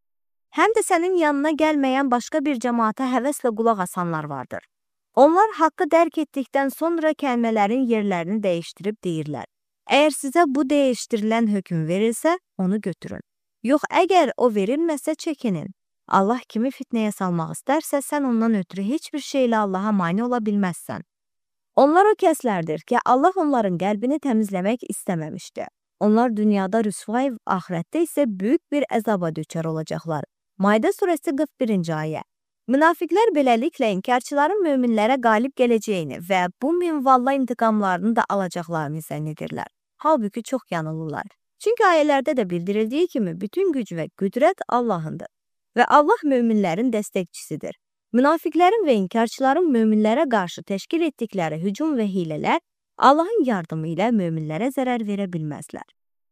həm də sənin yanına gəlməyən başqa bir cəmaata həvəslə qulaq asanlar vardır. Onlar haqqı dərk etdikdən sonra kəlmələrin yerlərini dəyişdirib deyirlər. Əgər sizə bu dəyişdirilən hökm verilsə, onu götürün. Yox, əgər o verilməsə çəkinin. Allah kimi fitnəyə salmaq istərsə, sən ondan ötürü heç bir şeylə Allaha mane ola bilməzsən. Onlar o kəslərdir ki, Allah onların qəlbini təmizləmək istəməmişdi. Onlar dünyada rüsvay, axirətdə isə böyük bir əzaba düçar olacaqlar. Maide surəsi 41-ci ayə. Münafiqlər beləliklə inkarçıların möminlərə qalib gələcəyini və bu minvalla intiqamlarını da alacaqlarını zənn edirlər. Halbuki çox yanılırlar. Çünki ayələrdə də bildirildiyi kimi bütün güc və qüdrət Allahındır və Allah möminlərin dəstəkçisidir. Münafiqlərin və inkarçıların möminlərə qarşı təşkil etdikləri hücum və hilələr Allahın yardımı ilə möminlərə zərər verə bilməzlər.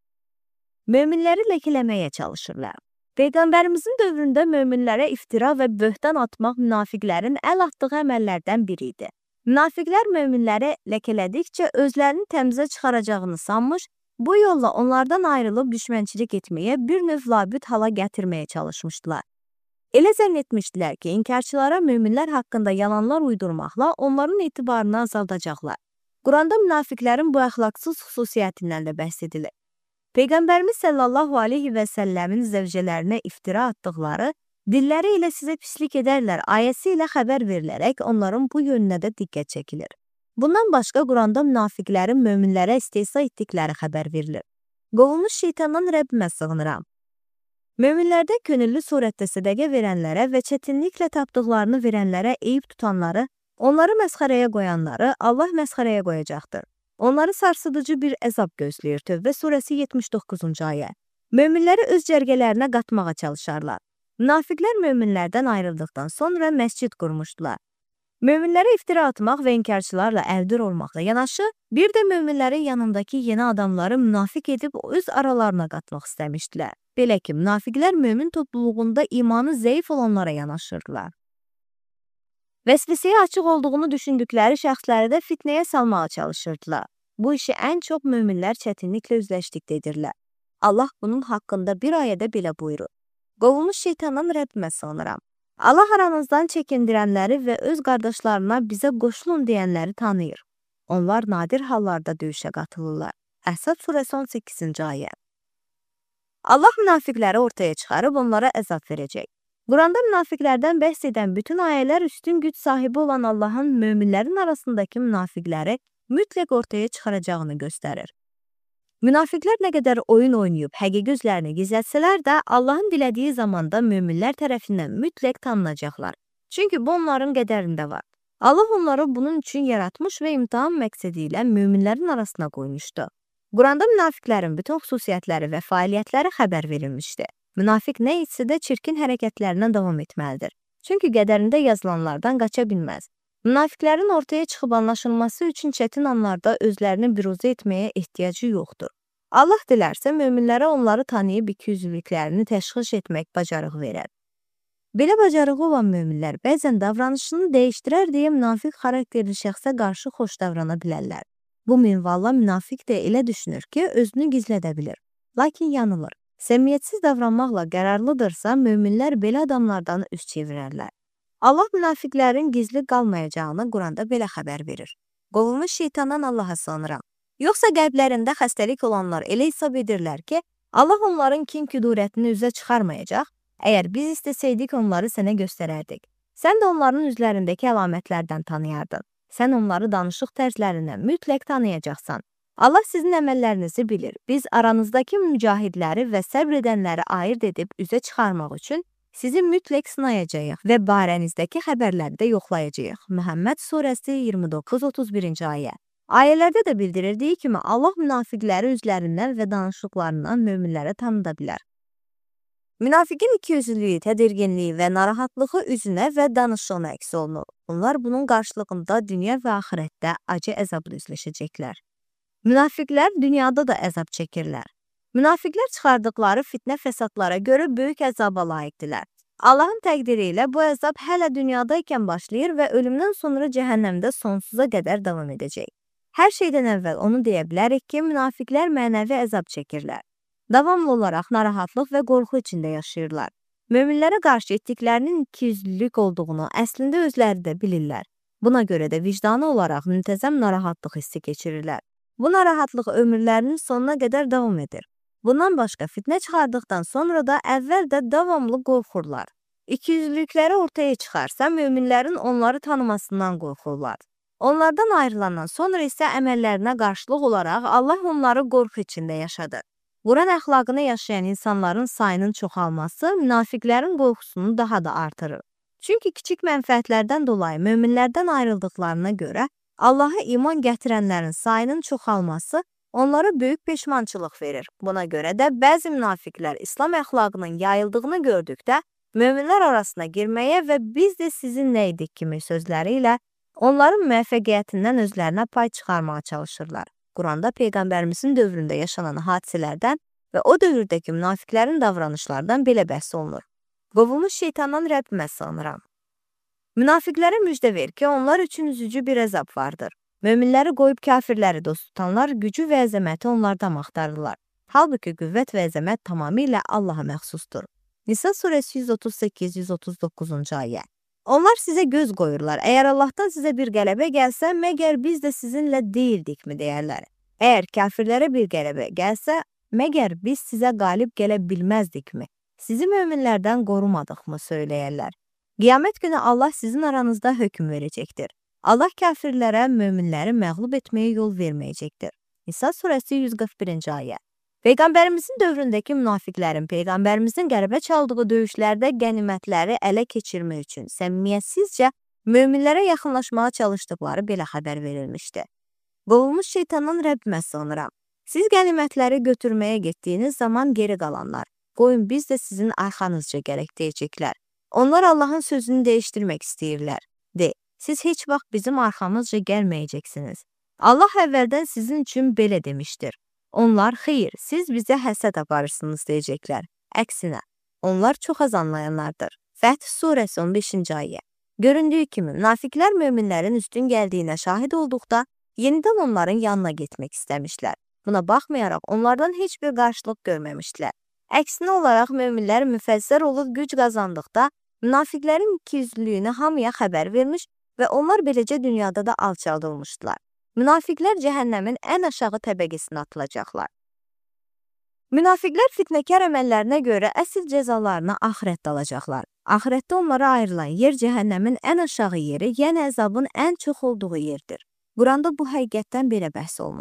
Möminləri ləkələməyə çalışırlar. Peyğəmbərimizin dövründə möminlərə iftira və böhtan atmaq münafiqlərin əl atdığı əməllərdən biri idi. Münafiqlər möminləri ləkələdikcə özlərini təmizə çıxaracağını sanmış, bu yolla onlardan ayrılıb düşmənçilik etməyə, bir növ labüd hala gətirməyə çalışmışdılar. Elə zənn etmişdilər ki, inkarçılara möminlər haqqında yalanlar uydurmaqla onların etibarını azaldacaqlar. Quranda münafiqlərin bu əxlaqsız xüsusiyyətindən də bəhs edilir. Peyğəmbərimiz sallallahu aleyhi və səlləmin zəvcələrinə iftira atdıqları, dilləri ilə sizə pislik edərlər ayəsi ilə xəbər verilərək onların bu yönünə də diqqət çəkilir. Bundan başqa Quranda münafiqlərin möminlərə istehza etdikləri xəbər verilir. Qovulmuş şeytandan Rəbbimə sığınıram. Möminlərdə könüllü surətdə sədəqə verənlərə və çətinliklə tapdıqlarını verənlərə eyib tutanları, onları məsxərəyə qoyanları Allah məsxərəyə qoyacaqdır. Onları sarsıdıcı bir əzab gözləyir. Tövbə surəsi 79-cu ayə. Möminləri öz cərgələrinə qatmağa çalışarlar. Münafiqlər möminlərdən ayrıldıqdan sonra məscid qurmuşdular. Möminlərə iftira atmaq və inkarçılarla əldir olmaqla yanaşı, bir də möminlərin yanındakı yeni adamları münafiq edib öz aralarına qatmaq istəmişdilər. Belə ki, münafiqlər mömin topluluğunda imanı zəif olanlara yanaşırdılar. Vəsvəsəyə açıq olduğunu düşündükləri şəxsləri də fitnəyə salmağa çalışırdılar. Bu işi ən çox möminlər çətinliklə üzləşdikdə edirlər. Allah bunun haqqında bir ayədə belə buyurur. Qovulmuş şeytandan Rəbbimə sığınıram. Allah aranızdan çəkindirənləri və öz qardaşlarına bizə qoşulun deyənləri tanıyır. Onlar nadir hallarda döyüşə qatılırlar. Əhzab surəsi 18-ci ayə. Allah münafiqləri ortaya çıxarıb onlara əzab verəcək. Quranda münafiqlərdən bəhs edən bütün ayələr üstün güc sahibi olan Allahın möminlərin arasındakı münafiqləri mütləq ortaya çıxaracağını göstərir. Münafiqlər nə qədər oyun oynayıb həqiqi üzlərini gizlətsələr də, Allahın dilədiyi zamanda möminlər tərəfindən mütləq tanınacaqlar. Çünki bu onların qədərində var. Allah onları bunun üçün yaratmış və imtahan məqsədi ilə möminlərin arasına qoymuşdu. Quranda münafiqlərin bütün xüsusiyyətləri və fəaliyyətləri xəbər verilmişdi. Münafiq nə etsə də çirkin hərəkətlərinə davam etməlidir. Çünki qədərində yazılanlardan qaça bilməz. Münafiqlərin ortaya çıxıb anlaşılması üçün çətin anlarda özlərini büruzə etməyə ehtiyacı yoxdur. Allah dilərsə, möminlərə onları tanıyıb ikiyüzlülüklərini təşxis etmək bacarığı verər. Belə bacarığı olan möminlər bəzən davranışını dəyişdirər deyə münafiq xarakterli şəxsə qarşı xoş davrana bilərlər. Bu minvalla münafiq də elə düşünür ki, özünü gizlədə bilir. Lakin yanılır. Səmimiyyətsiz davranmaqla qərarlıdırsa, möminlər belə adamlardan üz çevirərlər. Allah münafiqlərin gizli qalmayacağını Quranda belə xəbər verir. Qovulmuş şeytandan Allaha sığınıram. Yoxsa qəlblərində xəstəlik olanlar elə hesab edirlər ki, Allah onların kin-küdurətini üzə çıxarmayacaq. Əgər biz istəsəydik onları sənə göstərərdik. Sən də onların üzlərindəki əlamətlərdən tanıyardın. Sən onları danışıq tərzlərindən mütləq tanıyacaqsan. Allah sizin əməllərinizi bilir. Biz aranızdakı mücahidləri və səbr edənləri ayırt edib üzə çıxarmaq üçün sizi mütləq sınayacağıq və barənizdəki xəbərləri də yoxlayacağıq. Məhəmməd surəsi 29-31-ci ayə. Ayələrdə də bildirildiyi kimi Allah münafiqləri üzlərindən və danışıqlarından möminlərə tanıda bilər. Münafiqin ikiyüzlülüyü, tədirginliyi və narahatlığı üzünə və danışığına əks olunur. Bunlar bunun qarşılığında dünya və axirətdə acı əzabla üzləşəcəklər. Münafiqlər dünyada da əzab çəkirlər. Münafiqlər çıxardıqları fitnə fəsadlara görə böyük əzaba layiqdirlər. Allahın təqdiri ilə bu əzab hələ dünyadaykən başlayır və ölümdən sonra cəhənnəmdə sonsuza qədər davam edəcək. Hər şeydən əvvəl onu deyə bilərik ki, münafiqlər mənəvi əzab çəkirlər. Davamlı olaraq narahatlıq və qorxu içində yaşayırlar. Möminlərə qarşı etdiklərinin ikiyüzlülük olduğunu əslində özləri də bilirlər. Buna görə də vicdanı olaraq müntəzəm narahatlıq hissi keçirirlər. Bu narahatlıq ömürlərinin sonuna qədər davam edir. Bundan başqa fitnə çıxardıqdan sonra da əvvəl də davamlı qorxurlar. İkiyüzlülükləri ortaya çıxarsa, möminlərin onları tanımasından qorxurlar. Onlardan ayrılandan sonra isə əməllərinə qarşılıq olaraq Allah onları qorxu içində yaşadır. Quran əxlaqını yaşayan insanların sayının çoxalması münafiqlərin qorxusunu daha da artırır. Çünki kiçik mənfəətlərdən dolayı möminlərdən ayrıldıqlarına görə Allaha iman gətirənlərin sayının çoxalması onlara böyük peşmançılıq verir. Buna görə də bəzi münafiqlər İslam əxlaqının yayıldığını gördükdə möminlər arasına girməyə və biz də sizinlə idik kimi sözləri ilə onların müvəffəqiyyətindən özlərinə pay çıxarmağa çalışırlar. Quranda Peyğəmbərimizin dövründə yaşanan hadisələrdən və o dövrdəki münafiqlərin davranışlardan belə bəhs olunur. Qovulmuş şeytandan Rəbbimə sığınıram. Münafiqlərə müjdə ver ki, onlar üçün üzücü bir əzab vardır. Möminləri qoyub kafirləri dost tutanlar gücü və əzəməti onlardan axtarırlar. Halbuki qüvvət və əzəmət tamamilə Allaha məxsusdur. Nisa surəsi 138-139-cu ayə. Onlar sizə göz qoyurlar. Əgər Allahdan sizə bir qələbə gəlsə, məgər biz də sizinlə deyildikmi deyərlər. Əgər kafirlərə bir qələbə gəlsə, məgər biz sizə qalib gələ bilməzdikmi? Sizi möminlərdən qorumadıqmı söyləyərlər. Qiyamət günü Allah sizin aranızda hökm verəcəkdir. Allah kafirlərə, möminləri məğlub etməyə yol verməyəcəkdir. Nisa surəsi 141-ci ayə. Peyğəmbərimizin dövründəki münafiqlərin Peyğəmbərimizin qələbə çaldığı döyüşlərdə qənimətləri ələ keçirmək üçün səmimiyyətsizcə möminlərə yaxınlaşmağa çalışdıqları belə xəbər verilmişdi. Qovulmuş şeytandan Rəbbimə sığınıram. Siz qənimətləri götürməyə getdiyiniz zaman geri qalanlar, qoyun biz də sizin arxanızca gələk deyəcəklər. Onlar Allahın sözünü dəyişdirmək istəyirlər. De, siz heç vaxt bizim arxamızca gəlməyəcəksiniz. Allah əvvəldən sizin üçün belə demişdir. Onlar, xeyr, siz bizə həsəd aparırsınız deyəcəklər. Əksinə, onlar çox az anlayanlardır. Fəth surəsi 15-ci ayə. Göründüyü kimi, münafiqlər möminlərin üstün gəldiyinə şahid olduqda, yenidən onların yanına getmək istəmişlər. Buna baxmayaraq, onlardan heç bir qarşılıq görməmişdilər. Əksinə olaraq, möminlər müfəssər olub güc qazandıqda, münafiqlərin ikiyüzlülüyünü hamıya xəbər vermiş və onlar beləcə dünyada da alçaldılmışdılar. Münafiqlər cəhənnəmin ən aşağı təbəqəsinə atılacaqlar. Münafiqlər fitnəkar əməllərinə görə əsl cəzalarını axirətdə alacaqlar. Axirətdə onlara ayrılan yer cəhənnəmin ən aşağı yeri, yəni əzabın ən çox olduğu yerdir. Quranda bu həqiqətdən belə bəhs olunur.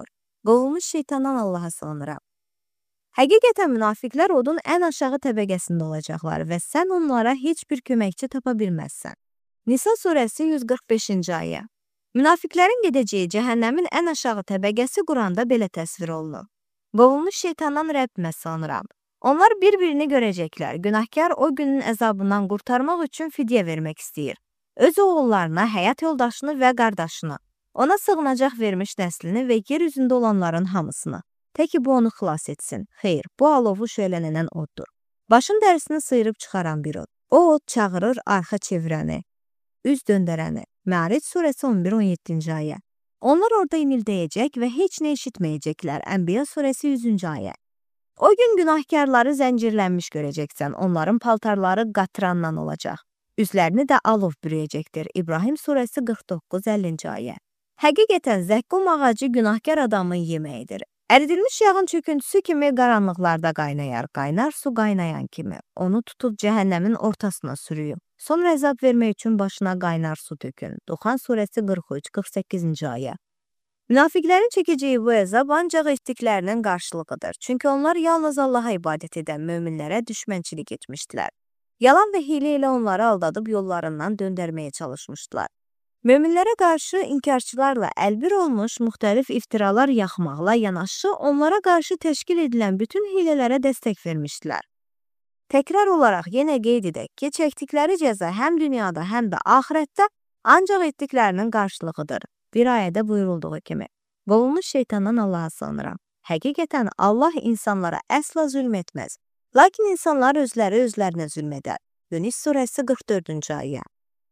Qovulmuş şeytandan Allaha sığınıram. Həqiqətən münafiqlər odun ən aşağı təbəqəsində olacaqlar və sən onlara heç bir köməkçi tapa bilməzsən. Nisa surəsi 145-ci ayə. Münafiqlərin gedəcəyi cəhənnəmin ən aşağı təbəqəsi Quranda belə təsvir olunur. Qovulmuş şeytandan Rəbbimə sığınıram. Onlar bir-birini görəcəklər. Günahkar o günün əzabından qurtarmaq üçün fidyə vermək istəyir. Öz oğullarına, həyat yoldaşını və qardaşını, ona sığınacaq vermiş nəslini və yer üzündə olanların hamısını. Tək ki, bu onu xilas etsin. Xeyr, bu alovu şöylənənən oddur. Başın dərisini sıyırıb çıxaran bir od. O od çağırır arxa çevirəni, üz döndərəni. Məaric surəsi 11-17-ci ayə. Onlar orada inildəyəcək və heç nə eşitməyəcəklər. Ənbiya surəsi 100-cü ayə. O gün günahkarları zəncirlənmiş görəcəksən. Onların paltarları qatırandan olacaq. Üzlərini də alov bürüyəcəkdir. İbrahim surəsi 49-50-ci ayə. Həqiqətən zəqqum ağacı günahkar adamın yeməyidir. Əridilmiş yağın çöküntüsü kimi qaranlıqlarda qaynayar. Qaynar su qaynayan kimi. Onu tutub cəhənnəmin ortasına sürüyün. Sonra əzab vermək üçün başına qaynar su tökün. Duxan surəsi 43-48-ci ayə. Münafiqlərin çəkəcəyi bu əzab ancaq etdiklərinin qarşılığıdır. Çünki onlar yalnız Allaha ibadət edən möminlərə düşmənçilik etmişdilər. Yalan və hiylə ilə onları aldadıb yollarından döndərməyə çalışmışdılar. Möminlərə qarşı inkarçılarla əlbir olmuş müxtəlif iftiralar yaxmaqla yanaşı onlara qarşı təşkil edilən bütün hilələrə dəstək vermişdilər. Təkrar olaraq yenə qeyd edək ki, çəkdikləri cəza həm dünyada, həm də axirətdə ancaq etdiklərinin qarşılığıdır. Bir ayədə buyurulduğu kimi. Qovulmuş şeytandan Allaha sığınıram. Həqiqətən Allah insanlara əsla zülm etməz. Lakin insanlar özləri özlərinə zülm edər. Yunus surəsi 44-cü ayə.